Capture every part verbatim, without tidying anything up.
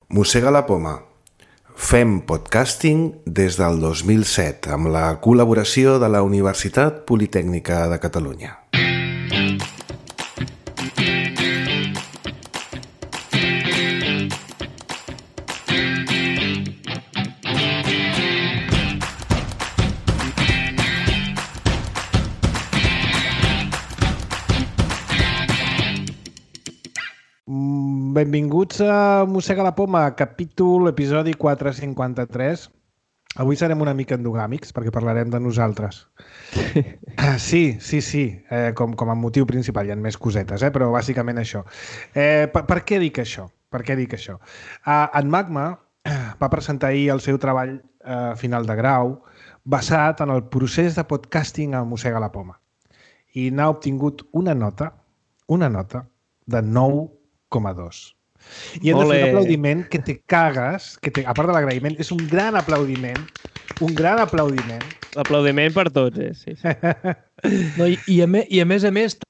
Mossega la poma. Fem podcasting des del dos mil set amb la col·laboració de la Universitat Politècnica de Catalunya. Benvinguts a Mossega la poma, capítol, episodi quatre cents cinquanta-tres. Avui serem una mica endogàmics perquè parlarem de nosaltres. Sí, sí, sí, eh, com, com a motiu principal. Hi ha més cosetes, eh, però bàsicament això. Eh, per, per què dic això? Per què dic això? Uh, en Magma va presentar ahir el seu treball uh, final de grau basat en el procés de podcasting a Mossega la poma. I n'ha obtingut una nota, una nota de nou coma dos. I hem de fer un aplaudiment que te cagues, que te, a part de l'agraïment, és un gran aplaudiment, un gran aplaudiment. L'aplaudiment per tots, eh? Sí, sí. No, i, i, a me, I a més a més,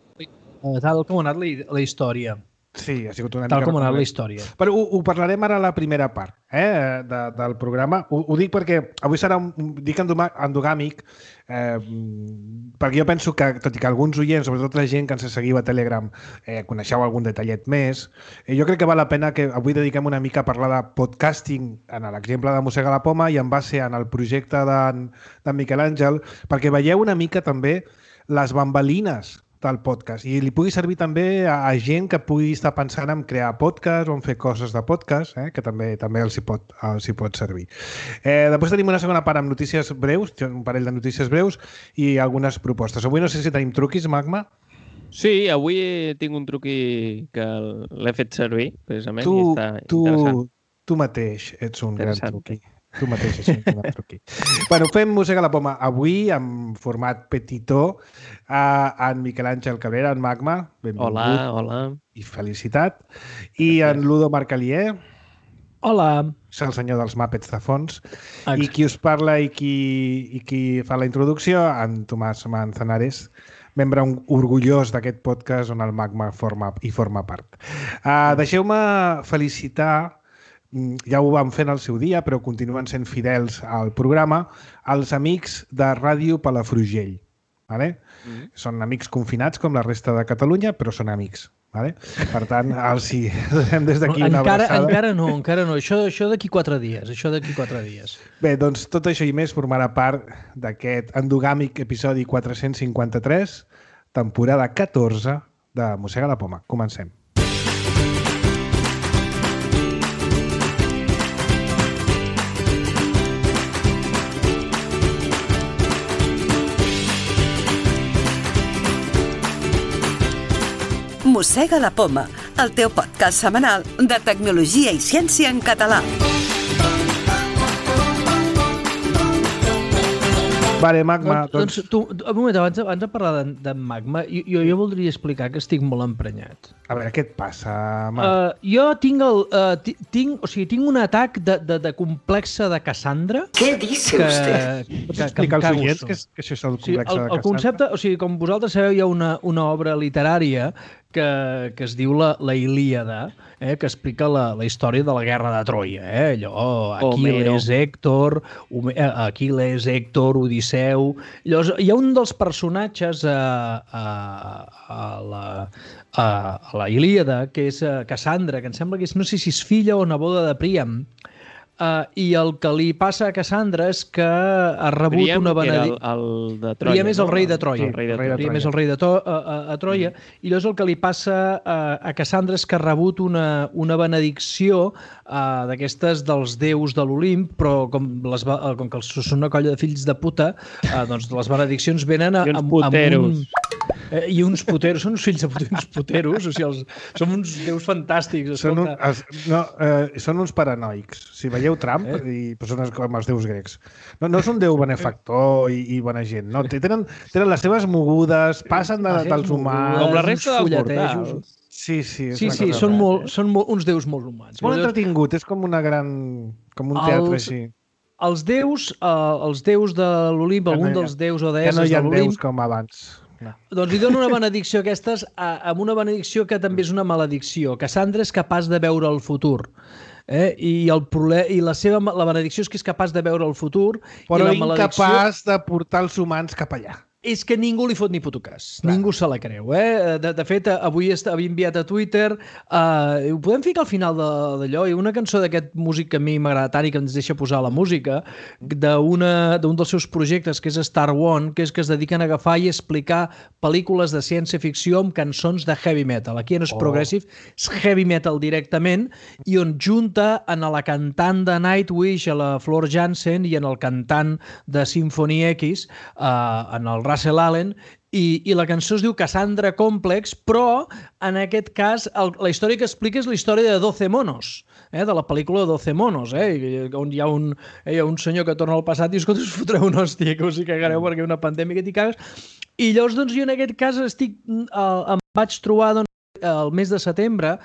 tal com ha anat la, la història. Sí, ha sigut una tal mica... Tal com ha anat la història. Però ho, ho parlarem ara a la primera part eh, de, del programa. Ho, ho dic perquè avui serà un... Dic endogàmic eh, perquè jo penso que, tot i que alguns oients, sobretot la gent que ens seguiu a Telegram, eh, coneixeu algun detallet més, eh, jo crec que val la pena que avui dediquem una mica a parlar de podcasting en l'exemple de Mossega la poma i en base en el projecte d'en Miquel Àngel, perquè veieu una mica també les bambalines del podcast i li pugui servir també a, a gent que pugui estar pensant en crear podcast o en fer coses de podcast, eh, que també també els hi pot, els hi pot servir. Eh, després tenim una segona part amb notícies breus, un parell de notícies breus i algunes propostes. Avui no sé si tenim truquis, Magma. Sí, avui tinc un truqui que l'he fet servir, precisament, tu, i està tu, interessant. Tu mateix ets un gran truqui. Tu mateix ets un gran truqui. Bueno, fem Mossega la poma avui en format petitó a en Miquel Àngel Cabrera, en Magma. Benvingut. Hola, hola. I felicitat. I en Ludo Marcalier. Hola. És el senyor dels Muppets de fons. Exacte. I qui us parla i qui, i qui fa la introducció, en Tomàs Manzanares, membre orgullós d'aquest podcast on el Magma forma, hi forma part. Uh, Deixeu-me felicitar, ja ho vam fer en el seu dia, però continuen sent fidels al programa, els amics de Ràdio Palafrugell. Vale? Mm. Són amics confinats com la resta de Catalunya, però són amics. Vale? Per tant, els hi donem des d'aquí una encara, abraçada. Encara no, encara no. Això, això d'aquí quatre dies. Això d'aquí quatre dies. Bé, doncs tot això i més formarà part d'aquest endogàmic episodi quatre cents cinquanta-tres, temporada catorze de Mossega la poma. Comencem. Mossega la poma, el teu podcast setmanal de tecnologia i ciència en català. Vale, Magma... Doncs, doncs tu, un moment, abans, abans de parlar de, de Magma, jo, jo voldria explicar que estic molt emprenyat. A veure, què et passa, Magma? Uh, jo tinc, el, uh, tinc, o sigui, tinc un atac de, de, de complexe de Cassandra. Què dice que, usted? Que, que, que, que els oients que, que això és el complexe sí, el, de Cassandra? El concepte, o sigui, com vosaltres sabeu, hi ha una, una obra literària que, que es diu la, la Ilíada, eh, que explica la, la història de la guerra de Troia. Eh? Allò, Aquiles, Hèctor, Aquiles, Hèctor, Odisseu... Llavors, hi ha un dels personatges a, a, a, la, a, a la Ilíada, que és Cassandra, que em sembla que és, no sé si és filla o neboda de Príam, Uh, i el que li passa a Cassandra és que ha rebut Príam una benedicció. El, el de Troia. Príam és el rei de Troia. El rei de Troia. Príam és el rei de, to a, a, a Troia. Mm. I llavors el que li passa a, a Cassandra és que ha rebut una, una benedicció uh, d'aquestes dels déus de l'Olimp, però com, les, com que són una colla de fills de puta, uh, doncs les benediccions venen a, I uns amb, puteros. Amb un, eh, I uns puteros. Són uns fills de puta, uns puteros. O sigui, els, són uns déus fantàstics. Són, un, es, no, eh, són uns paranoics. Si veieu Trump, eh? i persones com els déus grecs. No, no és un déu benefactor i, i bona gent. No, tenen, tenen les seves mogudes, passen de, dels humans... Com la resta dels mortals. Sí, sí. És sí, sí, són, molt, són molt, uns déus molt humans. Molt entretingut, és com una gran... com un teatre els, així. Els déus, uh, els déus de l'Olimp, algun no dels déus o deesses no de l'Olimp... Ja no hi ha déus com abans. No. Doncs li dono una benedicció aquestes, amb una benedicció que també és una maledicció. Cassandra és capaç de veure el futur. eh? I, el prole... I la seva la benedicció és que és capaç de veure el futur. Però i la maledicció... incapaç de portar els humans cap allà. És que ningú li fot ni puto cas. Clar. Ningú se la creu. Eh? De, de fet, avui havia enviat a Twitter, uh, ho podem ficar al final d'allò, i una cançó d'aquest músic que a mi m'agrada tant i que ens deixa posar la música, d'un dels seus projectes, que és Star One, que és que es dediquen a agafar i explicar pel·lícules de ciència-ficció amb cançons de heavy metal. Aquí no és oh. progressive, és heavy metal directament, i on junta en la cantant de Nightwish, a la Floor Jansen, i en el cantant de Symphony X, uh, en el Russell Allen, i, i la cançó es diu Cassandra Complex, però en aquest cas el, la història que explica és la història de doce monos, eh, de la pel·lícula doce monos, eh, on hi ha un, eh, hi ha un senyor que torna al passat i escolta, us fotreu una hòstia, que us hi cagareu perquè hi ha una pandèmia que t'hi cagues. I llavors, doncs, jo en aquest cas estic, eh, em vaig trobar, doncs, el mes de setembre,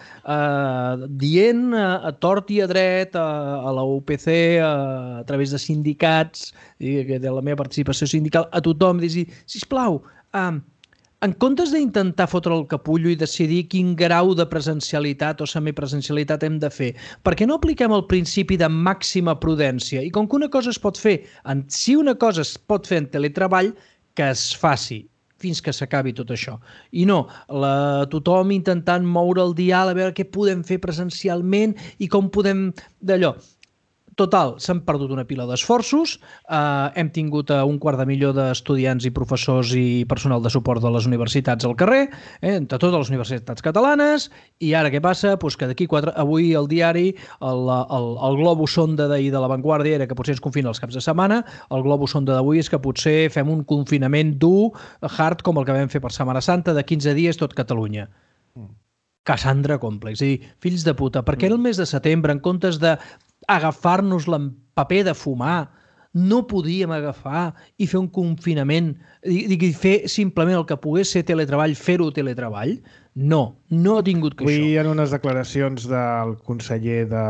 eh, dient a, a tort i a dret a, a la U P C, a, a través de sindicats, i de la meva participació sindical, a tothom, dir, sisplau, eh, en comptes d'intentar fotre el capullo i decidir quin grau de presencialitat o semipresencialitat hem de fer, per què no apliquem el principi de màxima prudència? I com que una cosa es pot fer, en, si una cosa es pot fer en teletreball, que es faci fins que s'acabi tot això. I no, la, tothom intentant moure el dial a veure què podem fer presencialment i com podem d'allò. Total, s'han perdut una pila d'esforços, eh, hem tingut un quart de milió d'estudiants i professors i personal de suport de les universitats al carrer, eh, entre totes les universitats catalanes, i ara què passa? Pues que d'aquí quatre... Avui el diari, el, el, el globus sonda d'ahir de La Vanguardia era que potser ens confina els caps de setmana, el globus sonda d'avui és que potser fem un confinament dur, hard, com el que vam fer per Setmana Santa, de quinze dies tot Catalunya. Mm. Cassandra Complex. És a dir, fills de puta, per què el mes de setembre, en comptes de agafar-nos-la en paper de fumar, no podíem agafar i fer un confinament i, i fer simplement el que pogués ser teletreball, fer-ho teletreball? No, no ha tingut que Avui això. Avui hi ha unes declaracions del conseller de...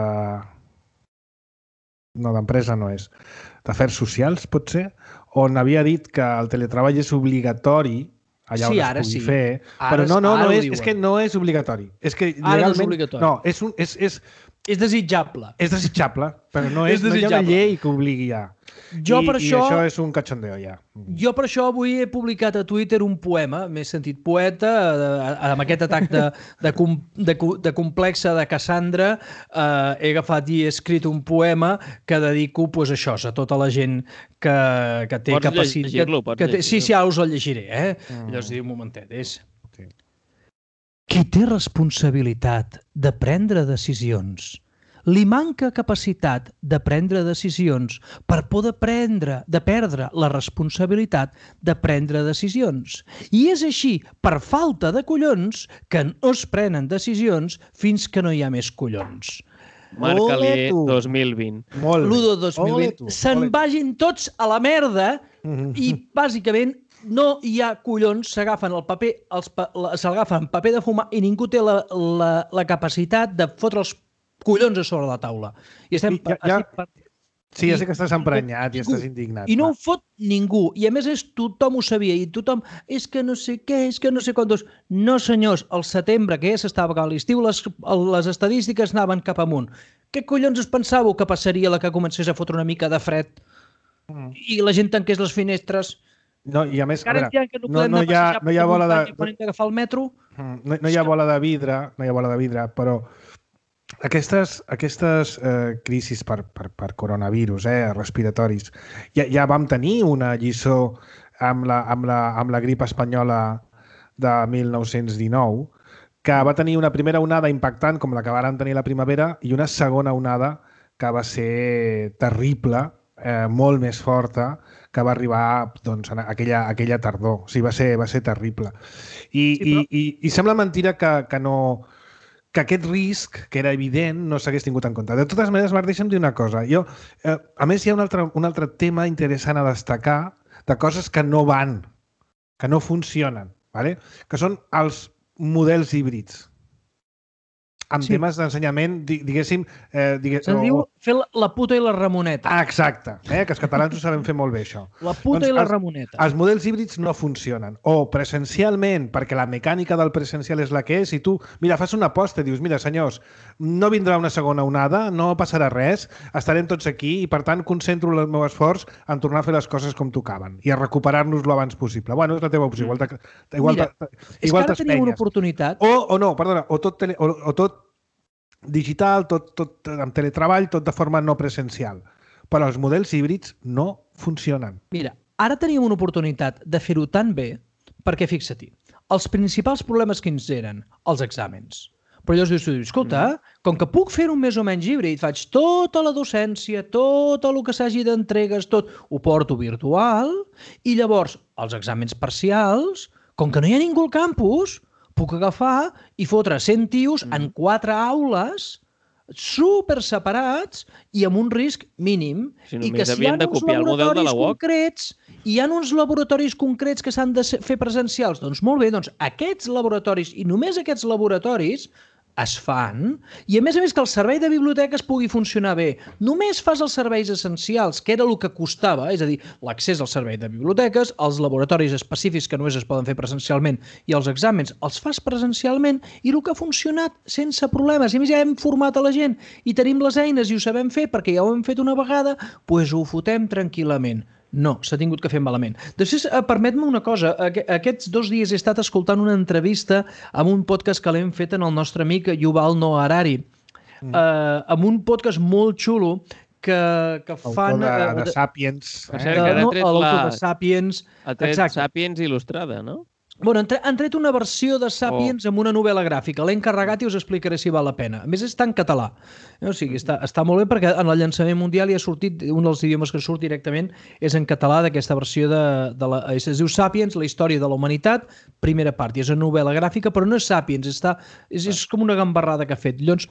No, d'empresa no és. D'Afers Socials, pot ser? On havia dit que el teletreball és obligatori allà sí, on ara es pugui sí. fer, ara, però no, no, no és, és, és que no és obligatori. És que ara legalment, no és obligatori. No, és, un, és, és, és desitjable. És desitjable, però no, és, és no hi ha una llei que obligui ja. Jo I, per això, I això és un cachondeo ja. Jo per això avui he publicat a Twitter un poema, m'he sentit poeta, amb aquest atac de, de, de, de complexa de Cassandra, eh, he agafat i he escrit un poema que dedico pues, això, a tota la gent que, que té pots capacitat... Llegir-lo, pots que té, sí, sí, ara us el llegiré. Eh? Mm. Llavors, un momentet. És... Sí. Qui té responsabilitat de prendre decisions li manca capacitat de prendre decisions per poder prendre, de perdre la responsabilitat de prendre decisions. I és així, per falta de collons, que no es prenen decisions fins que no hi ha més collons. Marca-li dos mil vint. l'u de dos mil vint. Se'n vagin tots a la merda i, bàsicament, no hi ha collons, s'agafen el paper, s'agafen paper de fumar i ningú té la, la, la capacitat de fotre els collons a sobre la taula. I estem... Ja, ja... Per... Sí, ja sé que estàs emprenyat i estàs indignat. I no ho fot ningú. I a més és, tothom ho sabia i tothom, és que no sé què, és que no sé quantos... No, senyors, al setembre, que ja s'estava acabant l'estiu, les, les estadístiques anaven cap amunt. Què collons es pensàveu que passaria la que comencés a fotre una mica de fred mm. i la gent tanqués les finestres? No, i a més, a veure, que no, no, no, hi ha, no hi ha bola de... Quan hem d'agafar el metro... No, no hi ha bola de vidre, no hi ha bola de vidre, però... Aquestes, aquestes eh, crisis per, per, per coronavirus, eh, respiratoris, ja, ja vam tenir una lliçó amb la, amb, la, amb la grip espanyola de mil nou-cents dinou, que va tenir una primera onada impactant com la que varen tenir la primavera i una segona onada que va ser terrible, eh, molt més forta, que va arribar doncs, en aquella, aquella tardor. O sigui, va ser, va ser terrible. I, sí, però... i, i, i sembla mentira que, que no... que aquest risc, que era evident, no s'hagués tingut en compte. De totes maneres, Marc, deixa'm dir una cosa. Jo, eh, a més, hi ha un altre, un altre tema interessant a destacar de coses que no van, que no funcionen, ¿vale? Que són els models híbrids. en Sí. temes d'ensenyament, di- diguéssim... Eh, digue... Se'n diu fer la, la puta i la Ramoneta. Ah, exacte, eh? que els catalans ho sabem fer molt bé, això. La puta Doncs i la els- Ramoneta. Els models híbrids no funcionen. O presencialment, perquè la mecànica del presencial és la que és, i tu, mira, fas una aposta, dius, mira, senyors, no vindrà una segona onada, no passarà res, estarem tots aquí i, per tant, concentro el meu esforç en tornar a fer les coses com tocaven i a recuperar-nos lo abans possible. Bueno, és la teva opció. Igual, te, igual, Mira, te, És que igual ara tenim una oportunitat. O, o no, perdona, o tot, tele, o, o tot digital, tot, tot amb teletreball, tot de forma no presencial. Però els models híbrids no funcionen. Mira, ara teníem una oportunitat de fer-ho tan bé perquè, fixa-t'hi, els principals problemes quins eren? Els exàmens. Però llavors dius, dius escolta, mm. com que puc fer un més o menys híbrid, faig tota la docència, tot el que s'hagi d'entregues, tot, ho porto virtual, i llavors els exàmens parcials, com que no hi ha ningú al campus, puc agafar i fotre cent tios mm. en quatre aules super separats i amb un risc mínim. Si I que només si hi ha havien de uns copiar el model de la laboratoris U O C. concrets, hi ha uns laboratoris concrets que s'han de ser- fer presencials, doncs molt bé, doncs aquests laboratoris, i només aquests laboratoris, es fan, i a més a més que el servei de biblioteques pugui funcionar bé. Només fas els serveis essencials, que era el que costava, és a dir, l'accés al servei de biblioteques, els laboratoris específics que només es poden fer presencialment i els exàmens els fas presencialment, i el que ha funcionat sense problemes. I a més ja hem format a la gent i tenim les eines i ho sabem fer perquè ja ho hem fet una vegada, doncs ho fotem tranquil·lament. No, s'ha tingut que fer malament. Després, eh, permet-me una cosa. Aqu aquests dos dies he estat escoltant una entrevista amb un podcast que l'hem fet en el nostre amic Yuval Noah Harari, mm. eh, amb un podcast molt xulo que, que fan... Autor de, eh, de Sapiens. Per Eh? cert, de, que ara no, ha tret l'autor la- de Sapiens. Ha tret Exacte. Sapiens il·lustrada, no? Bueno, han, tre han tret una versió de Sapiens oh. amb una novel·la gràfica. L'he encarregat i us explicaré si val la pena. A més, està en català. O sigui, està, està molt bé perquè en el llançament mundial hi ha sortit, un dels idiomes que surt directament és en català d'aquesta versió de, de la... Es diu Sapiens, la història de la humanitat, primera part. I és una novel·la gràfica, però no és Sapiens, està, és, és com una gambarrada que ha fet. Llavors,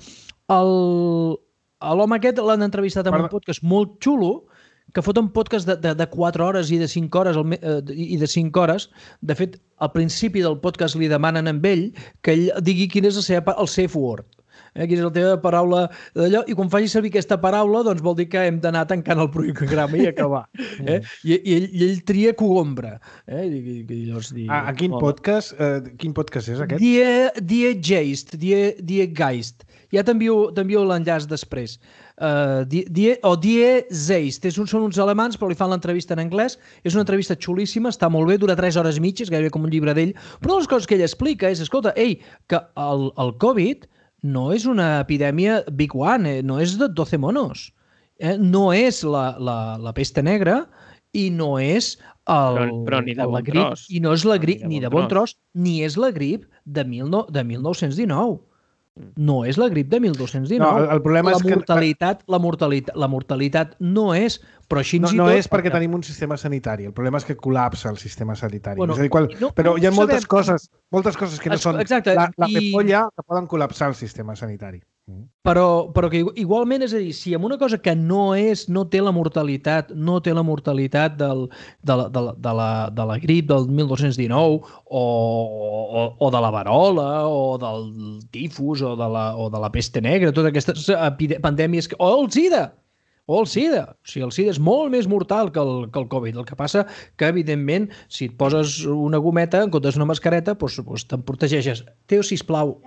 l'home aquest l'han entrevistat en un podcast molt xulo, que fot un podcast de, de, de quatre hores i de cinc hores el, eh, i de cinc hores. De fet, al principi del podcast li demanen amb ell que ell digui quin és el, seva, el safe word. Eh, quina és la teva paraula d'allò, i quan faci servir aquesta paraula, doncs vol dir que hem d'anar tancant el programa i acabar. Eh? I, i, ell, I ell tria cogombra. Eh? I, i, i llavors dir, A, a quin hola. podcast, eh, quin podcast és aquest? Die, die Geist, die, die Geist. Ja t'envio l'enllaç després. Uh, die, die, o Die Zeist. És un, són uns alemans, però li fan l'entrevista en anglès. És una entrevista xulíssima, està molt bé, dura tres hores i mitja, és gairebé com un llibre d'ell. Però una de les coses que ell explica és, escolta, ei, que el, el Covid no és una epidèmia big one, eh? No és de doce monos. Eh? No és la, la, la pesta negra i no és el, Però- però ni de la bon grip, tros. i no és la Ni grip, de ni de bon bon tros, ni és la grip de, mil no, de mil nou-cents dinou. No és la grip de mil dos-cents dinou. No, el- el problema la és que- mortalitat, la, mortalitat, la mortalitat no és, però així No, i no tot... és perquè tenim un sistema sanitari. El problema és que col·lapsa el sistema sanitari. Bueno, és a dir, quan... no- Però hi ha no moltes sabem- coses, moltes coses que no Es- són exacte, la, la i- pepolla que poden col·lapsar el sistema sanitari. Però, però que igualment, és a dir, si amb una cosa que no és, no té la mortalitat, no té la mortalitat del, de, la, de, la, de, la, de la grip del mil dos-cents dinou o, o, o de la varola o del tifus o de la, o de la peste negra, totes aquestes pandèmies, que, o el SIDA, o el SIDA. O sigui, el SIDA és molt més mortal que el, que el Covid. El que passa que, evidentment, si et poses una gometa en comptes d'una mascareta, doncs, doncs te'n protegeixes. Teo, sisplau.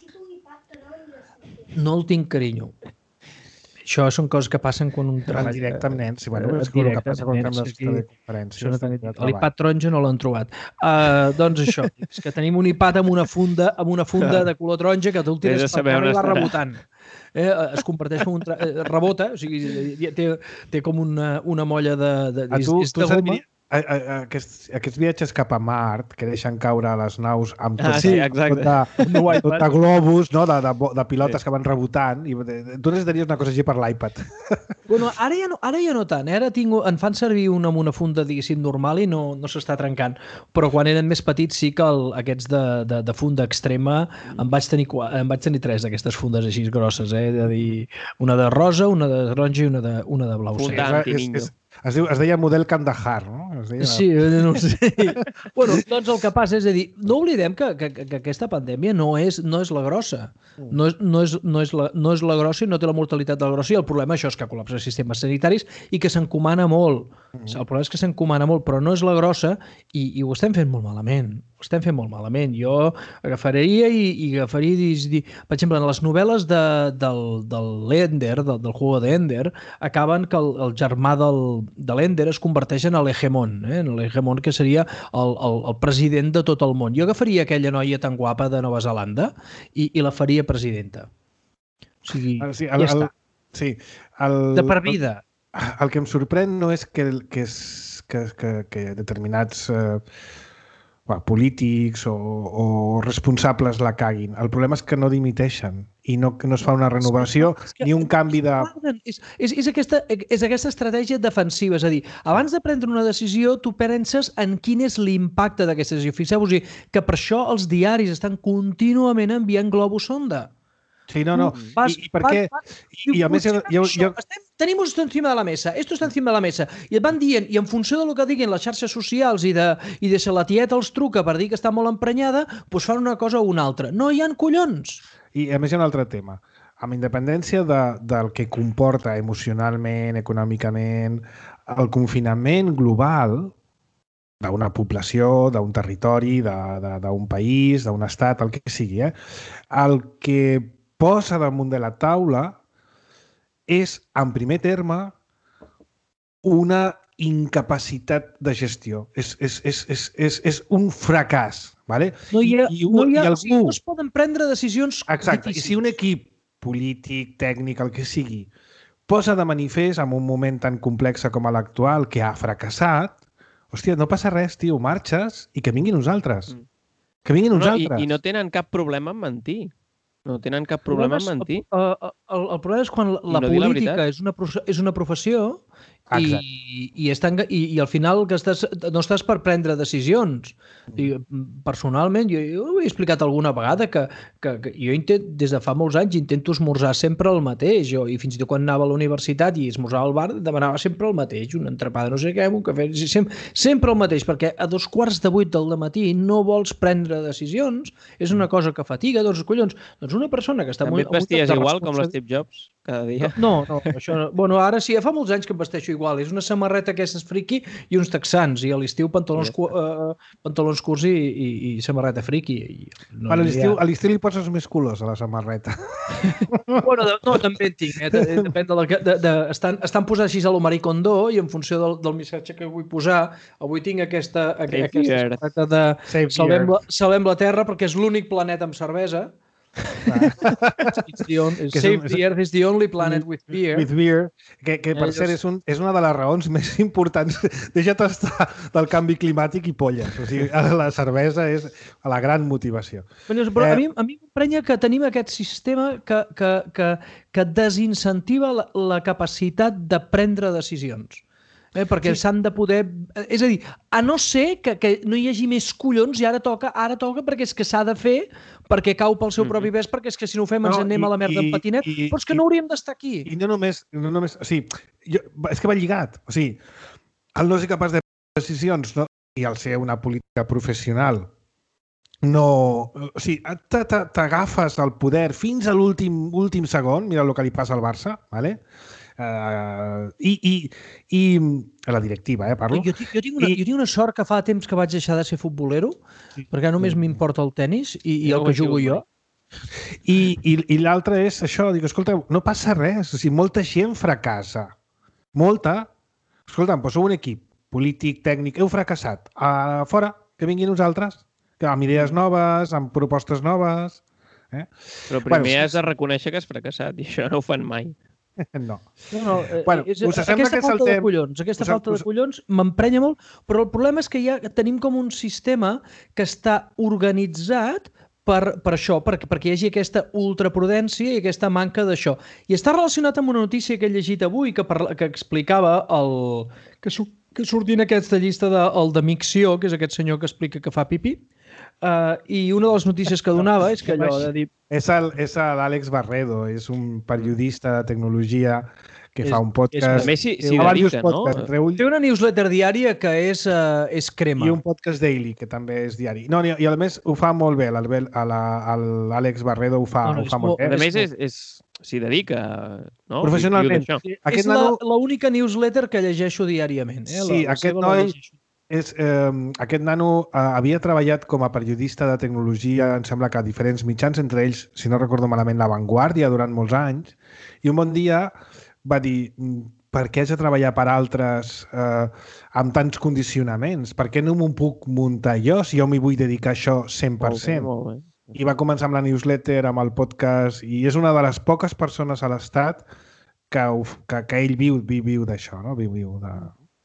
No el tinc, carinyo. Això són coses que passen quan un En treballa. directe amb nens. Sí, bueno, Eh, és el que directe passa amb quan nens, fem les aquí- teleconferències. Això no de tenia- treball. L'iPad taronja no l'han trobat. Uh, doncs això, és que tenim un iPad amb una funda amb una funda de color taronja que tu el Vés a tires per saber terra on i va estarà. rebotant. Eh, es converteix en un... Tra... eh, rebota, o sigui, té, té com una, una molla de... de A és, tu, és tu de goma. serviria, a, a, a, aquests, aquests viatges cap a Mart que deixen caure a les naus amb tot, Ah, sí, exacte. tot, de, tot de globus, no? de, de, bo- de pilotes sí. que van rebotant, i de- tu necessitaries una cosa així per l'iPad. Bueno, ara ja no, ara ja no tant. Eh? Ara tinc, en fan servir una amb una funda, diguéssim, normal i no, no s'està trencant. Però quan eren més petits sí que el, aquests de, de, de funda extrema en vaig tenir, qua- en vaig tenir tres d'aquestes fundes així grosses. Eh? De dir, una de rosa, una de taronja i una de, una de blau. Funda cel. anti-ninjo. es, diu, es deia model Kandahar, no? es deia? Sí, no ho sé. Bueno, doncs el que passa és a dir, no oblidem que, que, que aquesta pandèmia no és, no és la grossa. No és, no, és, no, és la, no és la grossa i no té la mortalitat de la grossa, i el problema això és que col·lapsa els sistemes sanitaris i que s'encomana molt. El problema és que s'encomana molt, però no és la grossa i, i ho estem fent molt malament. Ho estem fent molt malament. Jo agafaria i, i agafaria i dir, per exemple, en les novel·les de, del, del l'Ender, del, del juego de Ender, acaben que el, el germà del, de l'Ender es converteix en l'Hegemon, eh? en l'Hegemon, que seria el, el, el president de tot el món. Jo agafaria aquella noia tan guapa de Nova Zelanda i, i la faria presidenta. O sigui, sí, el, ja està. El, sí, el, de per vida. El, el que em sorprèn no és que, que, és, que, que, que determinats eh, bueno, polítics o, o responsables la caguin. El problema és que no dimiteixen i no, no es fa una renovació és que, ni un canvi de... És, és, és, aquesta, és aquesta estratègia defensiva, és a dir, abans de prendre una decisió tu penses en quin és l'impacte d'aquesta decisió. Fixeu-vos que per això els diaris estan contínuament enviant globus sonda. Sí, no, no. Vas, I, i per què? I, i a més, jo, jo, jo... Estem, tenim esto encima de la mesa, esto està encima de la mesa, i et van dient, i en funció del que diguin les xarxes socials i de, i de si la tieta els truca per dir que està molt emprenyada, doncs fan una cosa o una altra. No hi ha collons. I a més hi ha un altre tema. Amb independència de, del que comporta emocionalment, econòmicament, el confinament global d'una població, d'un territori, d'un país, d'un estat, el que sigui, eh? El que posa damunt de la taula és, en primer terme, una incapacitat de gestió. És, és, és, és, és, és un fracàs. Vale? No hi ha, I, i, no, hi ha, i algú... o sigui, no es poden prendre decisions Exacte. difícils. I si un equip polític, tècnic, el que sigui, posa de manifest en un moment tan complex com l'actual que ha fracassat, hòstia, no passa res, tio, marxes i que vinguin nosaltres. Mm. Que vinguin uns no, altres. I, I no tenen cap problema en mentir. No tenen cap problema en mentir. El, el, el, el problema és quan la, la no política la és, una, és una professió i, i, estan, i, i al final que estàs, no estàs per prendre decisions. I, personalment, jo, jo ho he explicat alguna vegada que, que, que jo intent, des de fa molts anys intento esmorzar sempre el mateix. Jo, I fins i tot quan anava a la universitat i esmorzava al bar demanava sempre el mateix, un entrepà de no sé què, un cafè, sempre, sempre el mateix, perquè a dos quarts de vuit del matí no vols prendre decisions, és una cosa que fatiga, doncs collons, doncs una persona que està... També et vesties igual com l'Steve Jobs cada dia? No, no, això no. Bueno, ara sí, fa molts anys que em vesteixo igual. És una samarreta aquestes friki i uns texans, i a l'estiu pantalons, cu uh, pantalons curts i, i, i samarreta friki. I no a l'estiu ha... li poses més colors a la samarreta. Bueno, de, no, també en tinc. Eh? Depèn de la que... De, de, estan, estan posats així a lo Marie Kondo i en funció del, del missatge que vull posar, avui tinc aquesta, aquesta samarreta de salvem la, salvem la Terra perquè és l'únic planeta amb cervesa. the on, save the Earth is the only planet with beer. With beer, que, que per cert és, un, és una de les raons més importants. Deixa't estar del canvi climàtic i polles. O sigui, la cervesa és la gran motivació. Però, però eh... a mi a mi m'emprenya que tenim aquest sistema que, que, que, que desincentiva la, la capacitat de prendre decisions. Eh, perquè sí. s'han de poder... És a dir, a no ser que, que no hi hagi més collons i ara toca, ara toca perquè és que s'ha de fer, perquè cau pel seu propi pes, perquè és que si no ho fem ens no, anem i, a la merda i, en patinet, i, però és que no hauríem d'estar aquí. I no només... No només o sigui, jo, és que va lligat. O sigui, el no ser capaç de prendre decisions no, i el ser una política professional no... O sigui, t'agafes el poder fins a l'últim últim segon, mira el que li passa al Barça, ¿vale? Uh, i, i, i a la directiva, eh, parlo. Jo, jo, tinc una, I... jo tinc una sort que fa temps que vaig deixar de ser futbolero, sí. perquè només m'importa el tennis i, i el que jugo jo. I, i, i l'altre és això, dic, escolta, no passa res, o sigui, molta gent fracassa. Molta. Escolta, doncs sou un equip polític, tècnic, heu fracassat. A fora, que vinguin uns altres, que amb idees noves, amb propostes noves. Eh? Però primer bueno, has de reconèixer que has fracassat i això no ho fan mai. No. no, no bueno, és, us sembla aquesta que falta saltem... de collons, aquesta us, falta us... de collons m'emprenya molt, però el problema és que ja tenim com un sistema que està organitzat per, per això, perquè, perquè hi hagi aquesta ultraprudència i aquesta manca d'això. I està relacionat amb una notícia que he llegit avui que, parla, que explicava el, que, su, que sortint aquesta llista de, el de Micció, que és aquest senyor que explica que fa pipí, Uh, i una de les notícies que donava és que allò de dir... És l'Àlex Barredo, és un periodista de tecnologia que És- fa un podcast... A més, s'hi s'hi fa diversos dedica, no? podcasts, Reull, Té una newsletter diària que és, uh, és crema. i un podcast daily, que també és diari. No, i, i a més ho fa molt bé, l'Albert- a la- a l'Àlex Barredo ho fa, No, no, ho és fa molt molt- bé. A més, és és, és, s'hi dedica, no? Professionalment. Viu d'això. Aquest és la- nano- l'única newsletter que llegeixo diàriament. Eh? Sí, la, la aquest seva la noi- llegeixo. És, eh, aquest nano eh, havia treballat com a periodista de tecnologia, em sembla que a diferents mitjans, entre ells, si no recordo malament, La Vanguardia, durant molts anys, i un bon dia va dir, "Mm, per què haig de treballar per altres eh, amb tants condicionaments? Per què no m'ho puc muntar jo si jo m'hi vull dedicar a això cent per cent? Molt bé, molt bé. I va començar amb la newsletter, amb el podcast, i és una de les poques persones a l'Estat que, ho- que, que ell viu, viu, viu d'això, no? Viu, viu de...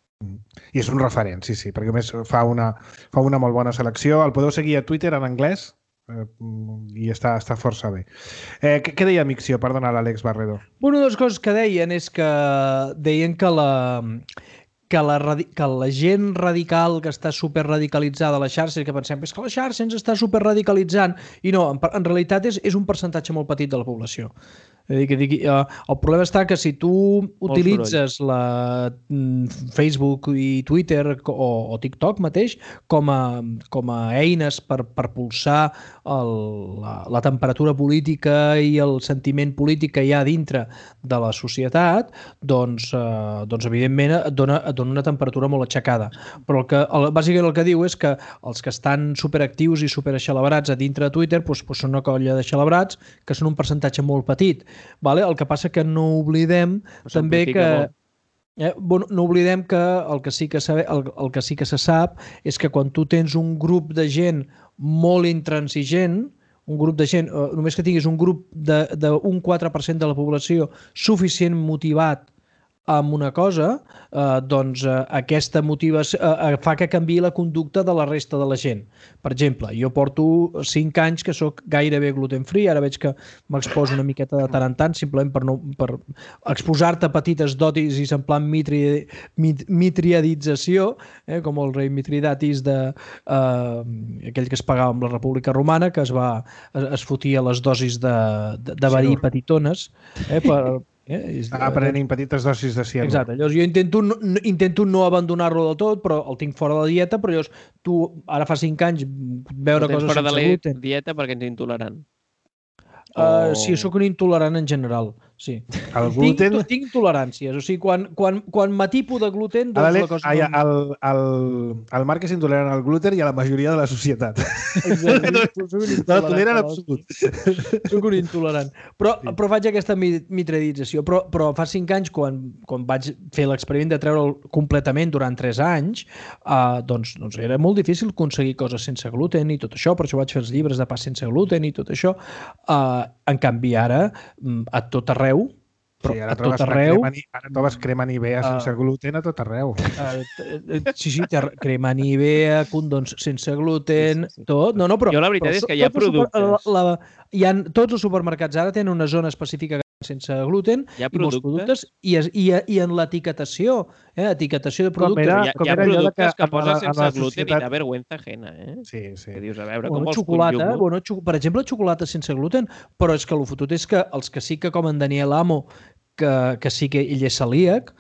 I és un referent, sí, sí, perquè a més fa una, fa una molt bona selecció. El podeu seguir a Twitter en anglès eh, i està, està força bé. Eh, què, què deia Mixio? Perdona, l'Àlex Barredo. Una de les coses que deien és que deien que la, que la, radi- que la gent radical que està superradicalitzada a la xarxa, i que pensem és que la xarxa ens està superradicalitzant, i no, en, en realitat és, és un percentatge molt petit de la població. És a dir, que digui, uh, el problema està que si tu utilitzes la mm, Facebook i Twitter o, o TikTok mateix com a, com a eines per, per pulsar el, la, la temperatura política i el sentiment polític que hi ha dintre de la societat, doncs, eh, doncs evidentment et dona, et dona una temperatura molt aixecada. Però el que, el, bàsicament el que diu és que els que estan superactius i superaixelebrats a dintre de Twitter doncs, doncs són una colla de xelebrats que són un percentatge molt petit. Vale? El que passa que no oblidem també que... S'amplifica Eh, bueno, no oblidem que el que, sí que sabe, el, el que sí que se sap és que quan tu tens un grup de gent molt intransigent, un grup de gent, eh, només que tinguis un grup d'un quatre per cent de la població suficient motivat amb una cosa, eh, doncs eh, aquesta motivació eh, fa que canviï la conducta de la resta de la gent. Per exemple, jo porto cinc anys que sóc gairebé gluten free, ara veig que m'exposo una miqueta de tant en tant, simplement per, no, per exposar-te a petites dosis en plan mitri, mit, mitriadització, eh, com el rei Mitridatis de, eh, aquell que es pagava amb la República Romana, que es, va, es, es fotia les dosis de, de, de verí petitones, eh, per, Eh? Estava prenent petites dosis de cianur. Exacte. Llavors jo intento no, intento no abandonar-lo del tot, però el tinc fora de la dieta, però llavors tu ara fa cinc anys veure coses fora sense de la gluten. dieta perquè ens intolerant. Uh, O- sí, sóc un intolerant en general, sí. El gluten... Tinc, tinc intoleràncies, o sigui, quan, quan, quan m'atipo de gluten, A doncs la l'Àlex, cosa... ai, no... el, el, el Marc és intolerant al gluten i a la majoria de la societat. Exacte, soc un No, intolerant, toleren però- absolut. Soc un intolerant. Però, Sí. però faig aquesta mi- mitredització. Però, però fa cinc anys, quan, quan vaig fer l'experiment de treure'l completament durant tres anys, uh, doncs, doncs era molt difícil aconseguir coses sense gluten i tot això, per això vaig fer els llibres de pa sense gluten i tot això. Uh, en canvi, ara, mm, a tot arreu, però Sí, ara a trobes tot arreu... crema, ni- ara trobes crema Nivea Ah. sense gluten a tot arreu. Uh, sí, sí, té crema Nivea, condons sense gluten, Sí, sí, sí. tot. No, no, però, Jo la veritat però és que hi ha tots els super- productes. La, la, hi ha, tots els supermercats ara tenen una zona específica sense gluten Hi ha i molts productes, productes i, es- i, i en l'etiquetació, eh, etiquetació de Com productes. era- hi ha, com hi ha era allò de productes que que, en la- poses en sense la gluten societat- i da vergüenza ajena, eh? Sí, sí. Que dius, a veure, Bueno, com els xocolata, conjugo? bueno, xo- per exemple, xocolata sense gluten, però és que el fotut és que els que sí que, com en Daniel Amo, que, que sí que ell és celíac,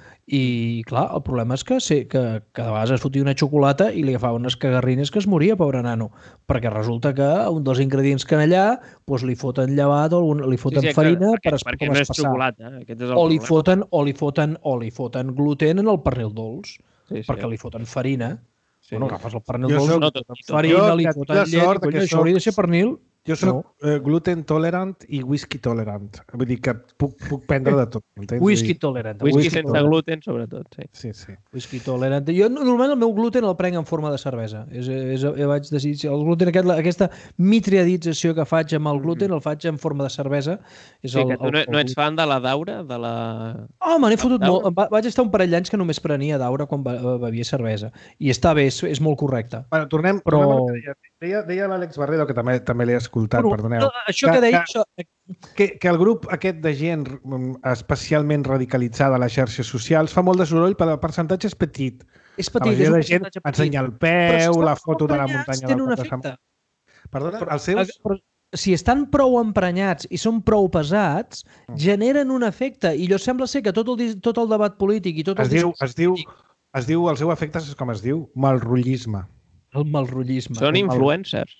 i clar, el problema és que, sí, que, que de vegades es fotia una xocolata i li agafava unes cagarrines que es moria, pobre nano, perquè resulta que un dels ingredients que en allà doncs li foten llevat o algun- li foten Sí, sí, farina perquè, per, es- perquè com no es és passar. xocolata, eh? Aquest és el O li, problema. foten, o, li foten, o li foten gluten en el pernil dolç, Sí, sí. perquè li foten farina. Sí. Bueno, agafes el pernil Jo dolç, soc- li No, tot- foten tot. farina, Jo, li que foten tinc la llet, sort i, que conya, això hauria de soc- ser pernil. Jo soc eh, gluten tolerant i whisky tolerant. Vull dir que puc, puc prendre de tot. Entens? Whisky Vull dir- tolerant. Whisky Whisky sense tolerant. gluten, sobretot, sí. Sí, sí. Whisky tolerant. Jo normalment el meu gluten el prenc en forma de cervesa. És, és, jo vaig decidir, el gluten aquest, la- aquesta mitriadització que faig amb el gluten el faig en forma de cervesa. És Sí, el, que tu no, no ets fan de la daura, de la... Oh, me n'he fotut Daura? molt. Em va- Vaig estar un parell d'anys que només prenia daura quan be- bevia cervesa. I està bé, és, és molt correcte. Bueno, tornem, Però- tornem al que deia. Deia, deia l'Àlex Barredo, que també també l'he escoltat, Bueno, perdoneu, no, això Que- que deia... que- Això, que, que el grup aquest de gent mm, especialment radicalitzada a les xarxes socials fa molt de soroll, però el percentatge és petit. és La petit, és majoria un de gent percentatge petit. ensenya el Però si peu, estan la foto de la emprenyats, muntanya tenen un del cap de efecte. setmana. Perdona, Però, els seus... però, si estan prou emprenyats i són prou pesats, generen un efecte. I allò sembla ser que tot el, tot el debat polític i tot el es diu, es diu, es diu, el seu efecte és com es diu, malrotllisme. El malrotllisme. Són influencers.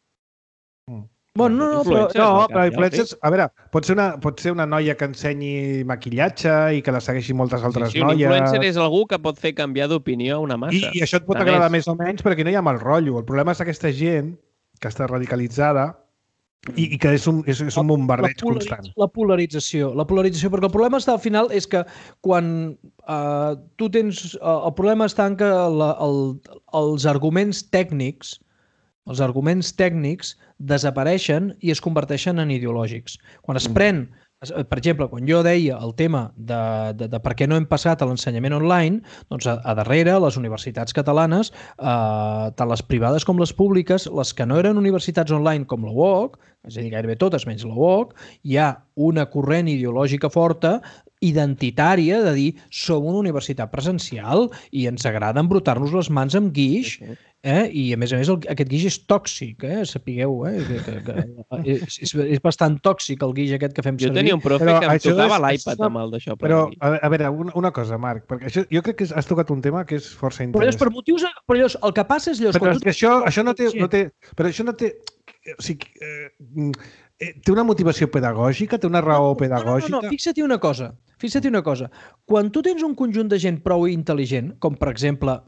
Mm. Bueno, no, no, però... No, però influencers... A veure, pot ser, una, pot ser una noia que ensenyi maquillatge i que la segueixi moltes altres sí, sí, un noies. Un influencer és algú que pot fer canviar d'opinió a una massa. I, I això et pot agradar més o menys perquè no hi ha mal rotllo. El problema és aquesta gent que està radicalitzada i, i que és un, és, és un bombardeig la constant. La polarització. La polarització, perquè el problema està al final és que quan uh, tu tens... Uh, el problema està en que la, el, els arguments tècnics els arguments tècnics desapareixen i es converteixen en ideològics. Quan es pren... Per exemple, quan jo deia el tema de, de, de per què no hem passat a l'ensenyament online, doncs a, a darrere les universitats catalanes, eh, tant les privades com les públiques, les que no eren universitats online com la U O C, és a dir, gairebé totes menys la U O C, hi ha una corrent ideològica forta, identitària, de dir som una universitat presencial i ens agrada embrutar-nos les mans amb guix, eh? I a més a més el, aquest guix és tòxic, eh? Sapigueu, eh? que, que, que és, és, és bastant tòxic el guix aquest que fem jo servir. Jo tenia un profe però que em tocava és, l'iPad amb el d'això. Però, a, a veure, una, una cosa, Marc, perquè això, jo crec que has tocat un tema que és força interessant. Però llavors, per motius... Però llavors, el que passa és... Llavors, però és que això, això no té... No té però això no té... O sigui, eh, té una motivació pedagògica? Té una raó no, pedagògica? No, no, no, fixa't una cosa. Fixa't una cosa. Quan tu tens un conjunt de gent prou intel·ligent, com per exemple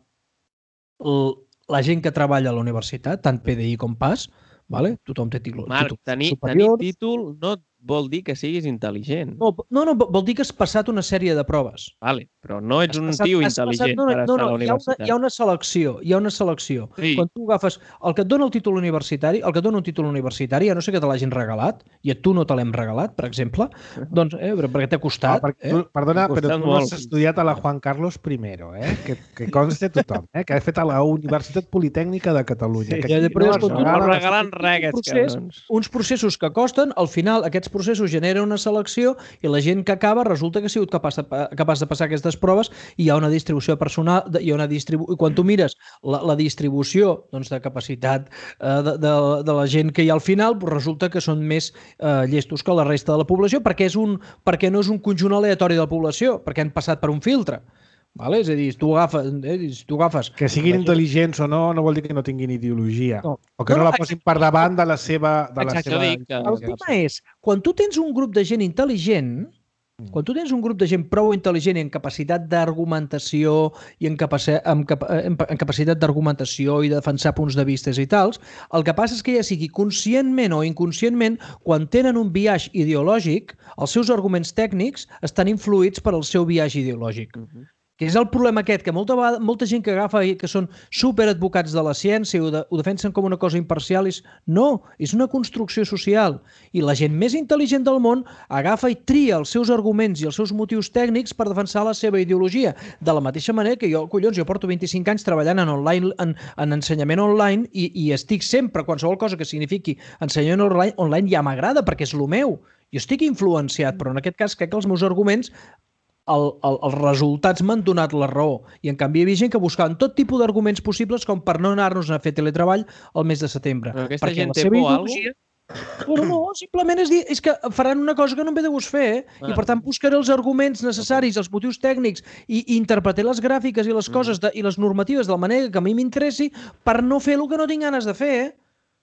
el, la gent que treballa a la universitat, tant P D I com P A S, vale? Tothom té títol, Marc, títol tenir, superior. tenir títol no vol dir que siguis intel·ligent. No, no, no, vol dir que has passat una sèrie de proves. Vale, però no ets Has un passat, tio has intel·ligent passat, no, per no, estar no, a la hi ha, una, universitat. hi ha una selecció, hi ha una selecció. Sí. Quan tu agafes el que et dona el títol universitari, el que et dona un títol universitari, a no sé que te l'hagin regalat, i a tu no te l'hem regalat, per exemple, doncs, eh, perquè t'ha costat. Ah, perquè, eh? tu, perdona, però tu no molt. has estudiat a la Juan Carlos primero, eh? que, que conste tothom, eh? que has fet a la Universitat Politècnica de Catalunya. Sí, que ja, aquí però no escolta, es No regalen- regalen res, aquests procés, cabrons. uns processos que costen, al final aquests processos generen una selecció i la gent que acaba resulta que ha sigut capaç de, capaç de passar aquestes proves i hi ha una distribució personal, hi ha una distribu... i quan tu mires la, la distribució doncs, de capacitat eh, de, de, de la gent que hi ha al final, doncs resulta que són més eh, llestos que la resta de la població perquè, és un, perquè no és un conjunt aleatori de la població, perquè han passat per un filtre. Vale? És a dir, si tu agafes, eh, si tu agafes... Que siguin intel·ligents o no, no vol dir que no tinguin ideologia. No. O que No, no, no, la posin per davant de la seva... De la Exacte, seva... jo dic que- El tema és, quan tu tens un grup de gent intel·ligent, quan tu tens un grup de gent prou intel·ligent i en capacitat d'argumentació i en, capaci en, cap en, en capacitat d'argumentació i de defensar punts de vista i tals, el que passa és que ja sigui conscientment o inconscientment, quan tenen un biaix ideològic, els seus arguments tècnics estan influïts per al seu biaix ideològic. Uh -huh. Que és el problema aquest, que molta, molta gent que agafa i que són superadvocats de la ciència ho, de, ho defensen com una cosa imparcial, és no, és una construcció social. I la gent més intel·ligent del món agafa i tria els seus arguments i els seus motius tècnics per defensar la seva ideologia. De la mateixa manera que jo, collons, jo porto vint-i-cinc anys treballant en, online, en, en ensenyament online i, i estic sempre, qualsevol cosa que signifiqui ensenyament online, online ja m'agrada perquè és el meu. Jo estic influenciat, però en aquest cas crec que els meus arguments El, el, els resultats m'han donat la raó i en canvi hi havia gent que buscaven tot tipus d'arguments possibles com per no anar-nos a fer teletreball el mes de setembre. Però aquesta perquè gent la té seva por ideologia... Bueno, no, simplement és dir és que faran una cosa que no em ve de gust fer, eh? I per tant buscaré els arguments necessaris, els motius tècnics i, i interpretaré les gràfiques i les coses de, i les normatives de la manera que a mi m'interessi per no fer el que no tinc ganes de fer, eh?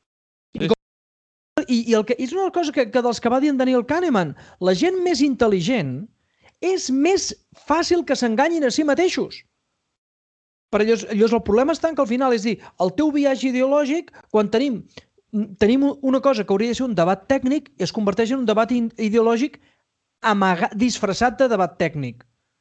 I, com... I, i el que, és una cosa que, que dels que va dir en Daniel Kahneman, la gent més intel·ligent és més fàcil que s'enganyin a si mateixos. Per llavors, llavors el problema està en que al final, és dir, el teu viatge ideològic, quan tenim, tenim una cosa que hauria de ser un debat tècnic, es converteix en un debat ideològic amagat, disfressat de debat tècnic.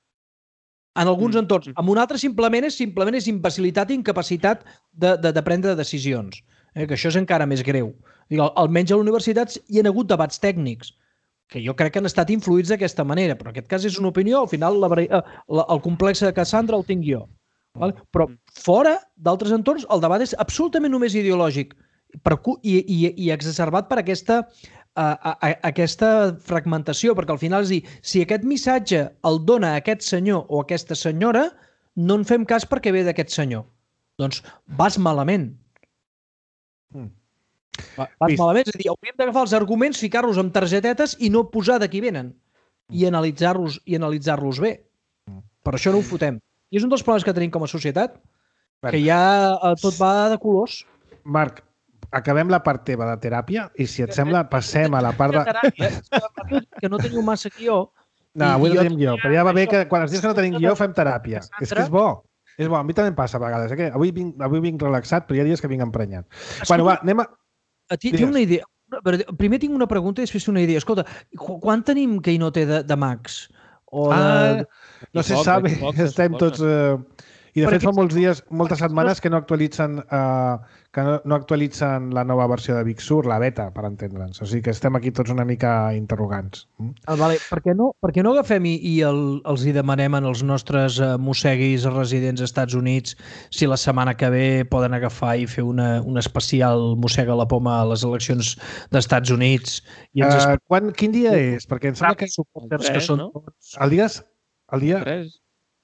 En alguns entorns. En un altre simplement és, simplement és imbecilitat i incapacitat de, de, de prendre decisions. Eh? Que això és encara més greu. Almenys a les universitats hi ha hagut debats tècnics que jo crec que han estat influïts d'aquesta manera, però en aquest cas és una opinió, al final la, la, el complex de Cassandra el tinc jo. Vale? Però fora d'altres entorns el debat és absolutament només ideològic per, i, i, i exacerbat per aquesta, a, a, a, aquesta fragmentació, perquè al final és dir, si aquest missatge el dona aquest senyor o aquesta senyora, no en fem cas perquè ve d'aquest senyor. Doncs vas malament. Mm. Va, vas malament. És a dir, hauríem d'agafar els arguments, ficar-los amb targetetes i no posar de qui venen. I analitzar-los i analitzar-los bé. Per això no ho fotem. I és un dels problemes que tenim com a societat, que ja tot va de colors. Marc, acabem la part teva de teràpia i, si et sembla, passem a la part de... Teràpia, que no teniu massa guió. No, avui no tenim guió, però ja va bé que quan els dies que no tenim guió fem teràpia. És que és bo. És bo, a mi també em passa a vegades. Eh? Que avui, vinc, avui vinc relaxat, però hi ha dies que vinc emprenyat. Bueno, va, anem a... Tinc una idea. Primer tinc una pregunta i després una idea. Escolta, quan tenim Keynote de, de Max? O de... Ah, no se sabe, estem tots... Eh... I de fet fa molts dies, moltes setmanes que no actualitzen uh, que no, no actualitzen la nova versió de Big Sur, la beta, per entendre'ns. O sigui que estem aquí tots una mica interrogants. Mm? Ah, vale. Per què no, per què no agafem i, i el, els hi demanem als nostres uh, mosseguis residents als Estats Units si la setmana que ve poden agafar i fer una, un especial mossega la poma a les eleccions dels Estats Units? I ens uh, quan, quin dia és? Perquè em sembla que... El tres, que són no? tots... El dia... El dia... tres.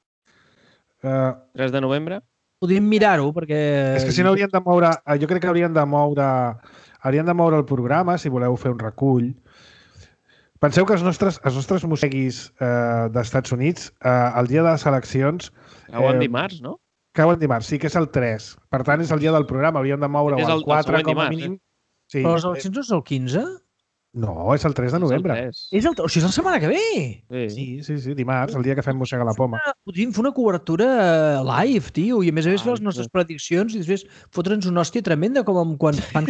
Uh, tres de novembre. Podríem mirar-ho, perquè... És que si no haurien de moure... Jo crec que haurien de moure... Haurien de moure el programa, si voleu fer un recull. Penseu que els nostres, els nostres mosseguis eh, dels Estats Units, eh, el dia de les eleccions... Cauen eh, dimarts, no? Cauen dimarts, sí, que és el tres. Per tant, és el dia del programa. Hauríem de moure-ho al quatre, com a mínim. Eh? Sí. Però les eleccions no és el quinze? No, és el tres de novembre. És el tres. És el... O sigui, és la setmana que ve! Sí. Sí, sí, sí, dimarts, el dia que fem mossega la poma. Podríem fer una cobertura live, tio, i a més a més fer les nostres prediccions i després fotre'ns una hòstia tremenda com quan fan...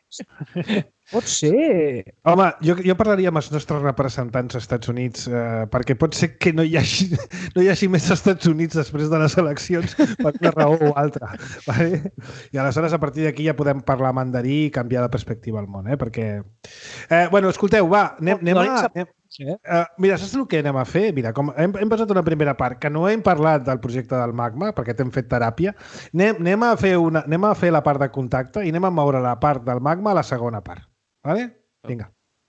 Pot ser! Home, jo, jo parlaria amb els nostres representants als Estats Units eh, perquè pot ser que no hi, hagi, no hi hagi més Estats Units després de les eleccions per una raó o altra. Vale? I aleshores, a partir d'aquí ja podem parlar mandarí i canviar de perspectiva al món, eh? Perquè... Eh, bueno, escolteu, va, anem, anem a... Anem, uh, mira, saps el que anem a fer? Mira, com hem, hem passat una primera part, que no hem parlat del projecte del Magma, perquè t'hem fet teràpia, anem, anem, a fer una, anem a fer la part de contacte i anem a moure la part del Magma a la segona part. Vale? Vinga.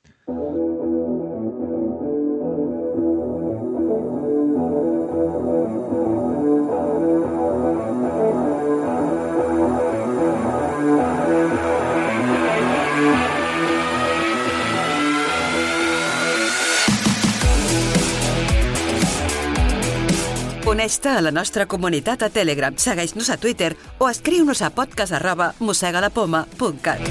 Uneix-te a la nostra comunitat a Telegram, segueix-nos a Twitter o escriu-nos a podcast arroba mossegalapoma punt cat.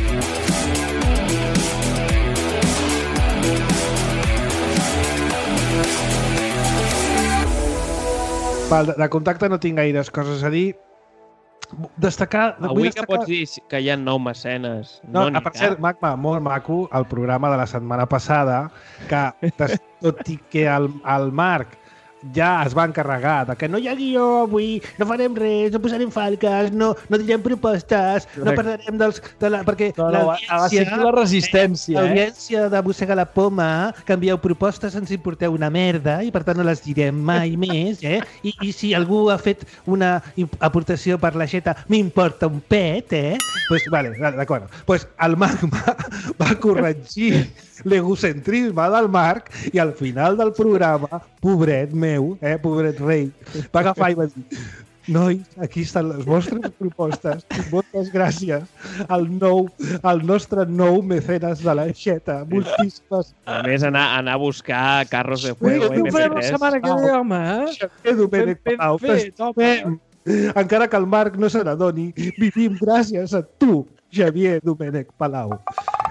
Val, de, de contacte no tinc gaires coses a dir. Destacar... Avui destacar... que pots dir que hi ha nou mecenes. No, no no per cert, Magma, molt maco el programa de la setmana passada, que tot i que el, el Marc ja es va encarregar de que no hi ha guió avui, no farem res, no posarem falques, no, no direm propostes, no parlarem dels... De la, perquè no, no, l'audiència... La resistència, eh? L'audiència de Mossega la Poma, que envieu propostes, ens importeu una merda i per tant no les direm mai més, eh? I, i si algú ha fet una aportació per la xeta, m'importa un pet, eh? Pues, vale, d'acord. Pues el Magma va corregir l'egocentrisme del Marc i al final del programa, pobret meu, eh, pobret rei, va agafar i va dir: nois, aquí estan les vostres propostes, moltes gràcies al nou, al nostre nou mecenes de la xeta, moltíssimes. A més, anar, anar a buscar carros de fuego. Ho farem la setmana que ve, home, eh? Xavier Domènech Palau, t'estimem. Encara que el Marc no se n'adoni, vivim gràcies a tu, Xavier Domènech Palau.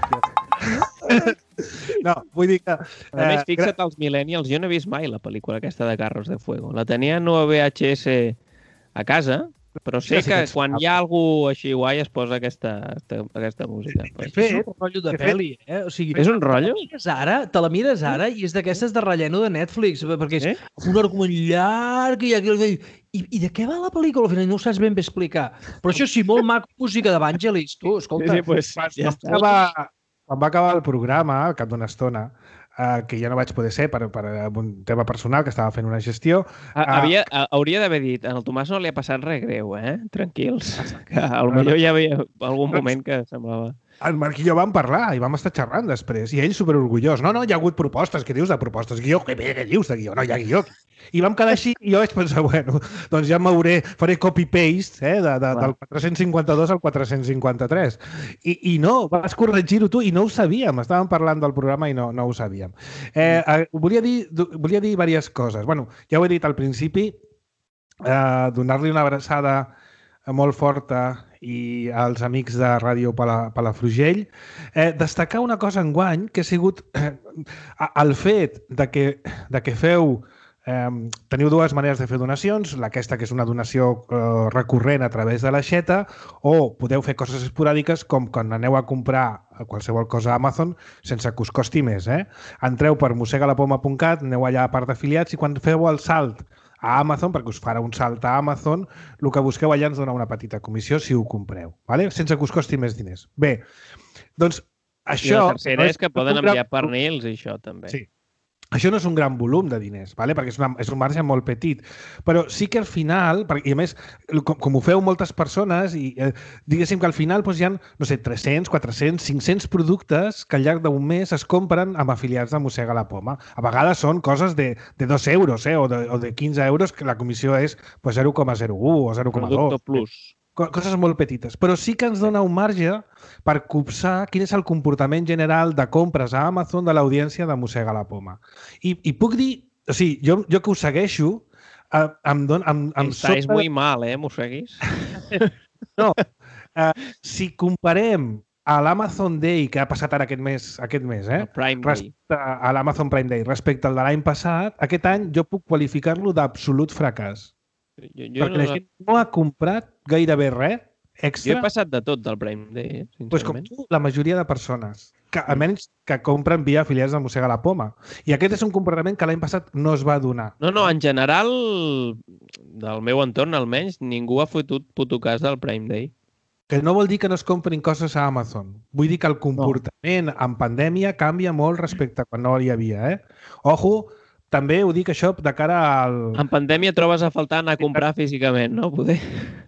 No, vull dir que... A més, fixa't als millennials, jo no he vist mai la pel·lícula aquesta de Carros de Fuego. La tenia en U V H S a casa, però sé que quan hi ha algú així guai es posa aquesta, aquesta música. De fet, és un rotllo de pel·li, eh? O sigui, és un rotllo? Ara, te la mires ara i és d'aquestes de relleno de Netflix, perquè és eh? un argument llarg i aquí... I, I de què va la pel·lícula? Al final no ho saps ben bé explicar. Però això sí, molt maco música d'Evangelis, tu, escolta. Sí, sí, pues, ja està. Quan va acabar el programa, al cap d'una estona, eh, que ja no vaig poder ser per, per un tema personal, que estava fent una gestió... Havia, uh, hauria d'haver dit, al Tomàs no li ha passat res greu, eh? Tranquils. Que potser hi havia algun moment que semblava... el Marc i jo vam parlar i vam estar xerrant després, i ell superorgullós. No, no, hi ha hagut propostes. Què dius de propostes? Guió? Què, què dius de guió? No, hi ha guió. I vam quedar així i jo vaig pensar, bueno, doncs ja m'hauré, faré copy-paste eh, de, de, del quatre-cents cinquanta-dos al quatre-cents cinquanta-tres. I, i no, vas corregir-ho tu i no ho sabíem. Estàvem parlant del programa i no, no ho sabíem. Eh, eh, volia dir, volia dir diverses coses. Bueno, ja ho he dit al principi, eh, donar-li una abraçada molt forta i als amics de Ràdio Pala, Palafrugell. Eh, destacar una cosa enguany, que ha sigut eh, el fet de que, de que feu Eh, teniu dues maneres de fer donacions, aquesta que és una donació eh, recurrent a través de l'aixeta, o podeu fer coses esporàdiques com quan aneu a comprar qualsevol cosa a Amazon sense que us costi més. Eh? Entreu per mossegalapoma punt cat, aneu allà a part d'afiliats i quan feu el salt a Amazon, perquè us farà un salt a Amazon, el que busqueu allà ens dona una petita comissió si ho compreu, vale? Sense que us costi més diners. Bé, doncs això... I la tercera no és, és que poden enviar pernils i això també. Sí. Això no és un gran volum de diners, ¿vale? Perquè és, una, és un marge molt petit, però sí que al final, i a més, com, com ho feu moltes persones, i eh, diguéssim que al final doncs, hi ha, no sé, tres-cents, quatre-cents, cinc-cents productes que al llarg d'un mes es compren amb afiliats de Mossega la Poma. A vegades són coses de, de dos euros eh, o, de, o de quinze euros, que la comissió és pues, zero coma zero u o zero coma dos. Producte plus. Coses molt petites, però sí que ens dona un marge per copsar quin és el comportament general de compres a Amazon de l'audiència de Mossega la Poma. I, i puc dir, o sigui, jo, jo que ho segueixo, eh, em dona... Em, em Estáis sobta... muy mal, eh, mosseguis? No, eh, si comparem a l'Amazon Day que ha passat ara aquest mes, aquest mes eh? Prime respecte Day. a l'Amazon Prime Day, respecte al de l'any passat, aquest any jo puc qualificar-lo d'absolut fracàs. Jo, jo perquè no... la gent no ha comprat gairebé res extra. Jo he passat de tot del Prime Day, eh, sincerament. Pues com tu, la majoria de persones, que, almenys que compren via afiliats de Mossega la Poma. I aquest és un comportament que l'any passat no es va donar. No, no, en general, del meu entorn almenys, ningú ha fotut puto cas del Prime Day. Que no vol dir que no es comprin coses a Amazon. Vull dir que el comportament no. en pandèmia canvia molt respecte a quan no hi havia. Eh? Ojo, també ho dic això de cara al... En pandèmia trobes a faltar anar a comprar físicament, no? Poder...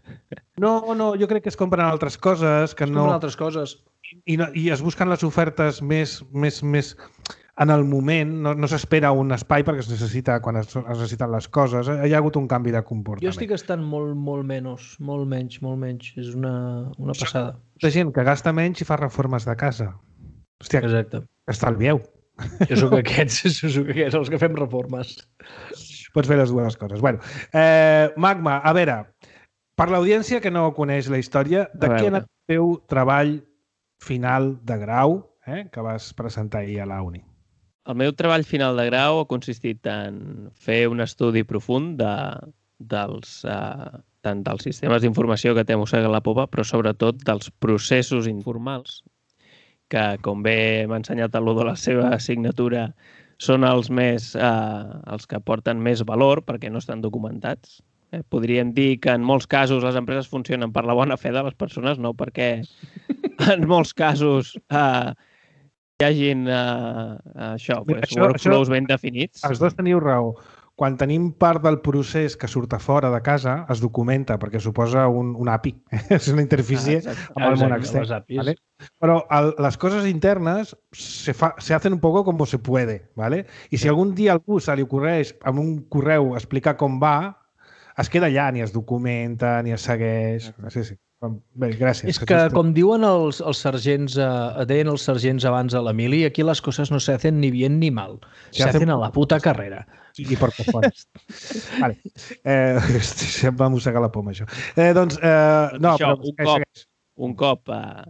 No, no, jo crec que es compren altres coses, que es no... compren altres coses. I, no, i es busquen les ofertes més, més, més en el moment, no, no s'espera un espai perquè es necessita quan es, es necessiten les coses. Hi ha hagut un canvi de comportament. Jo estic estant molt, molt menys, molt menys, molt menys. És una, una passada. Hi ha gent que gasta menys i fa reformes de casa. Hòstia, exacte. Estalvieu. Jo soc aquests, jo soc aquests, els que fem reformes. Pots fer les dues coses. Bueno, eh, Magma, a veure, per l'audiència que no coneix la història, de què ha anat el teu treball final de grau eh, que vas presentar ahir a la uni? El meu treball final de grau ha consistit en fer un estudi profund de, dels, uh, tant dels sistemes d'informació que té Mossega la Poma, però sobretot dels processos informals, que, com bé m'ha ensenyat a l'U de la seva assignatura, són els, més, eh, els que porten més valor perquè no estan documentats. Eh, podríem dir que en molts casos les empreses funcionen per la bona fe de les persones, no perquè en molts casos eh, hi hagin eh, això, Mira, pues, això, workflows això, ben definits. Els dos teniu raó. Quan tenim part del procés que surt a fora de casa, es documenta, perquè suposa un, un A P I. És una interfície ah, amb el món extern. ¿Vale? Però el, les coses internes se, fa, se hacen un poco como se puede. ¿Vale? I si algun dia algú se li ocorreix amb un correu explicar com va, es queda allà, ni es documenta, ni es segueix. Sí, sí. Bé, gràcies. És que, com diuen els, els sergents, eh, deien els sergents abans a l'Emili, aquí les coses no se hacen ni bien ni mal. Se, se hacen a la puta carrera. I per cojones. Vale. Eh, se'm va mossegar la poma, això. Eh, doncs, eh, no, això, però... Un cop, un cop eh,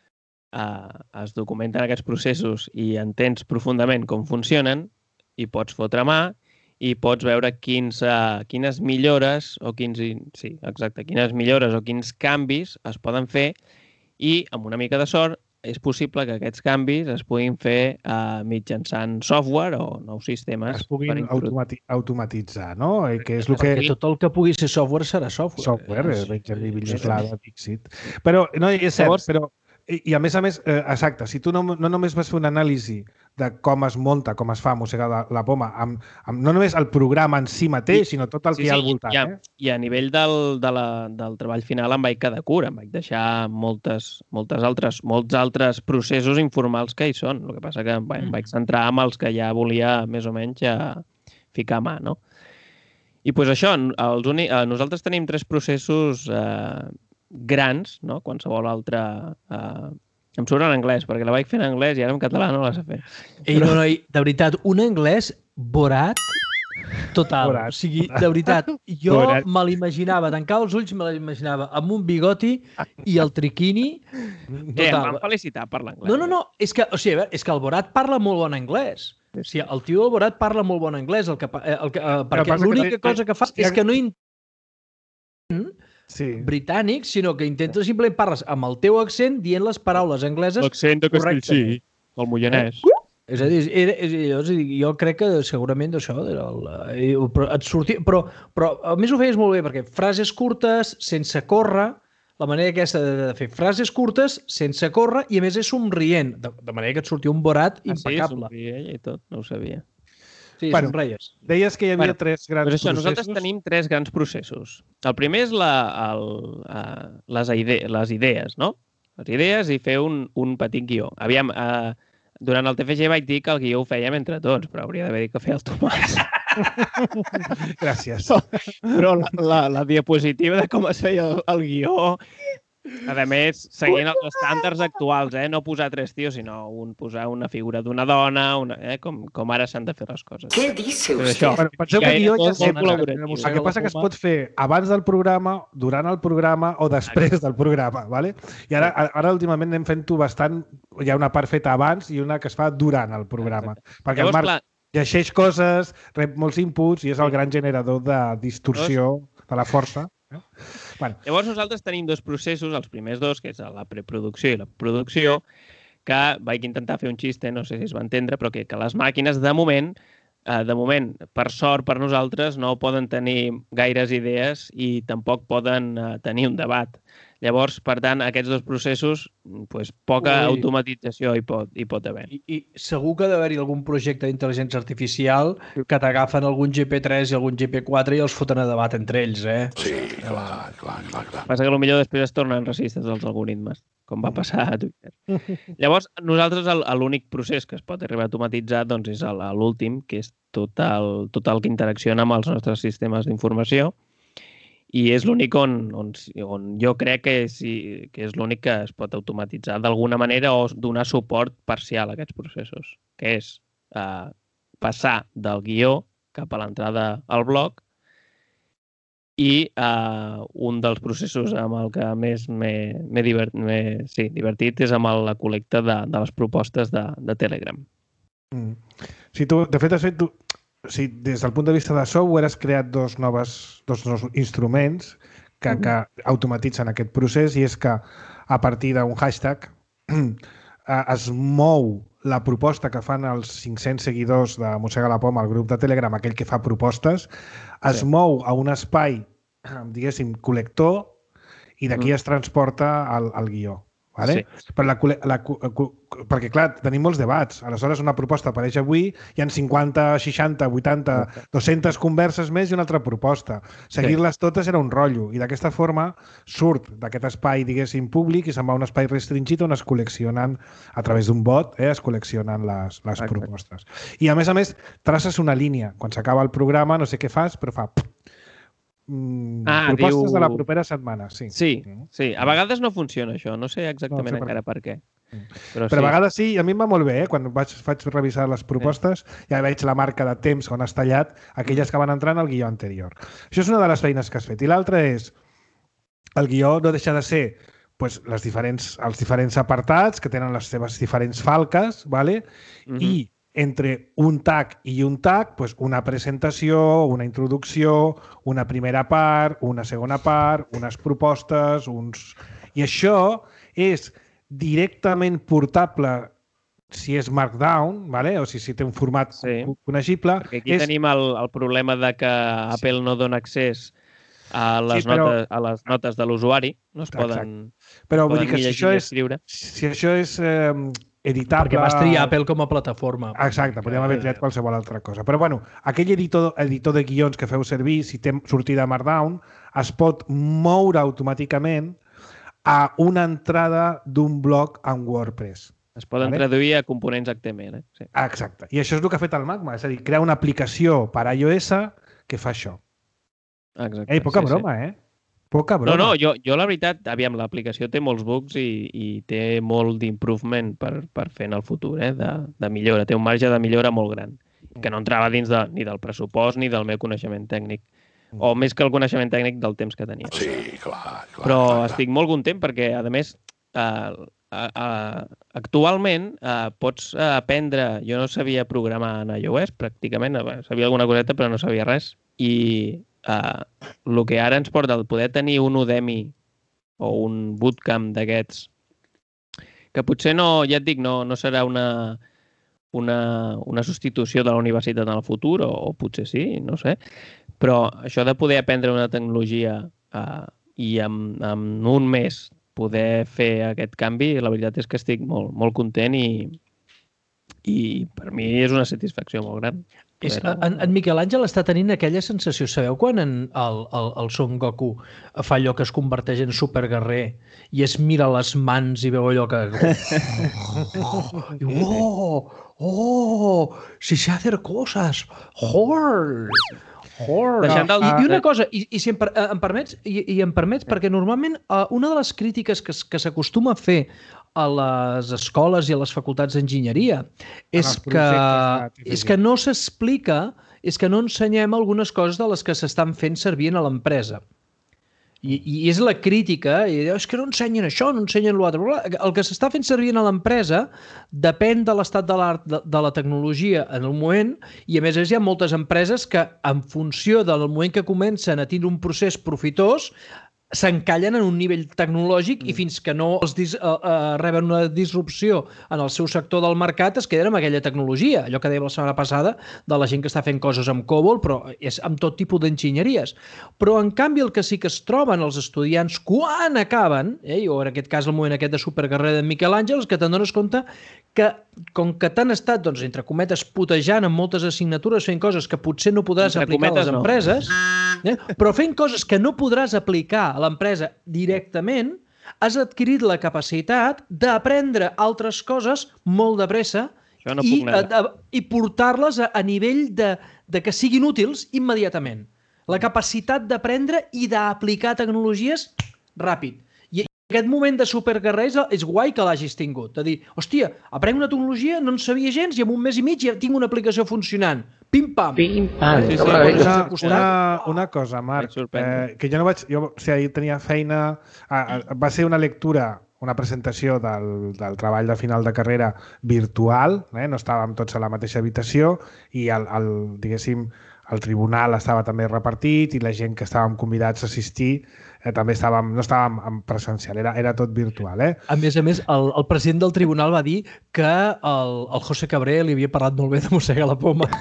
eh, es documenten aquests processos i entens profundament com funcionen, i pots fotre mà, i pots veure quins, uh, quines millores o quins, sí, exacte, quines millores o quins canvis es poden fer i, amb una mica de sort, és possible que aquests canvis es puguin fer uh, mitjançant software o nous sistemes. Es puguin automati automatitzar, no? I que és el que... Tot el que pugui ser software serà software. Software, és Benjamin Villoslada, Dixit. Però, no, és cert, però I, I a més a més, eh, exacte, si tu no, no només vas fer una anàlisi de com es munta, com es fa Mossegar la, la Poma, amb, amb no només el programa en si mateix, I, sinó tot el sí, que hi ha al voltant. I a, eh? i a nivell del, de la, del treball final em vaig quedar cura, em vaig deixar moltes, moltes altres, molts altres processos informals que hi són. El que passa que bé, em vaig centrar en els que ja volia més o menys ja ficar mà, no? I doncs això, els uni... nosaltres tenim tres processos eh, grans, no? Qualsevol altre... Eh, em surt en anglès, perquè la vaig fer en anglès i ara en català no la sé fer. Ei, no, no, de veritat, un anglès borat total. Borat. O sigui, de veritat, jo borat. Me l'imaginava, tancava els ulls, me l'imaginava amb un bigoti i el triquini total. Eh, em van felicitar per l'anglès. No, no, no, és que, o sigui, és que el Borat parla molt bon anglès. O sigui, el tio del Borat parla molt bon anglès, el que, el que, eh, perquè l'única que cosa que fa és que no intenta sí. britànic, sinó que intenta simplement parles amb el teu accent dient les paraules angleses l'accent de Castellcí, el moianès. Eh? És a dir, és, és, és, jo crec que segurament d'això era el, et sortia, però, però a més ho feies molt bé, perquè frases curtes, sense córrer, la manera aquesta de fer frases curtes, sense córrer, i a més és somrient, de, de manera que et sortia un Borat ah, impecable. Sí, somria i tot, no ho sabia. Sí, bueno, somreies. Deies que hi havia bueno, tres grans doncs això, processos. Nosaltres tenim tres grans processos. El primer és la, el, uh, les, ide les idees, no? Les idees i fer un, un petit guió. Aviam, uh, durant el T F G vaig dir que el guió ho fèiem entre tots, però hauria d'haver dit que feia el Tomàs. Gràcies. Però la, la, la diapositiva de com es feia el, el guió... A més, seguint els estàndards actuals, eh? No posar tres tios, sinó un, posar una figura d'una dona, una, eh? com, com ara s'han de fer les coses. Què dice usted? Bueno, penseu que guió ja sempre. El que passa que es pot fer abans del programa, durant el programa o després del programa, ¿vale? I ara, ara últimament anem fent-ho bastant... Hi ha una part feta abans i una que es fa durant el programa. Exacte. Perquè Llavors, el Marc clar... llegeix coses, rep molts inputs i és el gran generador de distorsió de la força. Eh? Bueno. Llavors nosaltres tenim dos processos, els primers dos, que és la preproducció i la producció, que vaig intentar fer un xiste, no sé si es va entendre, però que, que les màquines de moment, eh, de moment, per sort per nosaltres, no poden tenir gaires idees i tampoc poden eh, tenir un debat. Llavors, per tant, aquests dos processos, pues, poca Ui. automatització hi pot, hi pot haver. I, I segur que ha d'haver-hi algun projecte d'intel·ligència artificial que t'agafen algun G P tres i algun G P quatre i els foten a debat entre ells, eh? Sí, clar, clar, clar. clar. Passa que potser després es tornen racistes els algoritmes, com va passar a Twitter. Llavors, nosaltres l'únic procés que es pot arribar a automatitzar doncs, és l'últim, que és tot el, tot el que interacciona amb els nostres sistemes d'informació. I és l'únic on, on, on jo crec que, sí, que és l'únic que es pot automatitzar d'alguna manera o donar suport parcial a aquests processos, que és eh, passar del guió cap a l'entrada al blog i eh, un dels processos amb el que més m'he divert, sí, divertit és amb la col·lecta de, de les propostes de, de Telegram. Mm. Sí, tu, de fet, has fet... Tu... Sí, des del punt de vista de software has creat dos, noves, dos nous instruments que, que automatitzen aquest procés i és que a partir d'un hashtag es mou la proposta que fan els cinc-cents seguidors de Mossega la Poma, el grup de Telegram, aquell que fa propostes, es sí. mou a un espai, diguéssim, col·lector i d'aquí mm. es transporta al, al guió. Vale? Sí. Per la, la, perquè, clar, tenim molts debats. Aleshores, una proposta apareix avui, hi ha cinquanta, seixanta, vuitanta, dues-centes converses més i una altra proposta. Seguir-les sí. totes era un rotllo. I d'aquesta forma surt d'aquest espai, diguéssim, públic i se'n va a un espai restringit on es col·leccionen, a través d'un bot, eh, es col·leccionen les, les propostes. I, a més a més, traces una línia. Quan s'acaba el programa, no sé què fas, però fa... Mm, ah, propostes diu... de la propera setmana, sí. Sí, sí. A vegades no funciona això, no sé exactament no sé per encara per què. Mm. Però, Però sí. a vegades sí, i a mi em va molt bé, eh? Quan vaig, vaig revisar les propostes, sí. ja veig la marca de temps on has tallat aquelles que van entrant al guió anterior. Això és una de les feines que has fet. I l'altra és, el guió no deixa de ser pues, les diferents, els diferents apartats que tenen les seves diferents falques, ¿vale? Mm-hmm. i entre un tag i un tag, pues una presentació, una introducció, una primera part, una segona part, unes propostes, uns... I això és directament portable si és Markdown, ¿vale? O si, si té un format sí. conegible. Perquè aquí és... tenim el, el problema de que Apple no dona accés a les, Sí, però- notes, a les notes de l'usuari. No es Exacte. poden, Però es vull poden dir que ni si llegir això ni és, escriure. si això és eh, editable... Perquè vas triar Apple com a plataforma. Exacte, podríem haver triat qualsevol altra cosa. Però bueno, aquell editor, editor de guions que feu servir, si té sortida Markdown, es pot moure automàticament a una entrada d'un blog en WordPress. Es poden Vale. traduir a components H T M L. Eh? Sí. Exacte. I això és el que ha fet el Magma, és a dir, crear una aplicació per a iOS que fa això. Exacte. Ei, poca sí, broma, sí. eh? Poca No, broma. no, jo, jo la veritat, aviam, l'aplicació té molts bugs i, i té molt d'improvement per, per fer en el futur, eh? de, de millora. Té un marge de millora molt gran, que no entrava dins de, ni del pressupost ni del meu coneixement tècnic. O més que el coneixement tècnic del temps que tenia. Sí, clar, clar. Però clar, clar. estic molt content perquè, a més, eh, eh, eh, actualment eh, pots eh, aprendre... Jo no sabia programar en iOS, pràcticament. eh, Sabia alguna coseta, però no sabia res. I eh, el que ara ens porta el poder tenir un Udemy o un bootcamp d'aquests, que potser no, ja et dic, no, no serà una, una, una substitució de la universitat en el futur, o, o potser sí, no sé. Però això de poder aprendre una tecnologia eh, i en, en un mes poder fer aquest canvi, la veritat és que estic molt, molt content i, i per mi és una satisfacció molt gran. És, Poder- en, en Miquel Àngel està tenint aquella sensació, sabeu quan en el, el, el Son Goku fa allò que es converteix en superguerrer i es mira les mans i veu allò que... Oh, oh, si sé hacer cosas, hor, hor. Deixant del- I, I una cosa, i, i si em, per, eh, em permets, i, i em permets, perquè normalment eh, una de les crítiques que, s- que s'acostuma a fer a les escoles i a les facultats d'enginyeria és els que, projectes de T F G. és que no s'explica, és que no ensenyem algunes coses de les que s'estan fent servir a l'empresa. I, I és la crítica, i diu, és que no ensenyen això, no ensenyen l'altre. El que s'està fent servir a l'empresa depèn de l'estat de l'art de, de la tecnologia en el moment, i a més a més hi ha moltes empreses que en funció del moment que comencen a tindre un procés profitós s'encallen en un nivell tecnològic i fins que no els dis, uh, uh, reben una disrupció en el seu sector del mercat es queden amb aquella tecnologia. Allò que dèiem la setmana passada de la gent que està fent coses amb COBOL, però és amb tot tipus d'enginyeries. Però, en canvi, el que sí que es troben els estudiants quan acaben, eh, o en aquest cas el moment aquest de superguerrer de Miquel Àngel, és que te'n dones compte que, com que t'han estat, doncs, entre cometes, putejant amb moltes assignatures, fent coses que potser no podràs Entre aplicar a les cometes, no. empreses, eh, però fent coses que no podràs aplicar a l'empresa directament, has adquirit la capacitat d'aprendre altres coses molt de pressa Això no i, puc negar. a, a, i portar-les a, a nivell de, de que siguin útils immediatament. La capacitat d'aprendre i d'aplicar tecnologies ràpid. I aquest moment de superguerrer és, és guai que l'hagis tingut. De dir, hòstia, aprenc una tecnologia, no en sabia gens i en un mes i mig ja tinc una aplicació funcionant. Pim-pam. Pim-pam. Sí, sí, Una sí. Una, costat. una, una cosa, Marc, Em sorprèn. eh, que jo no vaig... Jo, o sigui, ahir tenia feina... Ah, ah, va ser una lectura, una presentació del, del treball de final de carrera virtual, eh? No estàvem tots a la mateixa habitació i el, el, diguéssim, el tribunal estava també repartit i la gent que estàvem convidats a assistir eh, també estàvem, no estàvem en presencial, era, era tot virtual. Eh? A més a més, el, el president del tribunal va dir que el, el José Cabré li havia parlat molt bé de mossegar la poma.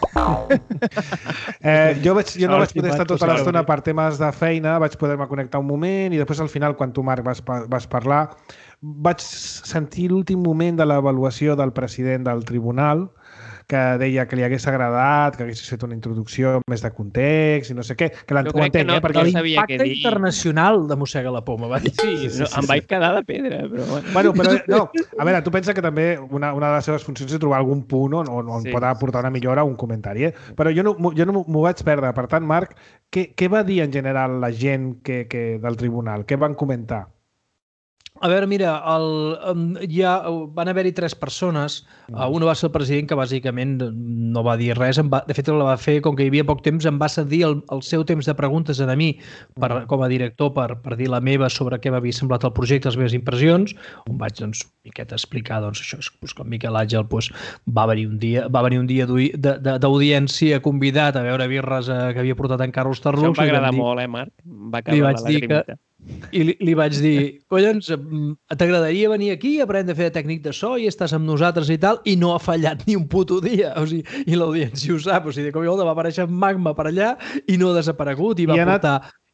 Eh, jo vaig, jo no Sort, vaig poder estar Marc, tota José l'estona Gabriel. per temes de feina, vaig poder-me connectar un moment i després al final, quan tu, Marc, vas, pa- vas parlar, vaig sentir l'últim moment de l'avaluació del president del tribunal que deia que li hagués agradat, que hagués fet una introducció amb més de context i no sé què, que Jo l'entenc, crec que no, eh? Perquè no sabia què L'impacte dir. internacional de mossega la poma, va dir. Sí, sí, sí, no, sí, em sí. vaig quedar de pedra, però bueno. Bueno, però, no, a veure, tu pensa que també una, una de les seves funcions és trobar algun punt on, on, on Sí. pot aportar una millora o un comentari, eh? Però jo no, m'ho- jo no m'ho vaig perdre. Per tant, Marc, què, què va dir en general la gent que, que, del tribunal? Què van comentar? A veure, mira, el, um, ja van haver-hi tres persones. Uh, una va ser el president, que bàsicament no va dir res. Em va, de fet, la va fer, com que hi havia poc temps, em va cedir el, el seu temps de preguntes a mi per, com a director per, per dir la meva sobre què m'havia semblat el projecte, les meves impressions, on vaig doncs, una miqueta explicar doncs, això, doncs, que el Miquel Àngel doncs, va venir un dia, va venir un dia d'ui- de- de- d'audiència convidat a veure birres eh, que havia portat en Carlos Això em Tarlux. va i vam agradar dir- molt, eh, Marc? Em va Li caure vaig la dir que- lagrimita. I li, li vaig dir, collons, mm, t'agradaria venir aquí a aprendre a fer de tècnic de so i estàs amb nosaltres i tal, i no ha fallat ni un puto dia. O sigui, i l'audiència ho sap. O sigui, com jo va aparèixer Magma per allà i no ha desaparegut i va I ha anat- portar...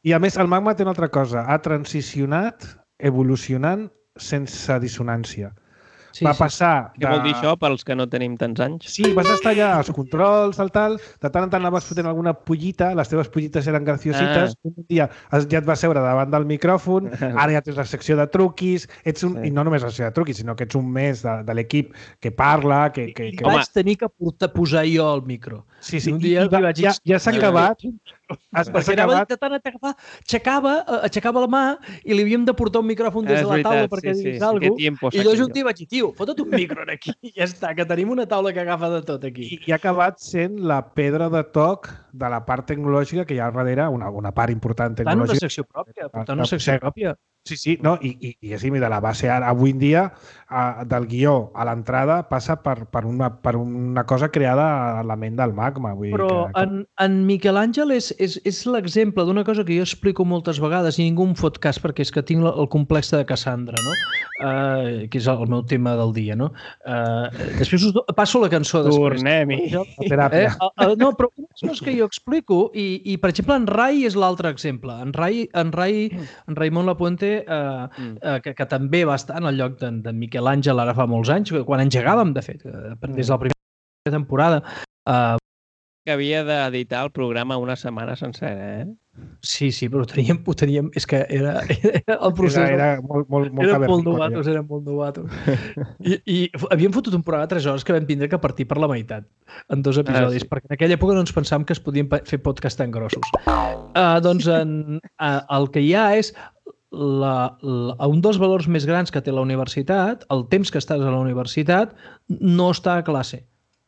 I a més, el magma té una altra cosa. Ha transicionat, evolucionant, sense dissonància. Sí, va sí. passar... Què vol dir això pels que no tenim tants anys? Sí, vas estar allà als controls, el tal, de tant en tant anaves fotent alguna pollita, les teves pollites eren graciosites, ah. un dia ja et vas seure davant del micròfon, ara ja tens la secció de truquis, ets un, sí. i no només la secció de truquis, sinó que ets un més de, de l'equip que parla, que... que, que... I vaig tenir que portar, posar jo el micro. Sí, sí, un dia i, i va, vaig dir, ja, ja s'ha acabat... Has, has acabat... de tant acabar, aixecava, aixecava la mà i li havíem de portar un micròfon des de la taula perquè sí, digués sí, alguna cosa. I jo un dia vaig dir, tio, fota't un micro aquí i ja està, que tenim una taula que agafa de tot aquí. I, i ha acabat sent la pedra de toc de la part tecnològica que hi ha al darrere, una, una part important tecnològica. Portant una secció pròpia, portant una secció pròpia. Sí, sí, no, i, i, i així, de la base ara, avui en dia, uh, del guió a l'entrada passa per, per, una, per una cosa creada a la ment del magma. Vull Però dir que... en, en Miquel Àngel és, és, és l'exemple d'una cosa que jo explico moltes vegades i ningú em fot cas perquè és que tinc el complex de Cassandra, no? Uh, que és el meu tema del dia, no? Uh, després us do... passo la cançó després. Tornem-hi. Eh? Uh, uh, no, però una cosa que jo explico i, i per exemple, en Rai és l'altre exemple. En Rai, en Rai, en Raimon Lapuente Uh, uh, que, que també va estar en el lloc de, de Miquel Àngel ara fa molts anys, quan engegàvem, de fet, des de la primera temporada. Uh, que havia d'editar el programa una setmana sencera, eh? Sí, sí, però ho teníem, ho teníem és que era, era el procés... Era, era molt, molt, molt eren molt novatos, eren molt novatos. I, I havíem fotut un programa de tres hores que vam tindre que partir per la meitat, en dos episodis, ah, sí. perquè en aquella època no ens pensàvem que es podien fer podcasts tan grossos. Uh, doncs en, uh, el que hi ha és... La, la, un dels valors més grans que té la universitat, el temps que estàs a la universitat, no està a classe.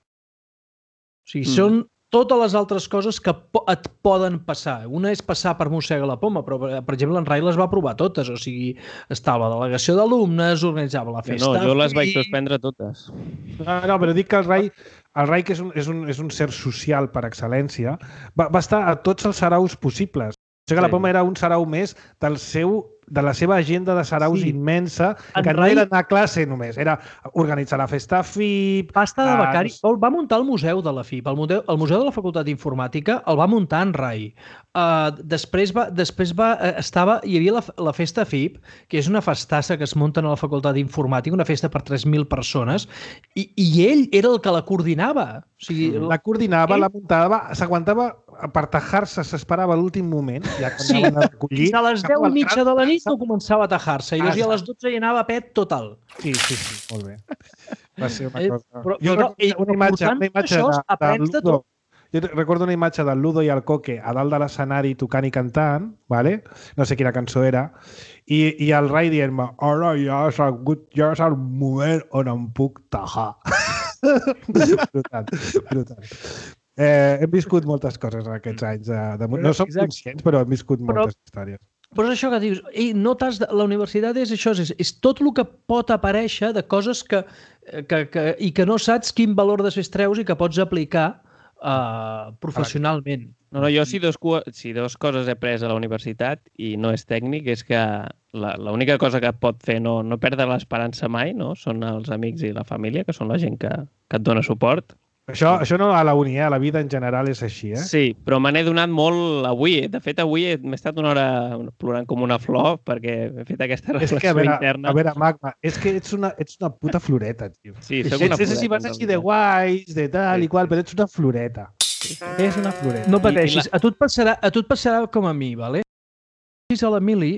O sigui, mm. són totes les altres coses que po et poden passar. Una és passar per Mossega la Poma, però, per exemple, en Rai les va provar totes. O sigui, estava la delegació d'alumnes, organitzava la festa... No, jo les vaig suspendre totes. No, no, però dic que el Rai, el Rai que és un, és, un, és un ser social per excel·lència, va, va estar a tots els saraus possibles. Mossega la Poma era un sarau més del seu... de la seva agenda de saraus sí. immensa, en que no Rai... era anar a classe només, era organitzar la festa F I P... Va estar de becari, uh, va muntar el museu de la F I P, el museu, el museu de la Facultat d'Informàtica el va muntar en Rai. Uh, després va, després va, uh, estava, hi havia la, la festa F I P, que és una festassa que es munta a la Facultat d'Informàtica, una festa per tres mil persones, i, i ell era el que la coordinava. O sigui, la coordinava, ell... la muntava, s'aguantava per tajar-se, s'esperava l'últim moment, ja que sí. anaven a recollir. A les deu i mitja de la nit no començava a tajar-se, i ah, a les dotze hi anava a pet total. Sí, sí, sí, molt bé. Va ser una eh, cosa... Però, jo però, recordo una imatge, una imatge això, de, de Ludo. Jo recordo una imatge del Ludo i el Coque a dalt de l'escenari tocant i cantant, vale? No sé quina cançó era, i, i el Rai dient-me ara ja és, el, ja és el moment on em puc tajar. brutal, brutal. Eh, hem viscut moltes coses en aquests anys. De, de, no som Exacte. conscients, però hem viscut moltes però, històries. Però és això que dius, ei, no t'has de, la universitat és això, és, és tot el que pot aparèixer de coses que, que, que, i que no saps quin valor després treus i que pots aplicar uh, professionalment. No, no, jo si dos, si dos coses he après a la universitat i no és tècnic és que l'única cosa que et pot fer no, no perdre l'esperança mai, no? Són els amics i la família, que són la gent que, que et dona suport. Això, això no a la uni, eh? A la vida en general és així, eh? Sí, però me n'he donat molt avui. De fet, avui m'he estat una hora plorant com una flor perquè he fet aquesta relació és que, a veure, interna. A veure, Magma, és que ets una, ets una puta floreta, tio. Sí, soc una floreta. És si vas així de guais, de tal sí. i qual, però ets una floreta. Sí. És una floreta. No pateixis, a tu et passarà, a tu et passarà com a mi, vale? A l'Emili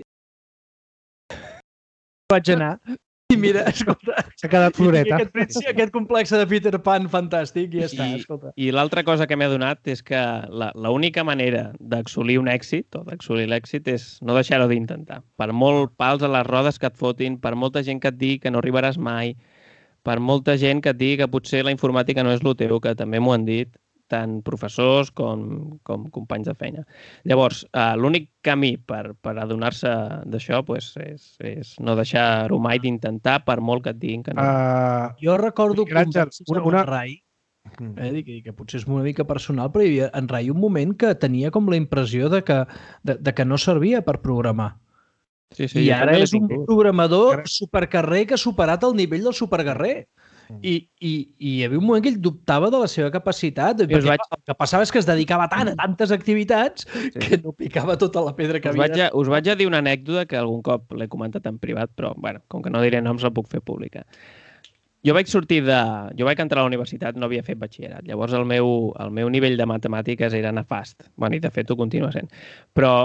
vaig anar i mira, escolta... S'ha quedat floreta. Aquest, aquest complex de Peter Pan fantàstic i ja està, I, escolta. I l'altra cosa que m'he adonat és que l'única manera d'assolir un èxit o d'assolir l'èxit és no deixar-ho d'intentar. Per molt pals a les rodes que et fotin, per molta gent que et digui que no arribaràs mai, per molta gent que et digui que potser la informàtica no és el teu, que també m'ho han dit, tant professors com, com companys de feina. Llavors, uh, l'únic camí per, per adonar-se d'això pues, és, és no deixar-ho mai d'intentar per molt que et diguin que no. Uh, jo recordo que una, una... en Rai, eh, dic, que potser és una mica personal, però hi havia en Rai un moment que tenia com la impressió de que, de, de que no servia per programar. Sí, sí, I ara és un programador supercarrer que ha superat el nivell del superguerrer. I, i, i hi havia un moment que ell dubtava de la seva capacitat, perquè vaig... el que passava és que es dedicava tant a tantes activitats sí. que no picava tota la pedra que us havia. Vaig a, us vaig a dir una anècdota que algun cop l'he comentat en privat, però bueno, com que no diré noms la puc fer pública. Jo vaig sortir de... Jo vaig entrar a la universitat, no havia fet batxillerat. Llavors el meu, el meu nivell de matemàtiques era nefast. Bueno, i de fet ho continua sent. Però,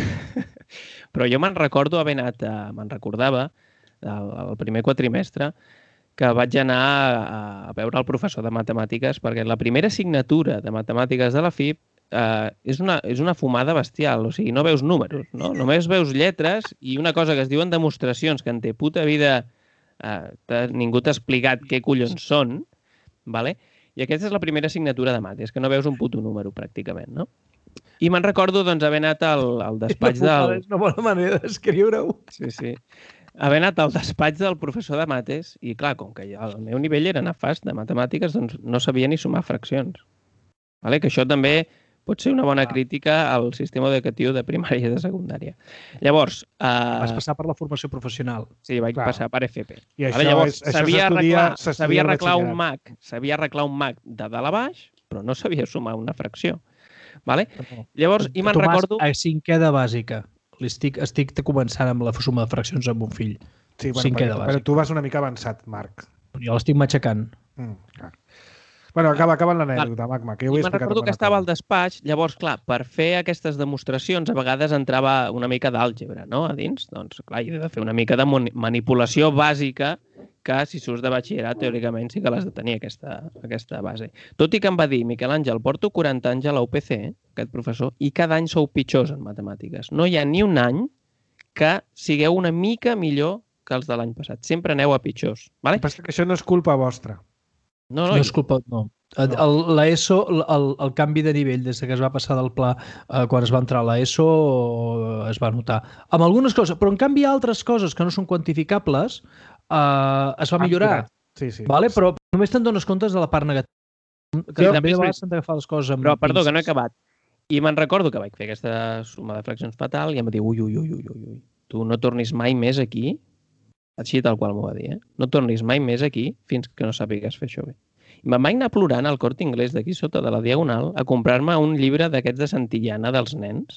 però jo me'n recordo haver anat, a... me'n recordava, el, el primer quatrimestre, que vaig anar a, a veure el professor de matemàtiques, perquè la primera assignatura de matemàtiques de la F I P eh, és, una, és una fumada bestial. O sigui, no veus números, no? Només veus lletres i una cosa que es diuen demostracions, que en té puta vida... Uh, ningú t'ha explicat què collons són, vale? I aquesta és la primera assignatura de mates, que no veus un puto número, pràcticament, no? I me'n recordo, doncs, haver anat al, al despatx del... És una bona manera d'escriure-ho. Sí, sí. Haver anat al despatx del professor de mates i, clar, com que el meu nivell era nefast de matemàtiques, doncs no sabia ni sumar fraccions. Vale? Que això també pot ser una bona crítica al sistema educatiu de primària i de secundària. Llavors... Uh... Vas passar per la formació professional. Sí, vaig Clar. passar per F P. I això, vale, llavors, és, sabia arreglar, sabia arreglar un Mac, sabia arreglar un Mac de dalt a baix, però no sabia sumar una fracció. Vale? Llavors, i me'n recordo... A cinquè de bàsica. Estic, estic començant amb la suma de fraccions amb un fill. Sí, bueno, perquè, però tu vas una mica avançat, Marc. Però jo l'estic matxacant. Mm, clar. Bueno, acaba, acaba l'anècdota, Magma, que jo ho he I me'n explicat. recordo que estava al despatx, llavors, clar, per fer aquestes demostracions a vegades entrava una mica d'àlgebra, no?, a dins. Doncs, clar, he de fer una mica de manipulació bàsica que, si surts de batxillerat, teòricament sí que l'has de tenir, aquesta, aquesta base. Tot i que em va dir, Miquel Àngel, porto quaranta anys a la U P C, aquest professor, i cada any sou pitjors en matemàtiques. No hi ha ni un any que sigueu una mica millor que els de l'any passat. Sempre aneu a pitjors. Vale? Però és que això no és culpa vostra. No, no, no és culpa... No. L'ESO, el, el, el canvi de nivell des que es va passar del pla eh, quan es va entrar a l'ESO es va notar. Amb algunes coses, però en canvi altres coses que no són quantificables eh, es va millorar. Sí, sí. Vale? Però només te'n dones comptes de la part negativa. Que sí, també de vegades s'han d'agafar les coses amb... Però, perdó, pinces. Que no he acabat. I me'n recordo que vaig fer aquesta suma de fraccions fatal i em va dir, ui, ui, ui, ui, ui, tu no tornis mai més aquí, així tal qual m'ho va dir, eh? No tornis mai més aquí fins que no sàpigues fer això bé. I me'n vaig anar plorant al Corte Inglés d'aquí sota de la Diagonal a comprar-me un llibre d'aquests de Santillana dels nens.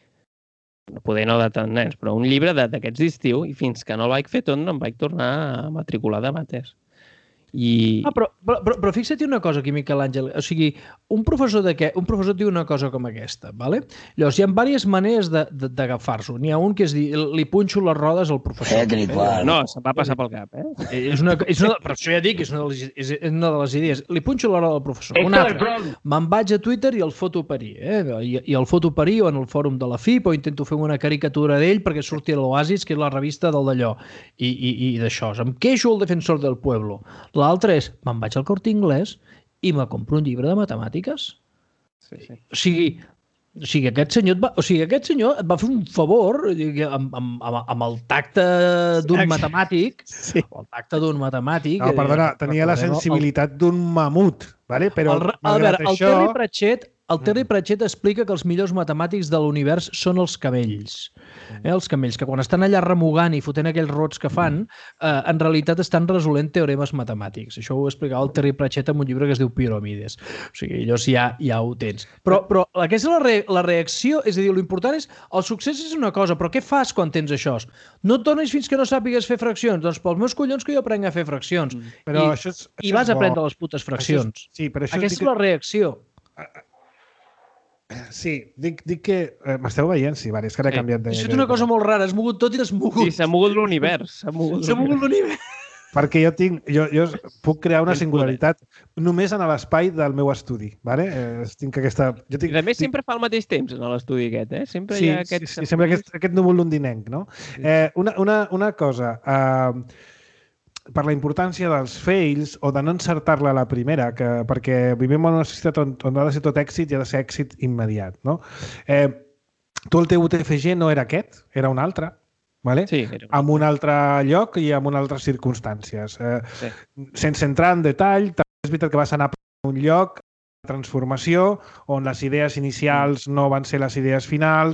Poder no de tant nens, però un llibre d'aquests d'estiu i fins que no el vaig fer tot no em vaig tornar a matricular de mates. I... Ah, però, però, però, però fixa't una cosa aquí, Miquel Àngel. O sigui, un professor, un professor diu una cosa com aquesta, ¿vale? Llavors, hi ha diverses maneres d'agafar-s'ho. N'hi ha un que es diu, li punxo les rodes al professor. Eh, no, se'm va passar pel cap, eh? És una, és una, però això ja dic, és una, de les, és una de les idees. Li punxo la roda al professor. Un altre, me'n vaig a Twitter i el foto parir, eh? I, i el foto parir o en el fòrum de la F I P o intento fer una caricatura d'ell perquè surti a l'Oasis, que és la revista del d'allò, i, i, i d'això. Em queixo el defensor del pueblo. L'altre és, me'n vaig al Corte Inglés i me compro un llibre de matemàtiques. Sí, sí. O sigui, o sigui, aquest senyor et va, o sigui, aquest senyor et va fer un favor amb, amb, amb el tacte d'un matemàtic, sí. El tacte d'un matemàtic... No, perdona, tenia la sensibilitat d'un mamut, ¿vale? Però el, Albert, el això... Terry Pratchett El Terry Pratchett explica que els millors matemàtics de l'univers són els camells. Eh, els camells, que quan estan allà remugant i fotent aquells rots que fan, eh, en realitat estan resolent teoremes matemàtics. Això ho explicava el Terry Pratchett en un llibre que es diu Piròmides. O sigui, llavors ja, ja ho tens. Però, però aquesta és la, re, la reacció, és a dir, l'important és, el succés és una cosa, però què fas quan tens això? No et dones fins que no sàpigues fer fraccions? Doncs pels meus collons que jo aprenc a fer fraccions. Però I, això és, això i vas és a aprendre les putes fraccions. És, sí, però això aquesta és la reacció. Sí, dic, dic que... Eh, m'esteu veient? Sí, vale, és que ara he canviat de... Això és una cosa molt rara, has mogut tot i t'has mogut. Sí, s'ha mogut l'univers. S'ha mogut l'univers. Perquè jo tinc... Jo, jo puc crear una singularitat només en l'espai del meu estudi, vale? Eh, tinc aquesta... Jo tinc, I a més tinc... sempre fa al mateix temps en l'estudi aquest, eh? Sempre sí, hi ha aquest... Sí, sí, sempre aquest, aquest núvol londinenc, no? Sí. Eh, una, una, una cosa... Eh, per la importància dels fails o de no encertar-la a la primera, que, perquè vivim en una societat on, on ha de ser tot èxit i ha de ser èxit immediat, no? Eh, tu el teu U T F G no era aquest, era un altre, vale? Sí, era un... amb un altre lloc i amb unes altres circumstàncies. Eh, sí. Sense entrar en detall, també és veritat que vas anar a un lloc de transformació on les idees inicials no van ser les idees finals,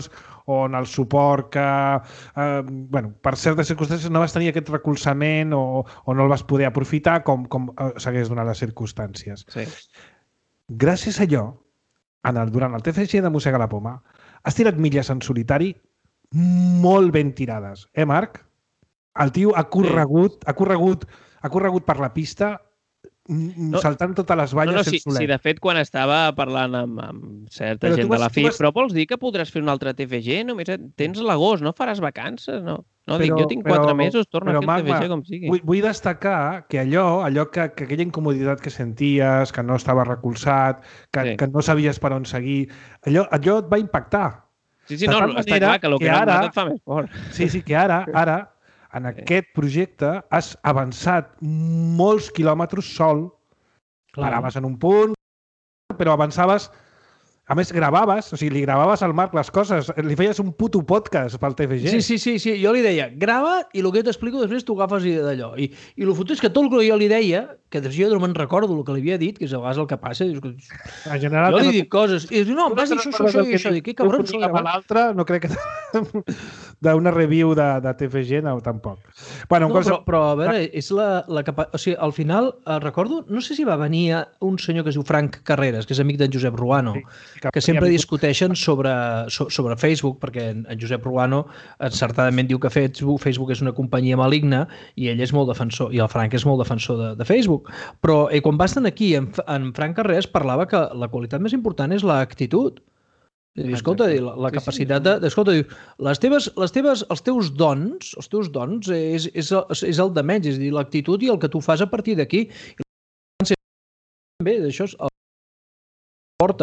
o en el suport que, eh, bueno, per certes circumstàncies no vas tenir aquest recolzament o, o no el vas poder aprofitar com, com s'hagués donat les circumstàncies. Sí. Gràcies a allò, en el, durant el T F G de Mossega la Poma, has tirat milles en solitari molt ben tirades. Eh, Marc? El tio ha corregut, sí. ha corregut, ha corregut per la pista no, saltant totes les valles no, no, sense sí, sí, de fet, quan estava parlant amb, amb certa però gent vas, de la F I P, vas... però vols dir que podràs fer un altre T F G? Només tens l'agost, no faràs vacances? No, no però, dic, jo tinc però, quatre mesos, torna però, a fer el T F G com sigui. Vull, vull destacar que allò, allò que, que aquella incomoditat que senties, que no estava recolzat, que, sí. que no sabies per on seguir, allò, allò et va impactar. Sí, sí, no, està clar que el que, que ara, no et fa més fort. Sí, sí, que ara, ara en aquest projecte has avançat molts quilòmetres sol. Clar. Paraves en un punt, però avançaves... A més, gravaves, o sigui, li gravaves al Marc les coses, li feies un puto podcast pel T F G. Sí, sí, sí, sí. Jo li deia, grava i el que t'explico després tu agafes d'allò. I, i el fotut és que tot el que jo li deia, que jo no me'n recordo el que li havia dit, que és a vegades el que passa, dius, en general, jo li dic coses, i dius, no, em vas dir això, això, això, i això, dic, què cabrons són? L'altre, no crec que d'una review de, de T F G, no, tampoc. Bueno, no, però, però, a veure, és la, la capa... o sigui, al final, eh, recordo, no sé si va venir un senyor que es diu Frank Carreras, que és amic d'en Josep Ruano, sí, que sempre discuteixen sobre, sobre Facebook, perquè en Josep Ruano encertadament diu que Facebook, Facebook és una companyia maligna i ell és molt defensor, i el Frank és molt defensor de, de Facebook. Però eh, quan va estar aquí, en, en Frank Carreras parlava que la qualitat més important és l'actitud. Escolta, la, la capacitat de... Escolta, les teves, les teves, els teus dons, els teus dons és, és, és el de menys, és a dir, l'actitud i el que tu fas a partir d'aquí. Bé, d'això és el que porta.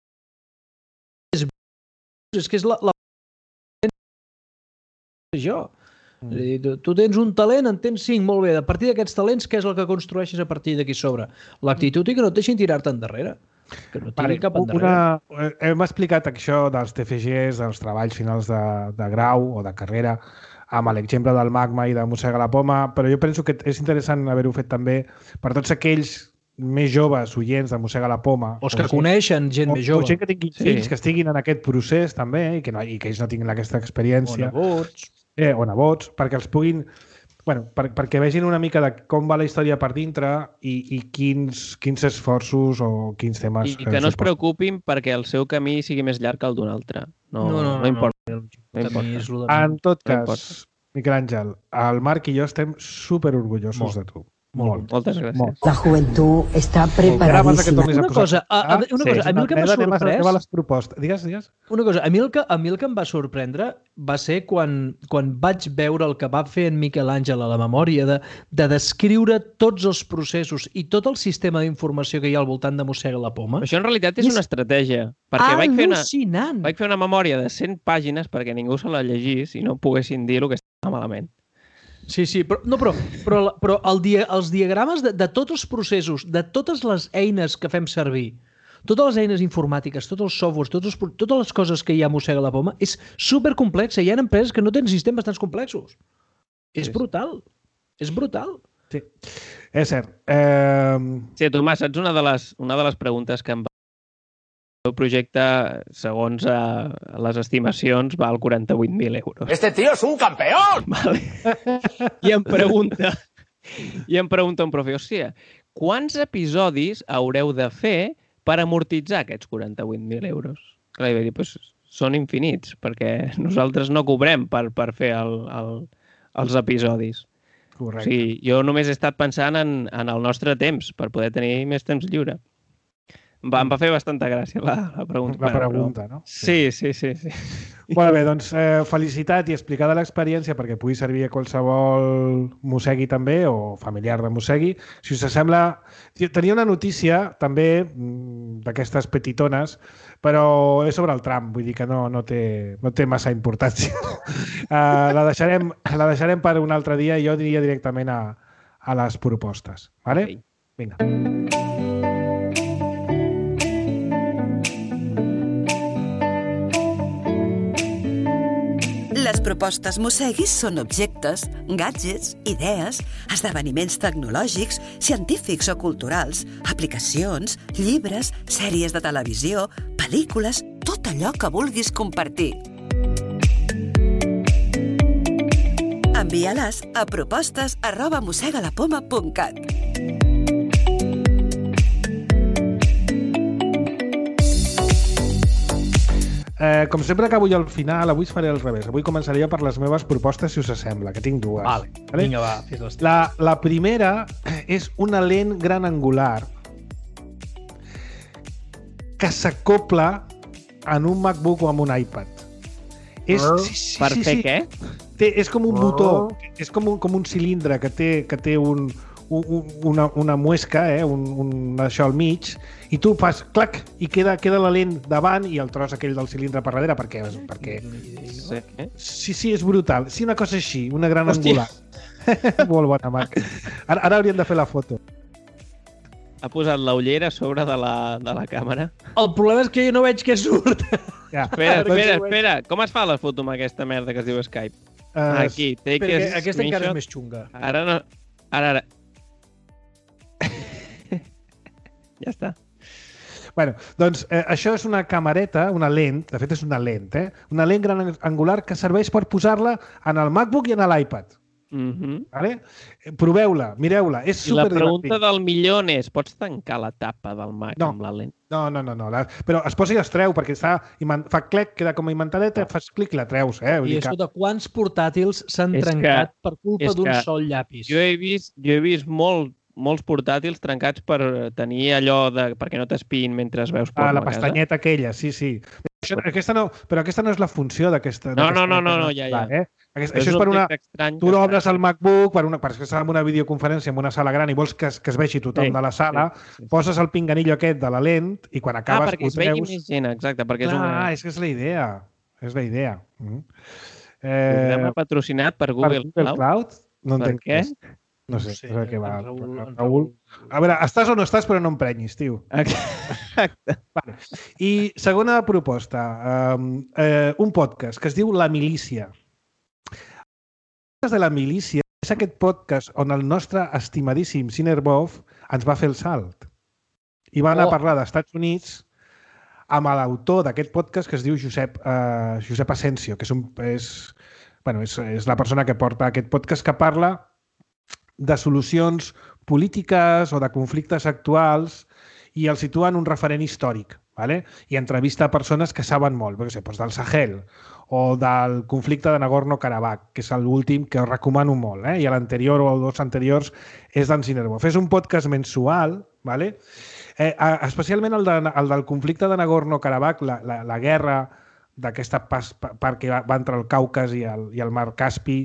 És que és la... la... jo. Mm. Tu tens un talent, en tens cinc, molt bé. A partir d'aquests talents, què és el que construeixes a partir d'aquí sobre? L'actitud i que no et deixin tirar-te endarrere. Que no tiri cap endarrere. Una... Hem explicat això dels T F Gs, dels treballs finals de, de grau o de carrera, amb l'exemple del Magma i de Mossega la Poma, però jo penso que és interessant haver-ho fet també per tots aquells més joves, oients de Mossega la Poma. O que coneixen gent o, més jove. O gent que tinguin sí. fills, que estiguin en aquest procés també i que, no, i que ells no tinguin aquesta experiència. O nebots. Eh, o nebots, perquè els puguin... Bueno, per, perquè vegin una mica de com va la història per dintre i, i quins, quins esforços o quins temes... I que no es preocupin perquè el seu camí sigui més llarg que el d'un altre. No, no, no, no importa. No, no importa. En tot cas, Miquel Àngel, el Marc i jo estem superorgullosos Molt. de tu. Molt, moltes gràcies. Molt. La juventud està preparadíssima. Una cosa, a, a, una cosa, sí, a mi el que m'ha sorprès... Les propostes. Digues, digues. Una cosa, a mi, el que, a mi el que em va sorprendre va ser quan, quan vaig veure el que va fer en Miquel Àngel a la memòria de, de descriure tots els processos i tot el sistema d'informació que hi ha al voltant de Mossega la Poma. Això en realitat és, és una estratègia. Perquè vaig fer una, al·lucinant. vaig fer una memòria de cent pàgines perquè ningú se la llegís i no poguessin dir el que estava malament. Sí, sí, però, no, però, però, però el dia, els diagrames de, de tots els processos, de totes les eines que fem servir, totes les eines informàtiques, tots els softwares, tots els, totes les coses que hi ha a Mossega la Poma, és supercomplexa. Hi ha empreses que no tenen sistemes tan complexos. És sí. brutal. És brutal. Sí, és cert. Eh... Sí, Tomàs, saps una de les, una de les preguntes que em va... El projecte, segons uh, les estimacions, val quaranta-vuit mil euros. Este tío es un campeón! Vale. I em pregunta, i em pregunta un profe, hòstia, quants episodis haureu de fer per amortitzar aquests quaranta-vuit mil euros? Clar, i vaig dir, pues, són infinits, perquè nosaltres no cobrem per, per fer el, el, els episodis. Correcte. O sigui, jo només he estat pensant en, en el nostre temps, per poder tenir més temps lliure. Va, em va fer bastanta gràcia la, la pregunta. La pregunta, però... no? Sí, sí, sí. sí. Molt bé, doncs eh, felicitat i explicada l'experiència perquè pugui servir a qualsevol mossegui també o familiar de mossegui. Si us sembla... Tenia una notícia també d'aquestes petitones, però és sobre el tram, vull dir que no, no, té, no té massa importància. uh, la, deixarem, la deixarem per un altre dia i jo diria directament a, a les propostes. Vale? Okay. Vinga. Les propostes mosseguis són objectes, gadgets, idees, esdeveniments tecnològics, científics o culturals, aplicacions, llibres, sèries de televisió, pel·lícules, tot allò que vulguis compartir. Envia-les a propostes arroba mossegalapoma punt cat. Eh, com sempre acabo jo al final, avui faré al revés. Avui començaria per les meves propostes, si us sembla, que tinc dues. Vale, vale? Vinga, va, fes-les. La, la primera és una lent gran angular que s'acopla en un MacBook o en un iPad. És, sí, sí, per sí, fer sí. què? Té, és com un botó, és com un, com un cilindre que té, que té un, un, una, una muesca, eh? un, un, això al mig, i tu fas clac i queda, queda la lent davant i el tros aquell del cilindre per darrere, perquè... perquè... Sí, eh? sí, sí, és brutal. Sí, una cosa així, una gran Hòstia. angular. Molt bona, Marc. Ara, ara hauríem de fer la foto. Ha posat la ullera a sobre de la, de la càmera. El problema és que jo no veig què surt. Ja. Espera, espera, espera. Com es fa la foto amb aquesta merda que es diu Skype? Uh, Aquí, take Perquè a aquesta encara és screenshot. més xunga. Ara no... Ara, ara. Ja està. Bueno, doncs eh, això és una camareta, una lent, de fet és una lent, eh? Una lent gran angular que serveix per posar-la en el MacBook i en l'iPad. Mm-hmm. Vale? Proveu-la, mireu-la, és I la superdivertit. pregunta del millón és, pots tancar la tapa del Mac No. amb la lent? No, no, no, no. La... però es posa i es treu, perquè està... fa clec, queda com a imantadeta, fas clic i la treus. Eh? Vull I dir que... escolta, quants portàtils s'han És trencat que- per culpa és d'un que sol llapis? Jo he vist, jo he vist molt, molts portàtils trencats per tenir allò de... perquè no t'espiïn mentre veus porno Ah, la a casa. pestanyeta aquella, sí, sí. Això, aquesta no, però aquesta no és la funció d'aquesta... No, no, d'aquesta no, no, no, lent, ja, ja. clar, Eh? Aquest, Però això és per una... estrany Tu l'obres al MacBook per una, perquè estàs en una videoconferència en una sala gran i vols que es, que es vegi tothom Sí, de la sala, sí, sí, sí. poses el pinganillo aquest de la lent i quan Ah, acabes perquè es ho vegi treus... més gent, exacte, perquè és Clar, un és que és la idea. És la idea. Mm. programa Eh, patrocinat per per Google Google Cloud. Cloud? No Per entenc què? res. No sé, sé, no sé què va. en Raül- en Raül. A veure, estàs o no estàs, però no emprenyis, tio. Exacte. Vale. I segona proposta, um, eh, un podcast que es diu La Milícia. El podcast de La Milícia és aquest podcast on el nostre estimadíssim Cinerbov ens va fer el salt. I va anar Oh. a parlar d'Estats Units amb l'autor d'aquest podcast que es diu Josep, uh, Josep Asensio, que és, un, és, bueno, és, és la persona que porta aquest podcast que parla de solucions polítiques o de conflictes actuals i el situa en un referent històric, ¿vale? I entrevista a persones que saben molt, per exemple, del Sahel o del conflicte de Nagorno-Karabakh, que és l'últim que us recomano molt, eh? I l'anterior o els dos anteriors és d'en Cinerbov. És un podcast mensual, ¿vale? Eh, especialment el, de, el del conflicte de Nagorno-Karabakh, la, la, la guerra d'aquesta part que va, va entre el Caucas i el, i el Mar Caspi,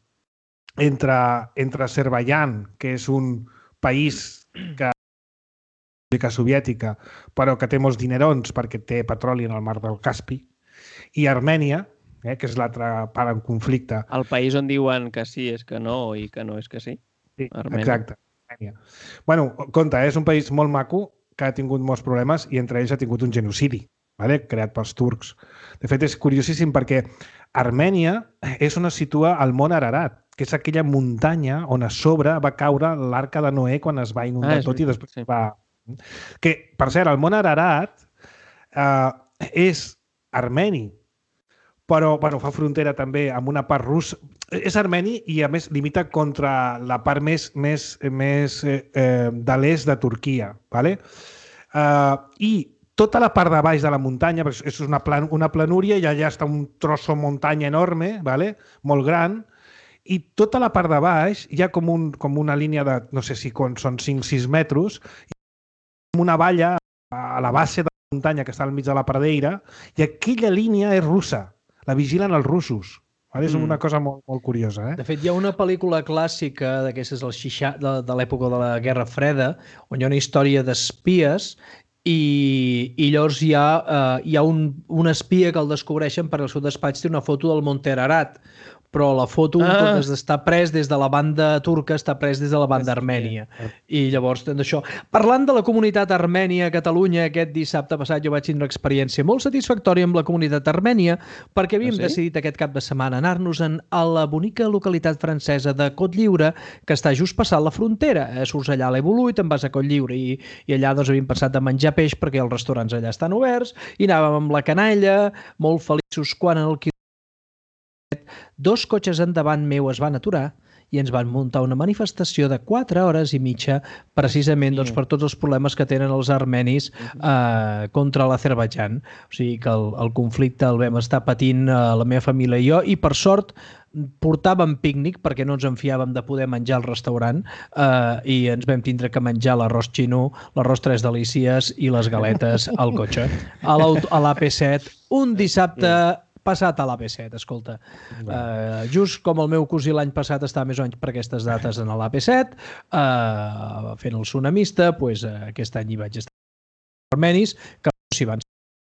entre, entre Azerbaiyán, que és un país que República Soviètica, però que té molts dinerons perquè té petroli en el mar del Caspi, i Armènia, eh, que és l'altra part en conflicte. El país on diuen que sí és que no i que no és que sí. Sí, Armènia. exacte. Armènia. Bueno, compte, és un país molt maco que ha tingut molts problemes i entre ells ha tingut un genocidi, vale? Creat pels turcs. De fet, és curiosíssim perquè Armènia és on es situa el Mont Ararat, que és aquella muntanya on a sobre va caure l'arca de Noé quan es va inundar Ah, és tot i veritat, després sí. va... Que, per cert, el Mont Ararat eh, és armeni, però bueno, fa frontera també amb una part russa. És armeni i, a més, limita contra la part més, més, més eh, eh, de l'est de Turquia. ¿Vale? Eh, I tota la part de baix de la muntanya, perquè és una, plan, una planúria i allà està un trosso muntanya enorme, ¿vale? Molt gran, i tota la part de baix hi ha com, un, com una línia de, no sé si són cinc o sis metres, i com una valla a la base de la muntanya que està al mig de la pradeira, i aquella línia és russa. La vigilen els russos. Vale? És una cosa molt, molt curiosa. Eh? De fet, hi ha una pel·lícula clàssica d'aquestes del seixanta, de, de l'època de la Guerra Freda, on hi ha una història d'espies i, i llavors hi ha, uh, hi ha un, un espia que el descobreixen perquè al seu despatx té una foto del Monte Ararat, però la foto, ah. en comptes d'estar pres des de la banda turca, està pres des de la banda armènia. I llavors, d'això... Parlant de la comunitat armènia a Catalunya, aquest dissabte passat jo vaig tindre una experiència molt satisfactòria amb la comunitat armènia perquè havíem Ah, sí? decidit aquest cap de setmana anar-nos-en a la bonica localitat francesa de Cotlliure, que està just passant la frontera. Surts allà a l'Evoluï, te'n vas a Cotlliure i, i allà doncs, havíem passat de menjar peix perquè els restaurants allà estan oberts i anàvem amb la canalla, molt feliços quan el dos cotxes endavant meu es van aturar i ens van muntar una manifestació de quatre hores i mitja precisament doncs, per tots els problemes que tenen els armenis eh, contra l'Azerbaidjan. O sigui que el, el conflicte el vam estar patint eh, la meva família i jo, i per sort portàvem pícnic perquè no ens en fiàvem de poder menjar al restaurant eh, i ens vam tindre que menjar l'arròs xino, l'arròs tres delícies i les galetes al cotxe. A l'A P set, un dissabte passat a l'A P set, escolta. Uh, just com el meu cosí l'any passat estava més o menys per aquestes dates en l'A P set, uh, fent el tsunamista, pues, uh, aquest any hi vaig estar armenis, que s'hi van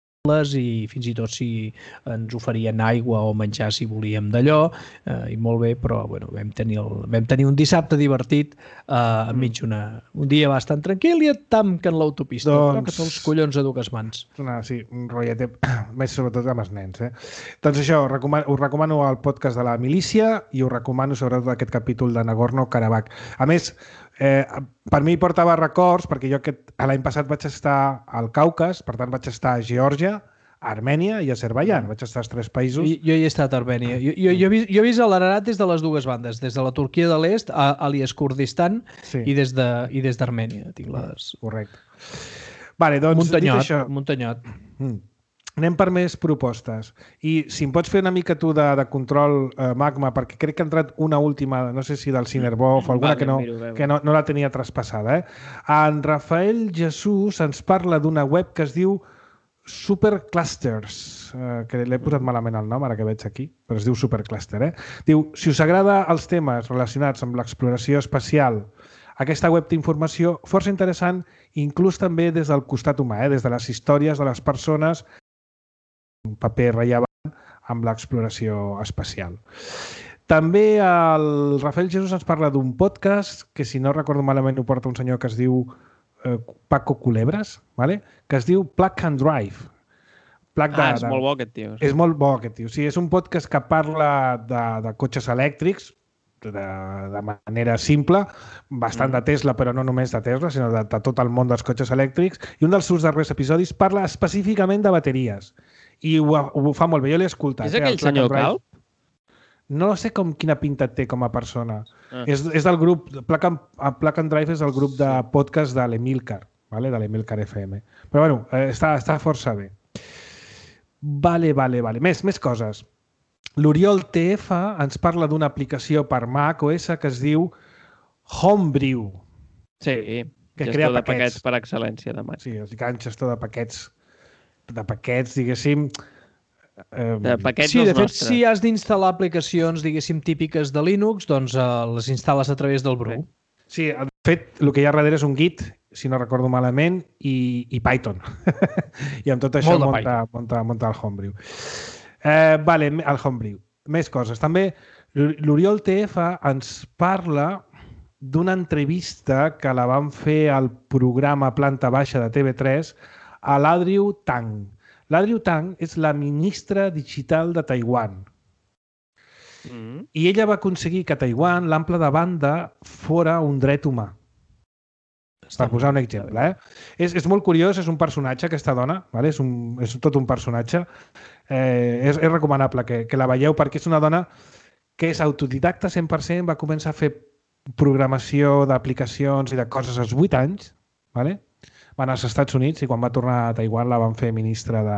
i fins i tot si ens oferien aigua o menjar si volíem d'allò, eh, i molt bé, però bueno, vam, tenir el, vam tenir un dissabte divertit eh, enmig una, un dia bastant tranquil i et tanquen l'autopista. Doncs... Toca els collons a dues mans. No, sí, un rotllet, més sobretot amb els nens. Eh? Doncs això, us recomano, us recomano el podcast de la milícia i us recomano sobretot aquest capítol de Nagorno-Karabakh. A més, Eh, per mi portava records, perquè jo aquest, l'any passat vaig estar al Caucas, per tant vaig estar a Geòrgia, a Armènia i a Azerbaidjan. Vaig estar als tres països. Jo, jo hi he estat a Armènia. Jo, jo, jo, he vist, jo he vist l'Ararat des de les dues bandes, des de la Turquia de l'Est, a, a l'Ies Kurdistan, sí. i des de, i des d'Armènia. Tinc les... Correcte. Vale, doncs, Muntanyot, dit això... Muntanyot. Mm. Anem per més propostes. I si em pots fer una mica tu de, de control eh, Magma, perquè crec que ha entrat una última, no sé si del Cinerbov o alguna vale, que, no, miro, que no, no la tenia traspassada. Eh? En Rafael Jesús ens parla d'una web que es diu Superclusters, eh, que l'he posat malament el nom, ara que veig aquí, però es diu Supercluster. Eh? Diu, si us agrada els temes relacionats amb l'exploració espacial, aquesta web d'informació força interessant, inclús també des del costat humà, eh? Des de les històries de les persones, un paper rellevant amb l'exploració espacial. També el Rafael Jesús ens parla d'un podcast que, si no recordo malament, ho porta un senyor que es diu eh, Paco Culebras, ¿vale? Que es diu Plug and Drive. Plug de, ah, és de... molt bo aquest tio. És molt bo aquest tio. Sí, és un podcast que parla de, de cotxes elèctrics, de, de manera simple, bastant mm. de Tesla, però no només de Tesla, sinó de, de tot el món dels cotxes elèctrics, i un dels seus darrers episodis parla específicament de bateries. I ho, ho fa molt bé, jo l'he escoltat. És aquell eh, senyor Calp? No sé com quina pinta té com a persona. Ah. És, és del grup, Plug and, Plug and Drive és el grup de podcast de l'Emilcar, ¿vale? De l'Emilcar F M. Però bueno, està, està força bé. Vale, vale, vale. Més, més coses. L'Oriol T F ens parla d'una aplicació per Mac O S que es diu Homebrew. Sí, que gestor crea de paquets. paquets per excel·lència de Mac. Sí, és un gestor de paquets de paquets, diguéssim... Eh, de paquets sí, de fet, nostres. si has d'instal·lar aplicacions, diguéssim, típiques de Linux, doncs eh, les instal·les a través del Brew. Sí, de fet, el que hi ha darrere és un Git, si no recordo malament, i, i Python. I amb tot això munta, munta, munta el Homebrew. Eh, vale, el Homebrew. Més coses. També l'Oriol T F ens parla d'una entrevista que la van fer al programa Planta Baixa de T V tres a l'Adriu Tang. L'Adriu Tang és la ministra digital de Taiwan. Mm. I ella va aconseguir que a Taiwan l'ample de banda fora un dret humà. Per posar un exemple. Eh? És, és molt curiós, és un personatge, aquesta dona, vale? és, un, és tot un personatge. Eh, és, és recomanable que, que la veieu perquè és una dona que és autodidacta cent per cent, va començar a fer programació d'aplicacions i de coses als vuit anys, vale? Van als Estats Units i quan va tornar a Taiwan la van fer ministra de...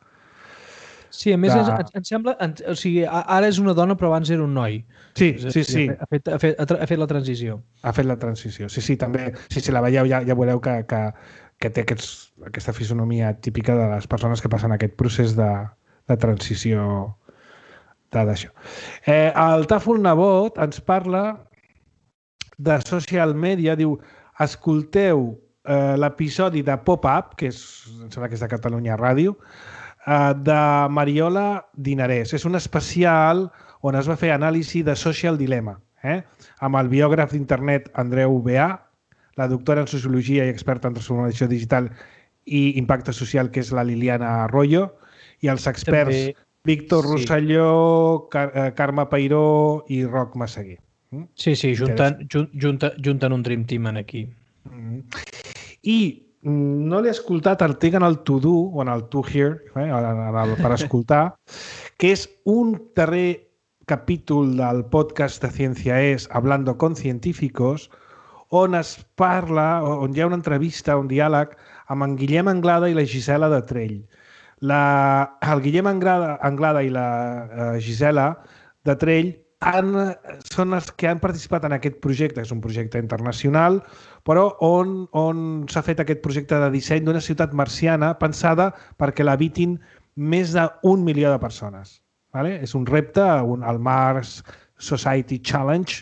Sí, a més, de... ens, ens sembla... Ens, o sigui, ara és una dona, però abans era un noi. Sí, sí, sí. Ha fet, ha fet, ha fet la transició. Ha fet la transició. Sí, sí, també. Sí, si la veieu ja, ja veureu que, que, que té aquests, aquesta fisonomia típica de les persones que passen aquest procés de, de transició d'això. Eh, el Tàfol Nebot ens parla de social media, diu, escolteu eh, l'episodi de Pop-Up, que és, em sembla que és de Catalunya Ràdio, eh, de Mariola Dinarès. És un especial on es va fer anàlisi de Social Dilemma, eh? Amb el biògraf d'internet Andreu Beà, la doctora en Sociologia i experta en transformació digital i impacte social, que és la Liliana Arroyo, i els experts també... Víctor sí. Rosselló, Car Carme Peiró i Roc Massaguer. Mm? Sí, sí, junten, junten, junten un Dream Team en aquí. Mm. I no l'he escoltat, el tinc en el To Do, o en el To Hear, eh, en el, per escoltar, que és un darrer capítol del podcast de Ciència és Hablando con Científicos, on es parla, on hi ha una entrevista, un diàleg amb en Guillem Anglada i la Gisela de Trell. La, el Guillem Anglada, Anglada i la uh, Gisela de Trell han, són els que han participat en aquest projecte, és un projecte internacional, però on, on s'ha fet aquest projecte de disseny d'una ciutat marciana pensada perquè l'habitin més d'un milió de persones. Vale? És un repte, un, el Mars Society Challenge,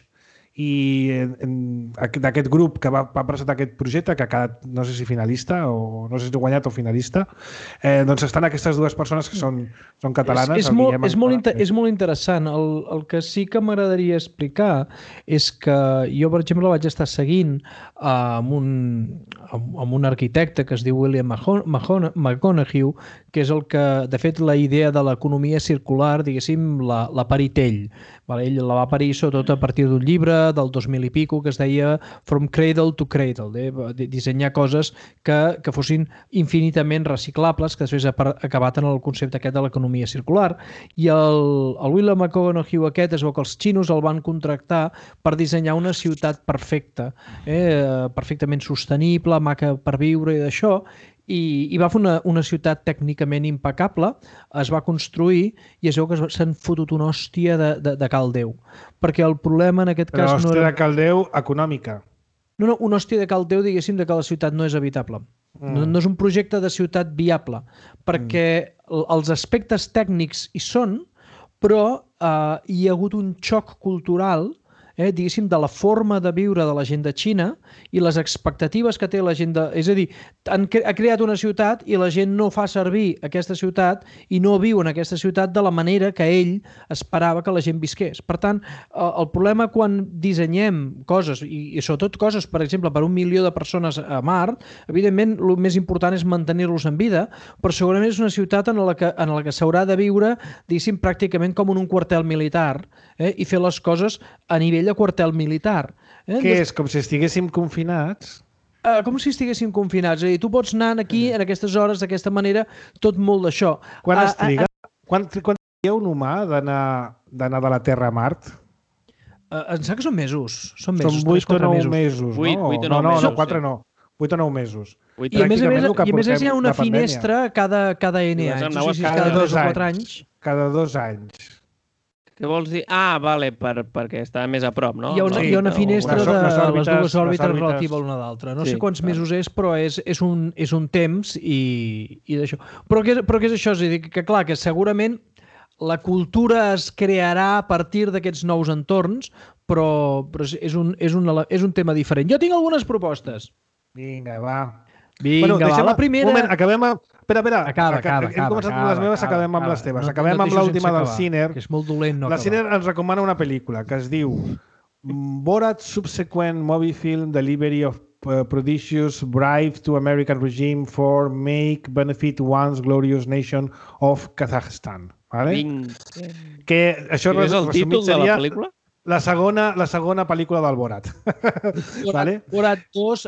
i d'aquest grup que va, va presentar aquest projecte, que ha quedat, no sé si finalista o no sé si ha guanyat o finalista, eh, doncs estan aquestes dues persones que són, són catalanes. És, és, molt, és, molt, inter, és molt interessant. El, el que sí que m'agradaria explicar és que jo, per exemple, vaig estar seguint uh, amb, un, amb, amb un arquitecte que es diu William McConaughey, que és el que, de fet, la idea de l'economia circular, diguéssim, la, la parit ell. Vale? Ell la va parir sobretot a partir d'un llibre del dos mil i pico que es deia From Cradle to Cradle, de dissenyar coses que, que fossin infinitament reciclables, que després ha acabat en el concepte aquest de l'economia circular. I el, el William McConaughey aquest es veu que els xinos el van contractar per dissenyar una ciutat perfecta, eh, perfectament sostenible, maca per viure i d'això, I, i va fer una, una ciutat tècnicament impecable, es va construir i es veu que s'han fotut una hòstia de, de, de caldeu. Perquè el problema en aquest Però cas... Però hòstia no era... de caldeu econòmica. No, no, una hòstia de caldeu, diguéssim, de que la ciutat no és habitable. Mm. No, no és un projecte de ciutat viable, perquè mm. els aspectes tècnics hi són, però eh, hi ha hagut un xoc cultural, eh, diguéssim, de la forma de viure de la gent de Xina i les expectatives que té la gent de... És a dir, han cre ha creat una ciutat i la gent no fa servir aquesta ciutat i no viu en aquesta ciutat de la manera que ell esperava que la gent visqués. Per tant, el problema quan dissenyem coses, i, i sobretot coses, per exemple, per un milió de persones a Mart, evidentment, el més important és mantenir-los en vida, però segurament és una ciutat en la que, en la que s'haurà de viure, diguéssim, pràcticament com en un quartel militar, eh, i fer les coses a nivell de quartel militar. Eh? Què és? Com si estiguéssim confinats? Uh, com si estiguéssim confinats. És a dir, tu pots anar aquí en aquestes hores, d'aquesta manera, tot molt d'això. Quan es triga? Uh, uh, quan, quan triga un humà d'anar de la Terra a Mart? Uh, em sembla que són mesos. Són mesos. Són vuit o nou mesos, mesos vuit, no? vuit o nou no, no, mesos. No, quatre no. vuit o nou mesos. I a més a més, i a més hi ha una finestra cada, cada N anys. No sé si cada, cada dos o quatre anys. Cada dos anys. Què vols dir? Ah, vale, per, perquè està més a prop, no? Hi ha una, sí, hi ha una finestra les, de les, òrbites, les dues òrbites òrbites relativa a l'una a l'altra. No sí, sé quants clar. mesos és, però és, és, un, és un temps i, i d'això. Però, què, però què és això? És a dir, que clar, que segurament la cultura es crearà a partir d'aquests nous entorns, però, però és, un, és, un, és un tema diferent. Jo tinc algunes propostes. Vinga, va. Vinga, bueno, va, la primera... Un moment, acabem amb... Espera, espera. Acaba, acaba, Hem començat amb les meves, acaba, acabem amb acaba. les teves. No, acabem no amb l'última del Ciner. Que és molt dolent no la acabar. Ciner ens recomana una pel·lícula que es diu Borat Subsequent Movie Film Delivery of uh, Prodigious Bribe to American Regime for Make Benefit Once Glorious Nation of Kazakhstan. Vale? Vinc. Que això és el títol de la pel·lícula? La segona, la segona pel·lícula del Borat. Borat, vale? Borat dos...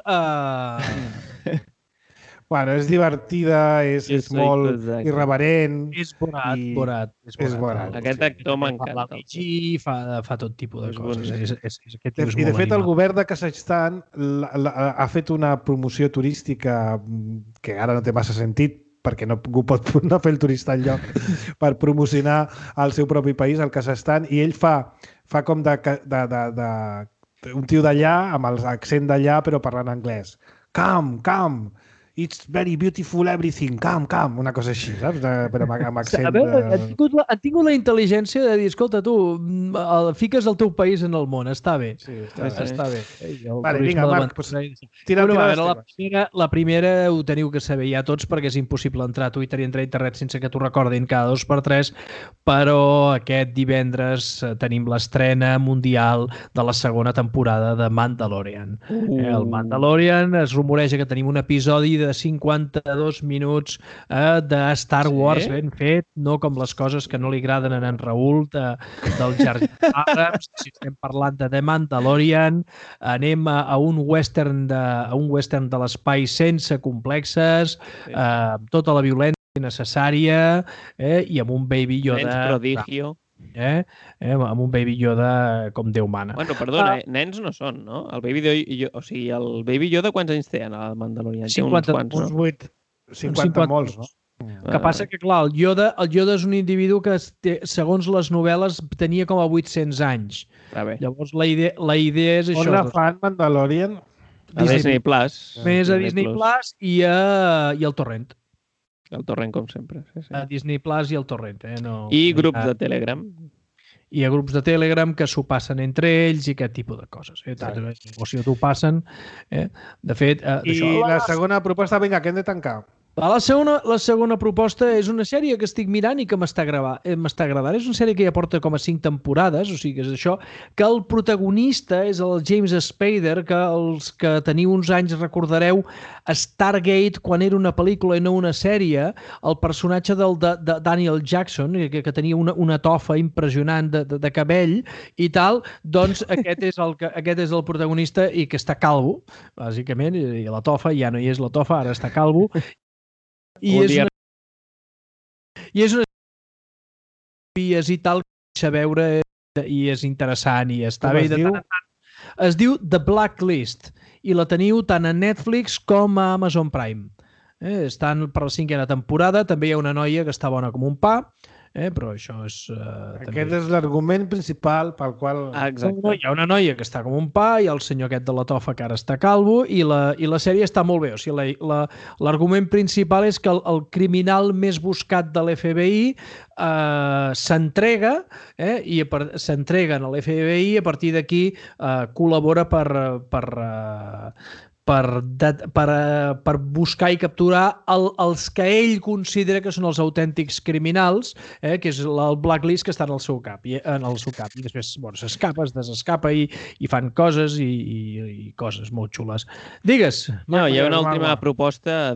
Uh... Bueno, és divertida, és, és molt exacte. Irreverent. És Borat, i... Borat. És Borat. És Borat. Aquest actor m'encanta. Sí, fa, fa tot tipus de és coses. És, és, és, aquest de, és I de fet animat. el govern de Kazakhstan la, la, ha fet una promoció turística que ara no té massa sentit perquè no pot no fer el turista enlloc per promocionar el seu propi país, el Kazakhstan, i ell fa, fa com de, de, de, de un tio d'allà amb l'accent d'allà però parlant anglès. Come, come! It's very beautiful everything, come, come, una cosa així, saps? De, però amb, amb accent... A veure, de... han tingut, la, han tingut la intel·ligència de dir, escolta, tu, el, fiques el teu país en el món, està bé. Sí, està, sí, està bé. El vale, vinga, Marc, pues, tira, bueno, tira veure, la, primera, la primera ho teniu que saber ja tots perquè és impossible entrar a Twitter i entrar a internet sense que t'ho recordin cada dos per tres, però aquest divendres tenim l'estrena mundial de la segona temporada de Mandalorian. Uh. El Mandalorian es rumoreja que tenim un episodi de de cinquanta-dos minuts eh, de Star Wars sí? Ben fet, no com les coses que no li agraden a en Raül de, del Jar Jar Abrams. Si estem parlant de The Mandalorian, anem a, a un western de, a un western de l'espai sense complexes, sí. eh, amb tota la violència necessària eh, i amb un Baby Yoda. Menys prodigio. eh? eh? Amb un Baby Yoda com Déu mana. Bueno, perdona, ah. nens no són, no? El Baby Yoda, o sigui, el Baby Yoda quants anys té en el Mandalorian? cinquanta, uns quants, uns vuit, cinquanta, cinquanta molts, no? Que passa que, clar, el Yoda, el Yoda és un individu que, segons les novel·les, tenia com a vuit-cents anys. Ah, Llavors, la idea, la idea és això. On la fan, Mandalorian? A Disney, Disney Plus. Més a Disney Plus i, a, i al Torrent. El Torrent, com sempre. Sí, sí. A Disney Plus i al Torrent. Eh? No, I grups a... de Telegram. I a grups de Telegram que s'ho passen entre ells i aquest tipus de coses. Eh? Sí. O si t'ho passen. Eh? De fet... Eh, I la segona proposta, vinga, que hem de tancar. La segona, la segona proposta és una sèrie que estic mirant i que m'està agradant. És una sèrie que ja porta com a cinc temporades, o sigui que és això, que el protagonista és el James Spader, que els que teniu uns anys recordareu Stargate, quan era una pel·lícula i no una sèrie, el personatge del de, de Daniel Jackson, que, que tenia una, una tofa impressionant de, de, de cabell i tal, doncs aquest és, el, aquest és el protagonista i que està calvo, bàsicament, i la tofa ja no hi és la tofa, ara està calvo. I és, una... I és una i tal que a veure i és interessant i està Com bé. es De diu? tant en tant. Es diu The Blacklist i la teniu tant a Netflix com a Amazon Prime. Eh, estan per la cinquena temporada, també hi ha una noia que està bona com un pa, eh, però això és... Uh, Aquest també... és l'argument principal pel qual... Ah, exacte. Hi ha una noia que està com un pa i el senyor aquest de la tofa que ara està calvo i la, i la sèrie està molt bé. O sigui, l'argument la, principal és que el, el criminal més buscat de l'F B I eh, s'entrega eh, i s'entreguen a l'F B I i a partir d'aquí eh, col·labora per... per eh, Per, de, per, per buscar i capturar el, els que ell considera que són els autèntics criminals, eh, que és el blacklist que està en el seu cap. I, en el seu cap. I després bueno, s'escapa, es desescapa i, i fan coses i, i, i coses molt xules. Digues. No, hi ha una última proposta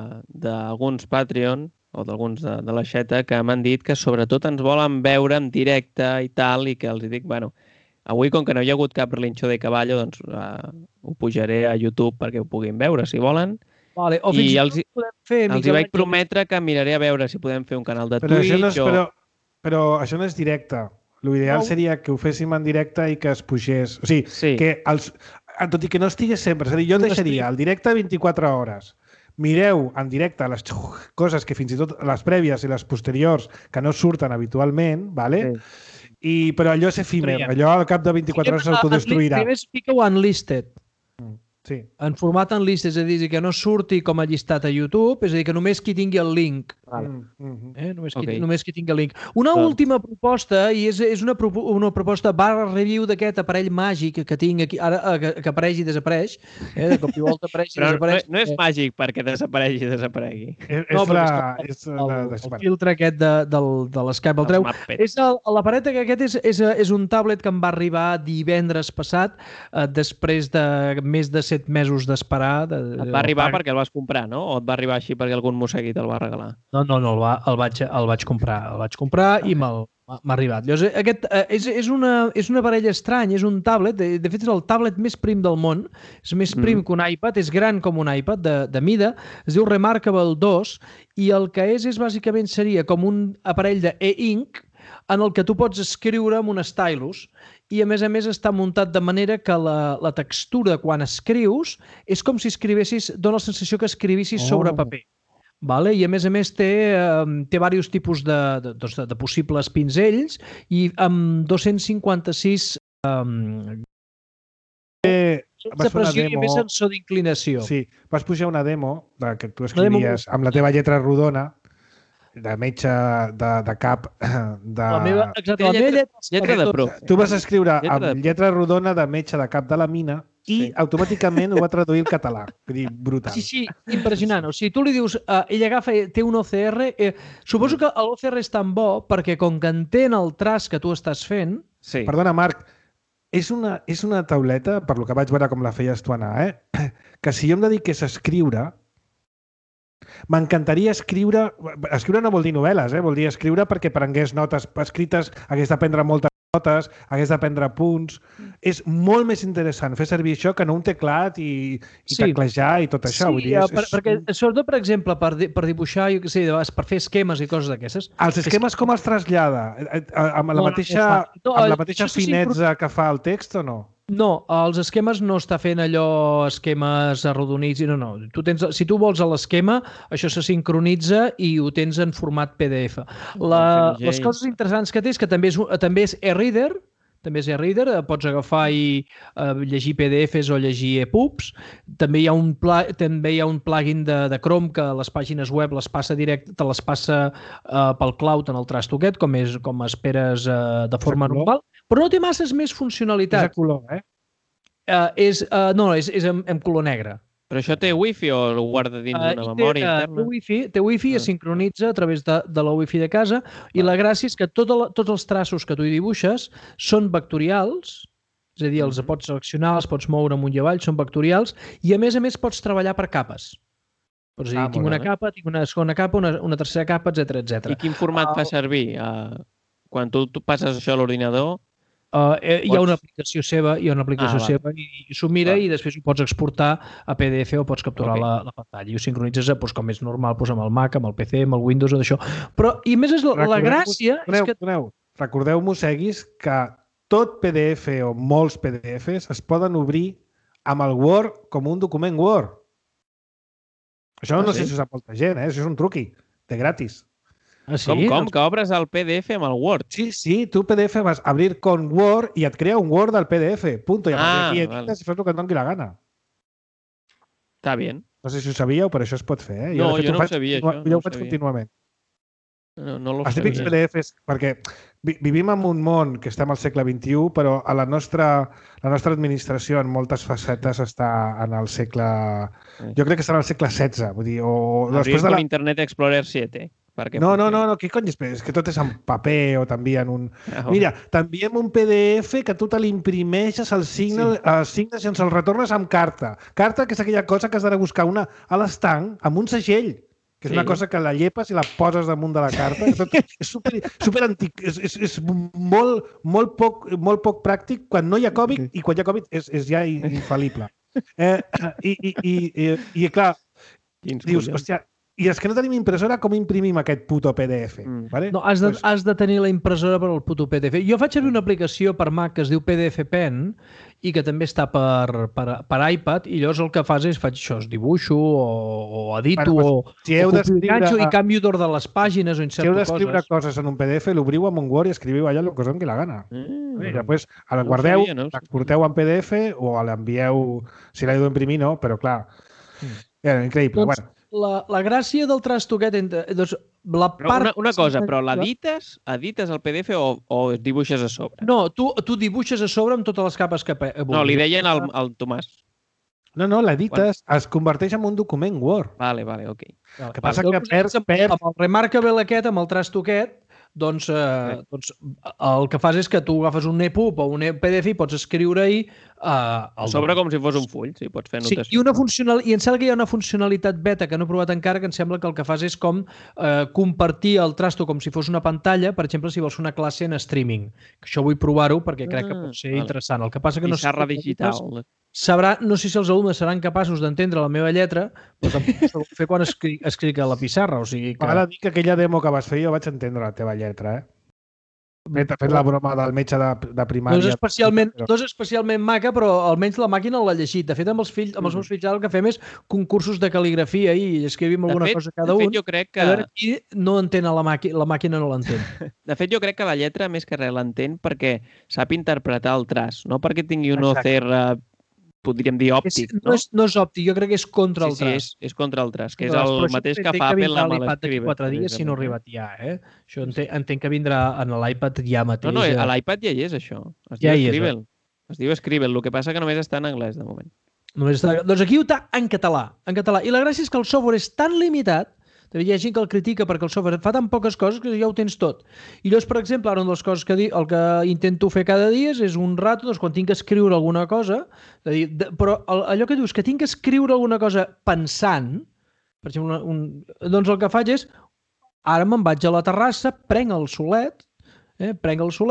d'alguns Patreon o d'alguns de, de la xeta que m'han dit que sobretot ens volen veure en directe i tal, i que els dic, bueno, avui, com que no hi ha hagut cap relinxó de cavallo, doncs uh, ho pujaré a YouTube perquè ho puguin veure, si volen. Vale. O fins I els, fer, els hi vaig prometre que miraré a veure si podem fer un canal de però Twitch. Això no és, o... però, però això no és directe. L'ideal no. seria que ho féssim en directe i que es pugés. O sigui, sí. que els, tot i que no estigués sempre. És a dir, jo el deixaria el directe vint-i-quatre hores. Mireu en directe les coses que fins i tot les prèvies i les posteriors que no surten habitualment, vale? Sí. I, però allò és efímer, allò al cap de vint-i-quatre hores s'autodestruirà. Primer es fica Unlisted. Mm, sí. En format Unlisted, és a dir, que no surti com a llistat a YouTube, és a dir, que només qui tingui el link. Mm, mm, eh? només, qui, okay. només qui tingui el link. Una ah. última proposta, i és, és una, una proposta barra review d'aquest aparell màgic que tinc aquí, ara que, que apareix i desapareix, eh? de cop i volta apareix i però desapareix. No, no és màgic perquè desapareixi i desaparegui. És, no, és, la, és, és el, la, el filtre aquest de, del, de l'Skype el treu. És el, l'aparell que aquest és, és, és un tablet que em va arribar divendres passat, eh, després de més de set mesos d'esperar. De, et va arribar de... perquè el vas comprar, no? O et va arribar així perquè algun mossegui te'l va regalar? No, no, no, el, va, el, vaig, el vaig comprar. El vaig comprar i me'l m'ha arribat. Llavors, aquest eh, és, és, una, és un aparell estrany, és un tablet, de, de fet és el tablet més prim del món, és més prim mm. que un iPad, és gran com un iPad de, de mida, es diu Remarkable dos i el que és, és bàsicament seria com un aparell d'e-ink en el que tu pots escriure amb un stylus i a més a més està muntat de manera que la, la textura quan escrius és com si escrivessis, dona la sensació que escrivissis oh. sobre paper. Vale? I a més a més té, eh, té diversos tipus de, de, de, de possibles pinzells i amb dos-cents cinquanta-sis eh, eh, de pressió i més sensor d'inclinació. Sí, vas pujar una demo de, que tu escrivies amb la teva lletra rodona de metge de, de cap de... La meva, exacte, la lletra, meva lletra, lletra de prof. Tu vas escriure lletra amb de... lletra rodona de metge de cap de la mina i sí. automàticament ho va traduir al català. Vull dir, brutal. Sí, sí, impressionant. O sigui, tu li dius, uh, ell agafa, té un O C R, eh, suposo que l'O C R és tan bo perquè com que entén el traç que tu estàs fent... Sí. Perdona, Marc, és una, és una tauleta, per lo que vaig veure com la feies tu anar, eh? que si jo em dediqués a escriure, m'encantaria escriure... Escriure no vol dir novel·les, eh? Vol dir escriure perquè prengués notes escrites, hagués d'aprendre moltes notes, hagués de prendre punts. És molt més interessant fer servir això que no un teclat i, i sí. teclejar i tot això. Sí, Vull dir, és, per, és... perquè sobretot, per exemple, per, di per dibuixar, jo què sé, per fer esquemes i coses d'aquestes. Els esquemes com els trasllada? Amb la mateixa, no, amb la mateixa finezza que fa el text o no? No, els esquemes no està fent allò esquemes arrodonits, no, no. Tu tens, si tu vols l'esquema, això se sincronitza i ho tens en format P D F. La, les coses interessants que té és que també és, també és e-reader, també és e-reader, pots agafar i uh, llegir P D Fs o llegir e-pubs. També hi ha un, pla, també hi ha un plugin de, de Chrome que les pàgines web les passa directe, te les passa uh, pel cloud en el trastoquet, com, és, com esperes uh, de forma normal. Però no té masses més funcionalitats. És a color, eh? Uh, és, uh, no, és, és en, en color negre. Però això té wifi o ho guarda dins uh, una memòria té, interna? Té wifi, té wifi ah. es sincronitza a través de, de la wifi de casa i ah. la gràcia és que tot el, tots els traços que tu hi dibuixes són vectorials, és a dir, els pots seleccionar, els pots moure amunt i avall, són vectorials i a més a més pots treballar per capes. Pots dir, ah, tinc una capa, tinc una segona capa, una, una tercera capa, etcètera, etcètera. I quin format uh, fa servir? Uh, quan tu, tu passes això a l'ordinador... Uh, hi ha una aplicació seva, hi ha una aplicació ah, seva i, i s'ho mira ah. i després ho pots exportar a P D F o pots capturar okay. la, la pantalla i ho sincronitzes doncs, com és normal doncs, amb el Mac, amb el P C, amb el Windows o d'això. Però, i més és la, la gràcia... Recordeu, és que... recordeu, recordeu-m'ho, seguis, que tot P D F o molts P D Fs es poden obrir amb el Word com un document Word. Això ah, no sí? sé si ho sap molta gent, eh? Això és un truqui, de gratis. Ah, sí? Com, com? Que obres el P D F amb el Word? Sí, sí, tu P D F vas a abrir con Word i et crea un Word del P D F, punto. I a partir d'aquí ah, edites i fas el que et doni la gana. Està bé. No sé si ho sabíeu, però això es pot fer. Eh? No, jo, jo no ho sabia, això. Jo ho faig contínuament. No, no lo Els típics P D Fs, perquè vivim en un món que estem al segle vint-i-u, però a la nostra, la nostra administració en moltes facetes està en el segle... Jo crec que està en el segle setze. Vull dir, o després de la... Internet Explorer siete. No, no, no, no, què cony és? És que tot és en paper o t'envien un... Ah, Mira, t'enviem un P D F que tu te l'imprimeixes, el signe, sí. el signes i ens el retornes amb carta. Carta, que és aquella cosa que has d'anar a buscar una a l'estanc amb un segell, que és sí. una cosa que la llepes i la poses damunt de la carta. Tot, és super, super antic, és, és, és molt, molt, poc, molt poc pràctic quan no hi ha Covid i quan hi ha Covid és, és ja infal·lible. Eh, i, i, i, i, i clar, Quins dius, collons. Hòstia, i és que no tenim impressora, com imprimim aquest puto P D F? Mm. Vale? No, has de, pues... has de tenir la impressora per al puto P D F. Jo faig servir una aplicació per Mac que es diu P D F Pen i que també està per, per, per iPad i llavors el que fas és faig això, es dibuixo o, o edito bueno, pues, si o, o ganxo i canvio d'ordre de les pàgines o inserto coses. Si heu d'escriure coses. coses en un P D F, l'obriu amb un Word i escriviu allà el que us doni la gana. Mm. I després el no guardeu, sabia, no? L'exporteu en P D F o l'envieu, si l'heu d'imprimir, no, però clar, mm. era increïble. Doncs, bueno. La, la gràcia del trastoquet... Doncs, la part... Una, una cosa, però l'edites? Edites el P D F o, o dibuixes a sobre? No, tu, tu dibuixes a sobre amb totes les capes que... No, li deien al, al Tomàs. No, no, l'edites, Quan... es converteix en un document Word. Vale, vale, ok. El que passa vale. que perd, perd... Amb el Remarkable aquest, amb el trastoquet, doncs, eh, doncs el que fas és que tu agafes un EPUB o un P D F i pots escriure-hi eh, a sobre com si fos un full, sí, pots fer anotació. Sí, i, una funcional... I em sembla que hi ha una funcionalitat beta que no he provat encara, que em sembla que el que fas és com eh, compartir el trasto com si fos una pantalla, per exemple, si vols fer una classe en streaming. Que això vull provar-ho perquè crec que pot ser ah, vale. interessant. El que passa que no Pissarra digital. Sabrà, no sé si els alumnes seran capaços d'entendre la meva lletra, però tampoc ho fer quan escric, escric a la pissarra. O sigui que... Ara dic que aquella demo que vas fer jo vaig entendre la teva lletra, eh? Fet, fet la broma del metge de, de primària. No és, especialment, no és especialment maca, però almenys la màquina l'ha llegit. De fet, amb els, fills, amb els meus fills el que fem és concursos de cal·ligrafia i escrivim alguna fet, cosa cada un. De fet, jo crec que... A veure qui no entén la màquina, la màquina no l'entén. De fet, jo crec que la lletra, més que res, l'entén perquè sap interpretar el traç, no perquè tingui un O C R, podríem dir, òptic. És, no? No, és, no és òptic, jo crec que és contra el sí, traç. Sí, és, és contra el traç, que és el mateix que fa Apple amb l'iPad d'aquí quatre dies si no ha arribat ja, eh? Això entenc, entenc que vindrà en l'iPad ja mateix. No, no, a l'iPad ja hi és, això. Es ja diu Scribble. Es diu Scribble, el que passa que només està en anglès, de moment. Només està... Doncs aquí ho està en català, en català. I la gràcia és que el software és tan limitat, hi ha gent que el critica perquè el software fa tan poques coses que ja ho tens tot. I llavors, per exemple, ara una de les coses que, el que intento fer cada dia és un rato, doncs, quan tinc que escriure alguna cosa, de dir, de, però allò que dius, que tinc que escriure alguna cosa pensant, per exemple, un, doncs el que faig és, ara me'n vaig a la terrassa, prenc el solet, eh, prenc el solet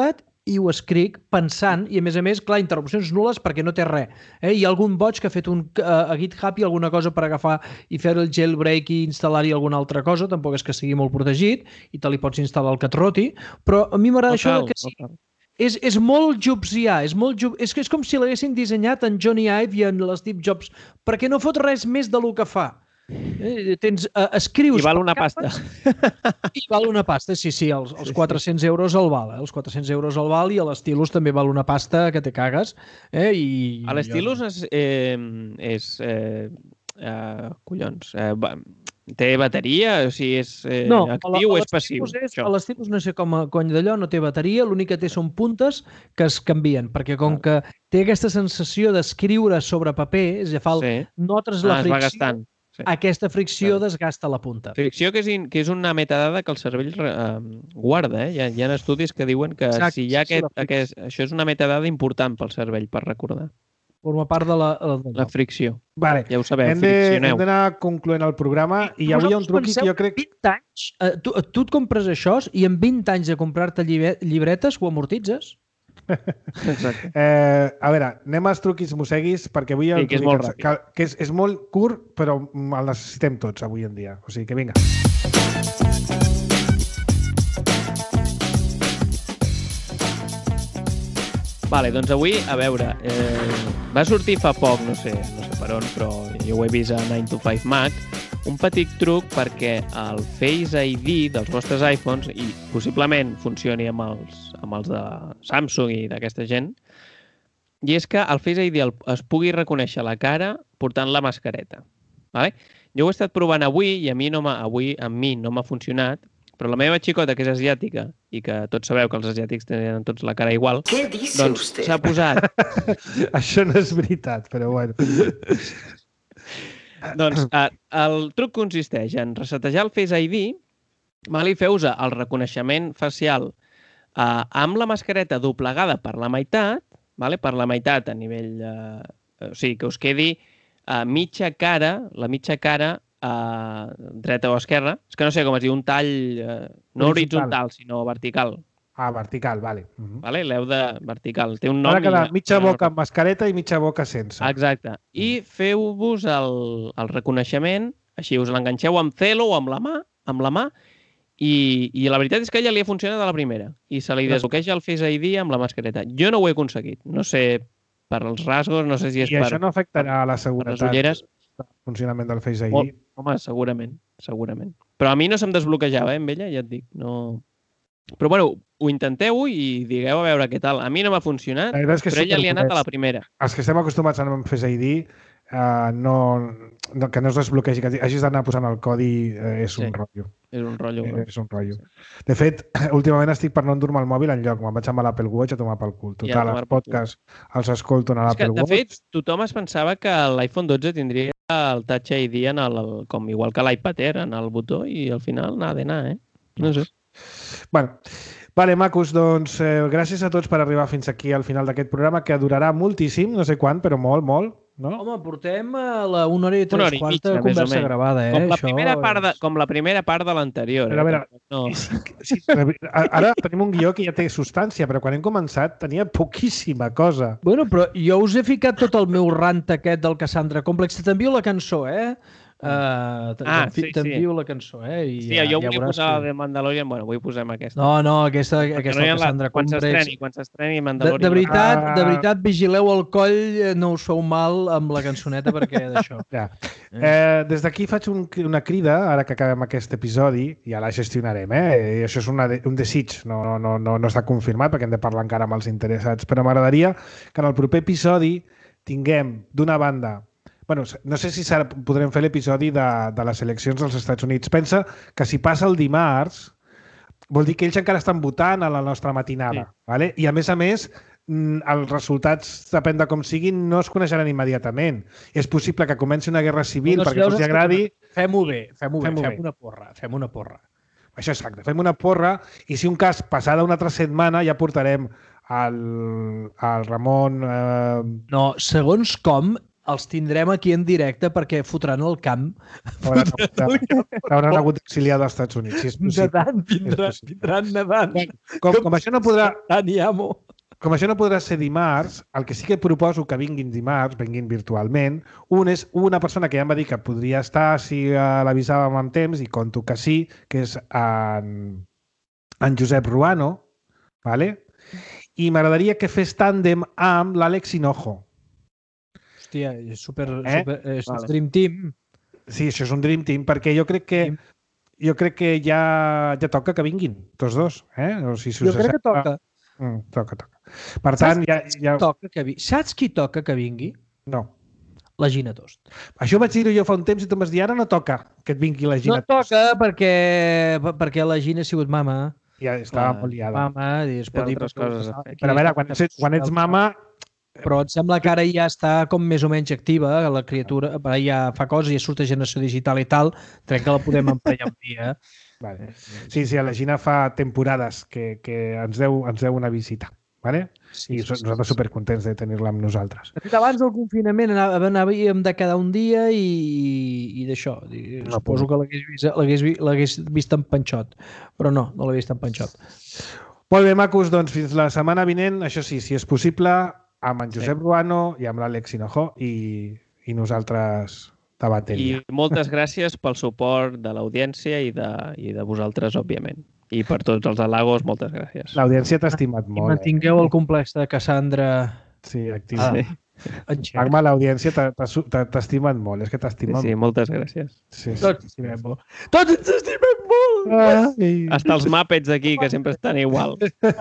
i ho escric pensant, i a més a més, clar, interrupcions nul·les perquè no té res. Eh? Hi ha algun boig que ha fet un, uh, a GitHub i alguna cosa per agafar i fer el jailbreak i instal·lar-hi alguna altra cosa, tampoc és que sigui molt protegit, i te li pots instal·lar el que et roti, però a mi m'agrada no això cal, que sí. No és, és molt jobsià, és, molt job... és, és com si l'haguessin dissenyat en Johnny Ive i en l'Steve Jobs, perquè no fot res més de lo que fa. Eh, tens, uh, escrius... I val una pasta. I val una pasta, sí, sí, els, els quatre-cents euros el val, eh? Els quatre-cents euros el val, i a l'Estilus també val una pasta que te cagues. Eh? I, a l'Estilus jo... és... Eh, és eh, eh, collons... Eh, té bateria? O sigui, és eh, no, actiu o és passiu? És, a l'Estilus no sé com a cony d'allò, no té bateria, l'únic que té són puntes que es canvien, perquè com que té aquesta sensació d'escriure sobre paper, és a dir, sí. notes la ah, fricció... Sí. Aquesta fricció sí. desgasta la punta. Fricció que és, in, que és una metadada que el cervell eh, guarda. Eh? Hi, ha, hi ha estudis que diuen que Exacte, si hi ha aquest, sí, aquest, això és una metadada important pel cervell per recordar. Forma part de la... De la fricció. Vale. Ja ho sabeu, hem friccioneu. Hem d'anar concloent el programa i, i avui hi ha un truqui que jo crec... vint anys, eh, tu, tu et compres això i en vint anys de comprar-te llibretes ho amortitzes. Exacte. Eh, a veure, anem als truquis mosseguis perquè avui sí, que és molt que, que és, és molt curt però el necessitem tots avui en dia, o sigui que vinga. Vale, doncs avui, a veure, eh, va sortir fa poc, no sé, no sé per on, però jo ho he vist a nine to five Mac, un petit truc perquè el Face I D dels vostres iPhones, i possiblement funcioni amb els, amb els de Samsung i d'aquesta gent, i és que el Face I D el, es pugui reconèixer la cara portant la mascareta. Vale? Jo ho he estat provant avui i a mi no m'ha, avui a mi no m'ha funcionat, però la meva xicota, que és asiàtica, i que tots sabeu que els asiàtics tenen tots la cara igual, doncs s'ha posat... Això no és veritat, però bueno... Doncs eh, el truc consisteix en resetejar el Face I D, val, i fer usar el reconeixement facial eh, amb la mascareta doblegada per la meitat, vale, per la meitat a nivell... Eh, o sigui, que us quedi eh, mitja cara, la mitja cara eh, dreta o esquerra. És que no sé com es diu, un tall eh, no horitzontal, sinó vertical. Ah, vertical, vale. Uh -huh. Vale, l'heu de vertical. Té un nom... Ara queda mitja boca amb mascareta i mitja boca sense. Exacte. I feu-vos el, el reconeixement, així us l'enganxeu amb celo o amb la mà, amb la mà, i, i la veritat és que ella li ha funcionat a la primera. I se li desbloqueja el Face I D amb la mascareta. Jo no ho he aconseguit. No sé, per els rasgos, no sé si és I per... I això no afectarà la seguretat del funcionament del Face I D? Oh, home, segurament, segurament. Però a mi no se'm desbloquejava, eh, amb ella, ja et dic. No... Però, bueno, ho intenteu i digueu a veure què tal. A mi no m'ha funcionat, és que però ella li ha anat a la primera. Els que estem acostumats a anar amb Face I D, uh, no, no, que no es desbloquegi, que hagis d'anar posant el codi, eh, és sí, un rotllo. És un rotllo. Eh, és un rotllo. Sí. De fet, últimament estic per no endur-me el mòbil enlloc. Me'n vaig amb l'Apple Watch a tomar pel cul. Total, els podcasts els escolto a l'Apple Watch. De fet, tothom es pensava que l'iPhone dotze tindria el Touch I D en el, com igual que l'iPad Air, en el botó, i al final nada de nada, eh? No sé. Bueno, vale, macos, doncs eh, gràcies a tots per arribar fins aquí al final d'aquest programa, que durarà moltíssim, no sé quan, però molt, molt, no? Home, portem a la una hora i tres quarts de conversa gravada, eh? Com la, primera part de, com la primera part de l'anterior. Però a veure, eh? no. sí, sí, ara tenim un guió que ja té substància, però quan hem començat tenia poquíssima cosa. Bueno, però jo us he ficat tot el meu rant aquest del Cassandra Complex. T'envio la cançó, eh? Uh, ah, sí, t'envio sí. la cançó, eh? I sí, ja, jo ja volia posar la de Mandalorian, bueno, vull posar aquesta. No, no, aquesta, aquesta no Cassandra la... quan s'estreni, quan s'estreni Mandalorian. De, de, veritat, ah. de veritat, vigileu el coll, no us feu mal amb la cançoneta perquè d'això. Ja. Eh, des d'aquí faig un, una crida, ara que acabem aquest episodi, ja la gestionarem, eh? I això és una, un desig, no, no, no, no, no està confirmat perquè hem de parlar encara amb els interessats, però m'agradaria que en el proper episodi tinguem, d'una banda, bueno, no sé si podrem fer l'episodi de, de les eleccions dels Estats Units. Pensa que si passa el dimarts, vol dir que ells encara estan votant a la nostra matinada. Sí. Vale? I a més a més, els resultats, depèn de com siguin, no es coneixeran immediatament. És possible que comenci una guerra civil no, perquè no els agradi... Fem-ho bé, fem-ho bé, fem, fem una porra, fem una porra. Això és exacte, fem una porra i si un cas passada una altra setmana ja portarem el, el Ramon... Eh... No, segons com... els tindrem aquí en directe perquè fotran el camp. Hauran hagut d'exiliar dels Estats Units, si és possible. Nedant, vindran, vindran nedant. Com, com, això no podrà, amo. com això no podrà ser dimarts, el que sí que proposo que vinguin dimarts, vinguin virtualment, un és una persona que ja em va dir que podria estar si l'avisàvem amb temps, i conto que sí, que és en, en Josep Ruano, vale? I m'agradaria que fes tàndem amb l'Àlex Hinojo. Hòstia, és super, eh? super és vale. Dream Team. Sí, això és un Dream Team, perquè jo crec que jo crec que ja, ja toca que vinguin, tots dos. Eh? O sigui, si jo crec que toca. Mm, toca, toca. Per tant, Saps, ja... ja... Toca que vi... Saps qui toca que vingui? No. La Gina Tost. Això vaig dir-ho jo fa un temps i tu em vas dir, ara no toca que et vingui la Gina Tost. No toca perquè, perquè la Gina ha sigut mama. Ja estava molt liada. Mama, i es pot dir altres coses. Però a veure, quan ets, quan ets mama... Però em sembla que ara ja està com més o menys activa, la criatura, ja fa coses, ja surt a generació digital i tal, crec que la podem emprenyar un dia. Vale. Sí, sí, la Gina fa temporades que, que ens, deu, ens deu una visita. Vale? Sí, I sí, nosaltres sí. supercontents de tenir-la amb nosaltres. De fet, abans del confinament anàvem de cada un dia i, i d'això. No, suposo que l'hagués vist, l'hagués vist en panxot, però no, no l'he vist en panxot. Molt bé, macos, doncs fins la setmana vinent, això sí, si és possible, amb en Josep sí. Ruano i amb l'Àlex Hinojo i, i nosaltres debatent. I moltes gràcies pel suport de l'audiència i, de, i de vosaltres, òbviament. I per tots els halagos, moltes gràcies. L'audiència t'ha estimat molt. I mantingueu eh? el complex de Cassandra... Sí, actiu. Ah, sí. Magma, l'audiència t'ha estimat molt. És que t'ha estimat sí, sí, moltes gràcies. Sí, sí. Tots estimem molt. Tots ens estimem molt! Ah, i... Hasta els Muppets aquí, que sempre estan igual.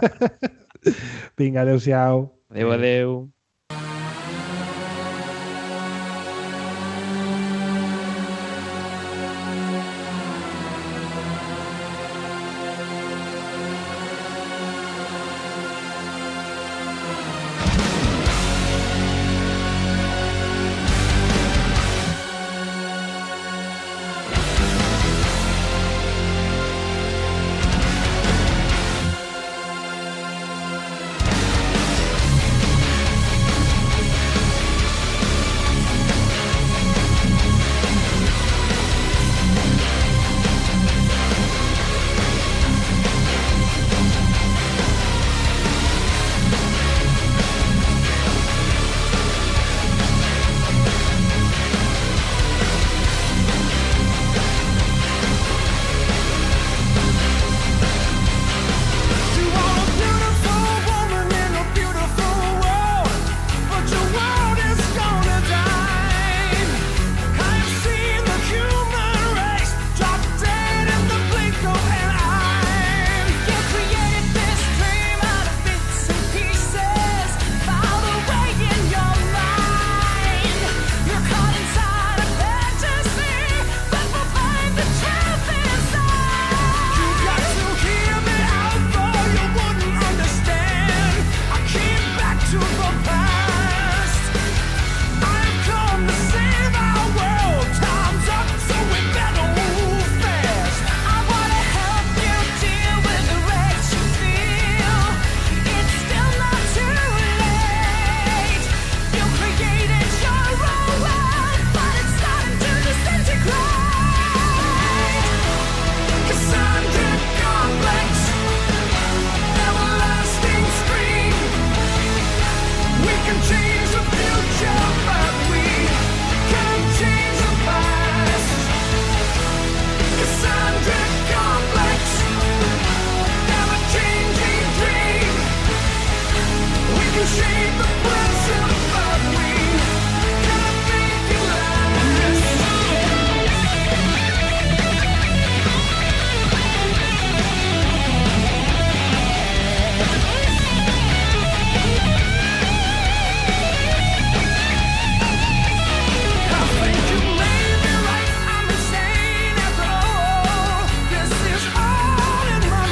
Vinga, adéu-siau. Adéu, adéu.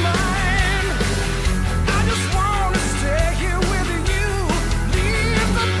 Leave the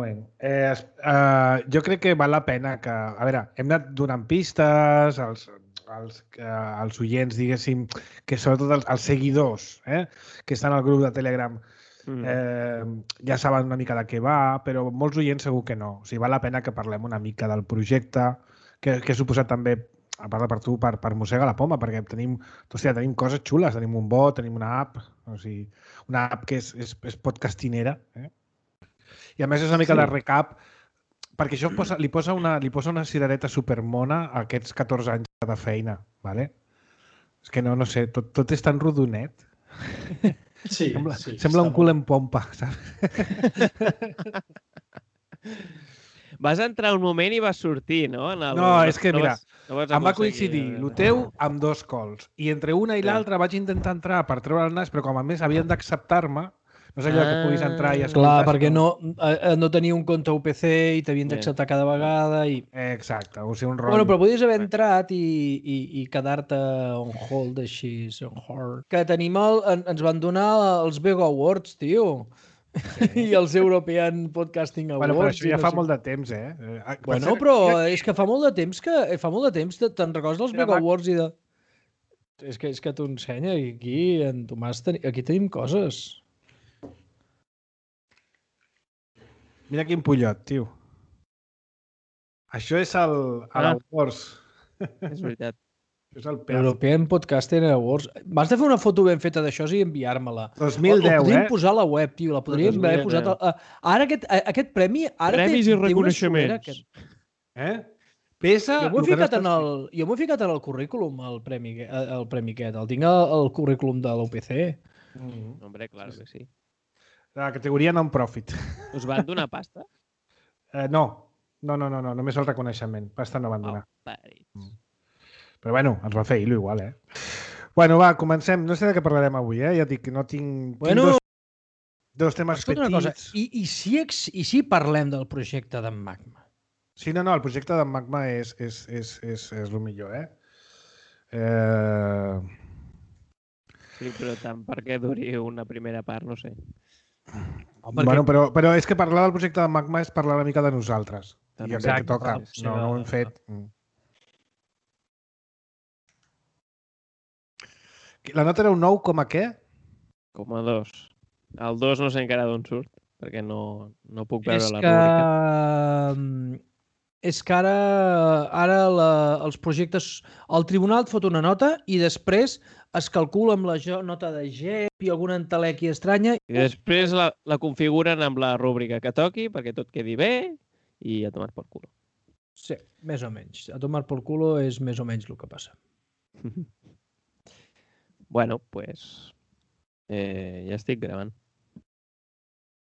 Bueno, eh, uh, jo crec que val la pena que... A veure, hem anat donant pistes als, als, uh, als oients, diguéssim, que sobretot els, els seguidors eh, que estan al grup de Telegram mm. eh, ja saben una mica de què va, però molts oients segur que no. O sigui, val la pena que parlem una mica del projecte, que, que he suposat també, a part de per tu, per, per mossegar la poma, perquè tenim, hòstia, tenim coses xules, tenim un bot, tenim una app, o sigui, una app que és, és, és podcastinera, eh? I a més és una mica sí. de recap, perquè això posa, li, posa una, li posa una cirereta supermona a aquests catorze anys de feina, ¿vale? És que no, no sé, tot, tot és tan rodonet. Sí, sembla sí, sembla un cul molt... en pompa, saps? Vas entrar un moment i vas sortir, no? En el... No, és que, no mira, vas, no vas em va coincidir el teu amb dos calls i entre una i l'altra vaig intentar entrar per treure el nas, però com a més havien d'acceptar-me, no és allò que puguis entrar i escoltar... Clar, perquè no, no tenia un compte U P C i t'havien d'acceptar cada vegada i... Exacte, o sigui, un rotllo. Bueno, però podies haver entrat i, i, i quedar-te on hold, així, on hold. Que tenim el, ens van donar els Bego Awards, tio. Sí. I els European Podcasting Awards. Bueno, però això ja no fa sé... molt de temps, eh? Bueno, però és que fa molt de temps que... Fa molt de temps, te'n recordes dels Bego Awards i de... És que, és que t'ho ensenya i aquí, en Tomàs, ten... aquí tenim coses. Mira quin pollot, tio. Això és el... Ah. l'Awards. És veritat. Això és el P A F. European Podcasting Awards. M'has de fer una foto ben feta d'això i enviar-me-la. dos mil deu, la podríem eh? posar a la web, tio. La podríem haver posat... A... Ara aquest, aquest premi... Ara Premis té, i reconeixements. Té aquest... Eh? Pesa... Jo m'ho he ficat, en el, jo m'ho he ficat en el currículum, el premi, el premi aquest. El tinc al currículum de l'U P C. Mm. Hombre, claro que sí. La categoria non-profit. Us van donar pasta? Eh, no. No, no, no, no, només el reconeixement. Pasta no van donar. Oh, mm. Però bueno, ens va fer il·lo igual, eh? Bueno, va, comencem. No sé de què parlarem avui, eh? Ja dic que no tinc... Bueno, tinc dos, dos temes escolta petits. una cosa, i, i, si ex, i si parlem del projecte d'en Magma? Sí, no, no, el projecte d'en Magma és, és, és, és, és el millor, eh? Eh... Sí, però tant perquè duri una primera part, no sé. Oh, perquè... Bueno, però, però és que parlar del projecte d'en Magma és parlar una mica de nosaltres. I jo crec que toca. No, no ho hem fet. La nota era un nou coma què? Coma dos. El dos no sé encara d'on surt, perquè no, no puc veure és la que... rúbrica. És que ara, ara la, els projectes... El tribunal et fot una nota i després es calcula amb la nota de G E P i alguna entelequia estranya. I després la, la configuren amb la rúbrica que toqui perquè tot quedi bé i a tomar por culo. Sí, més o menys. A tomar por culo és més o menys el que passa. Bueno, pues... Eh, ja estic gravant.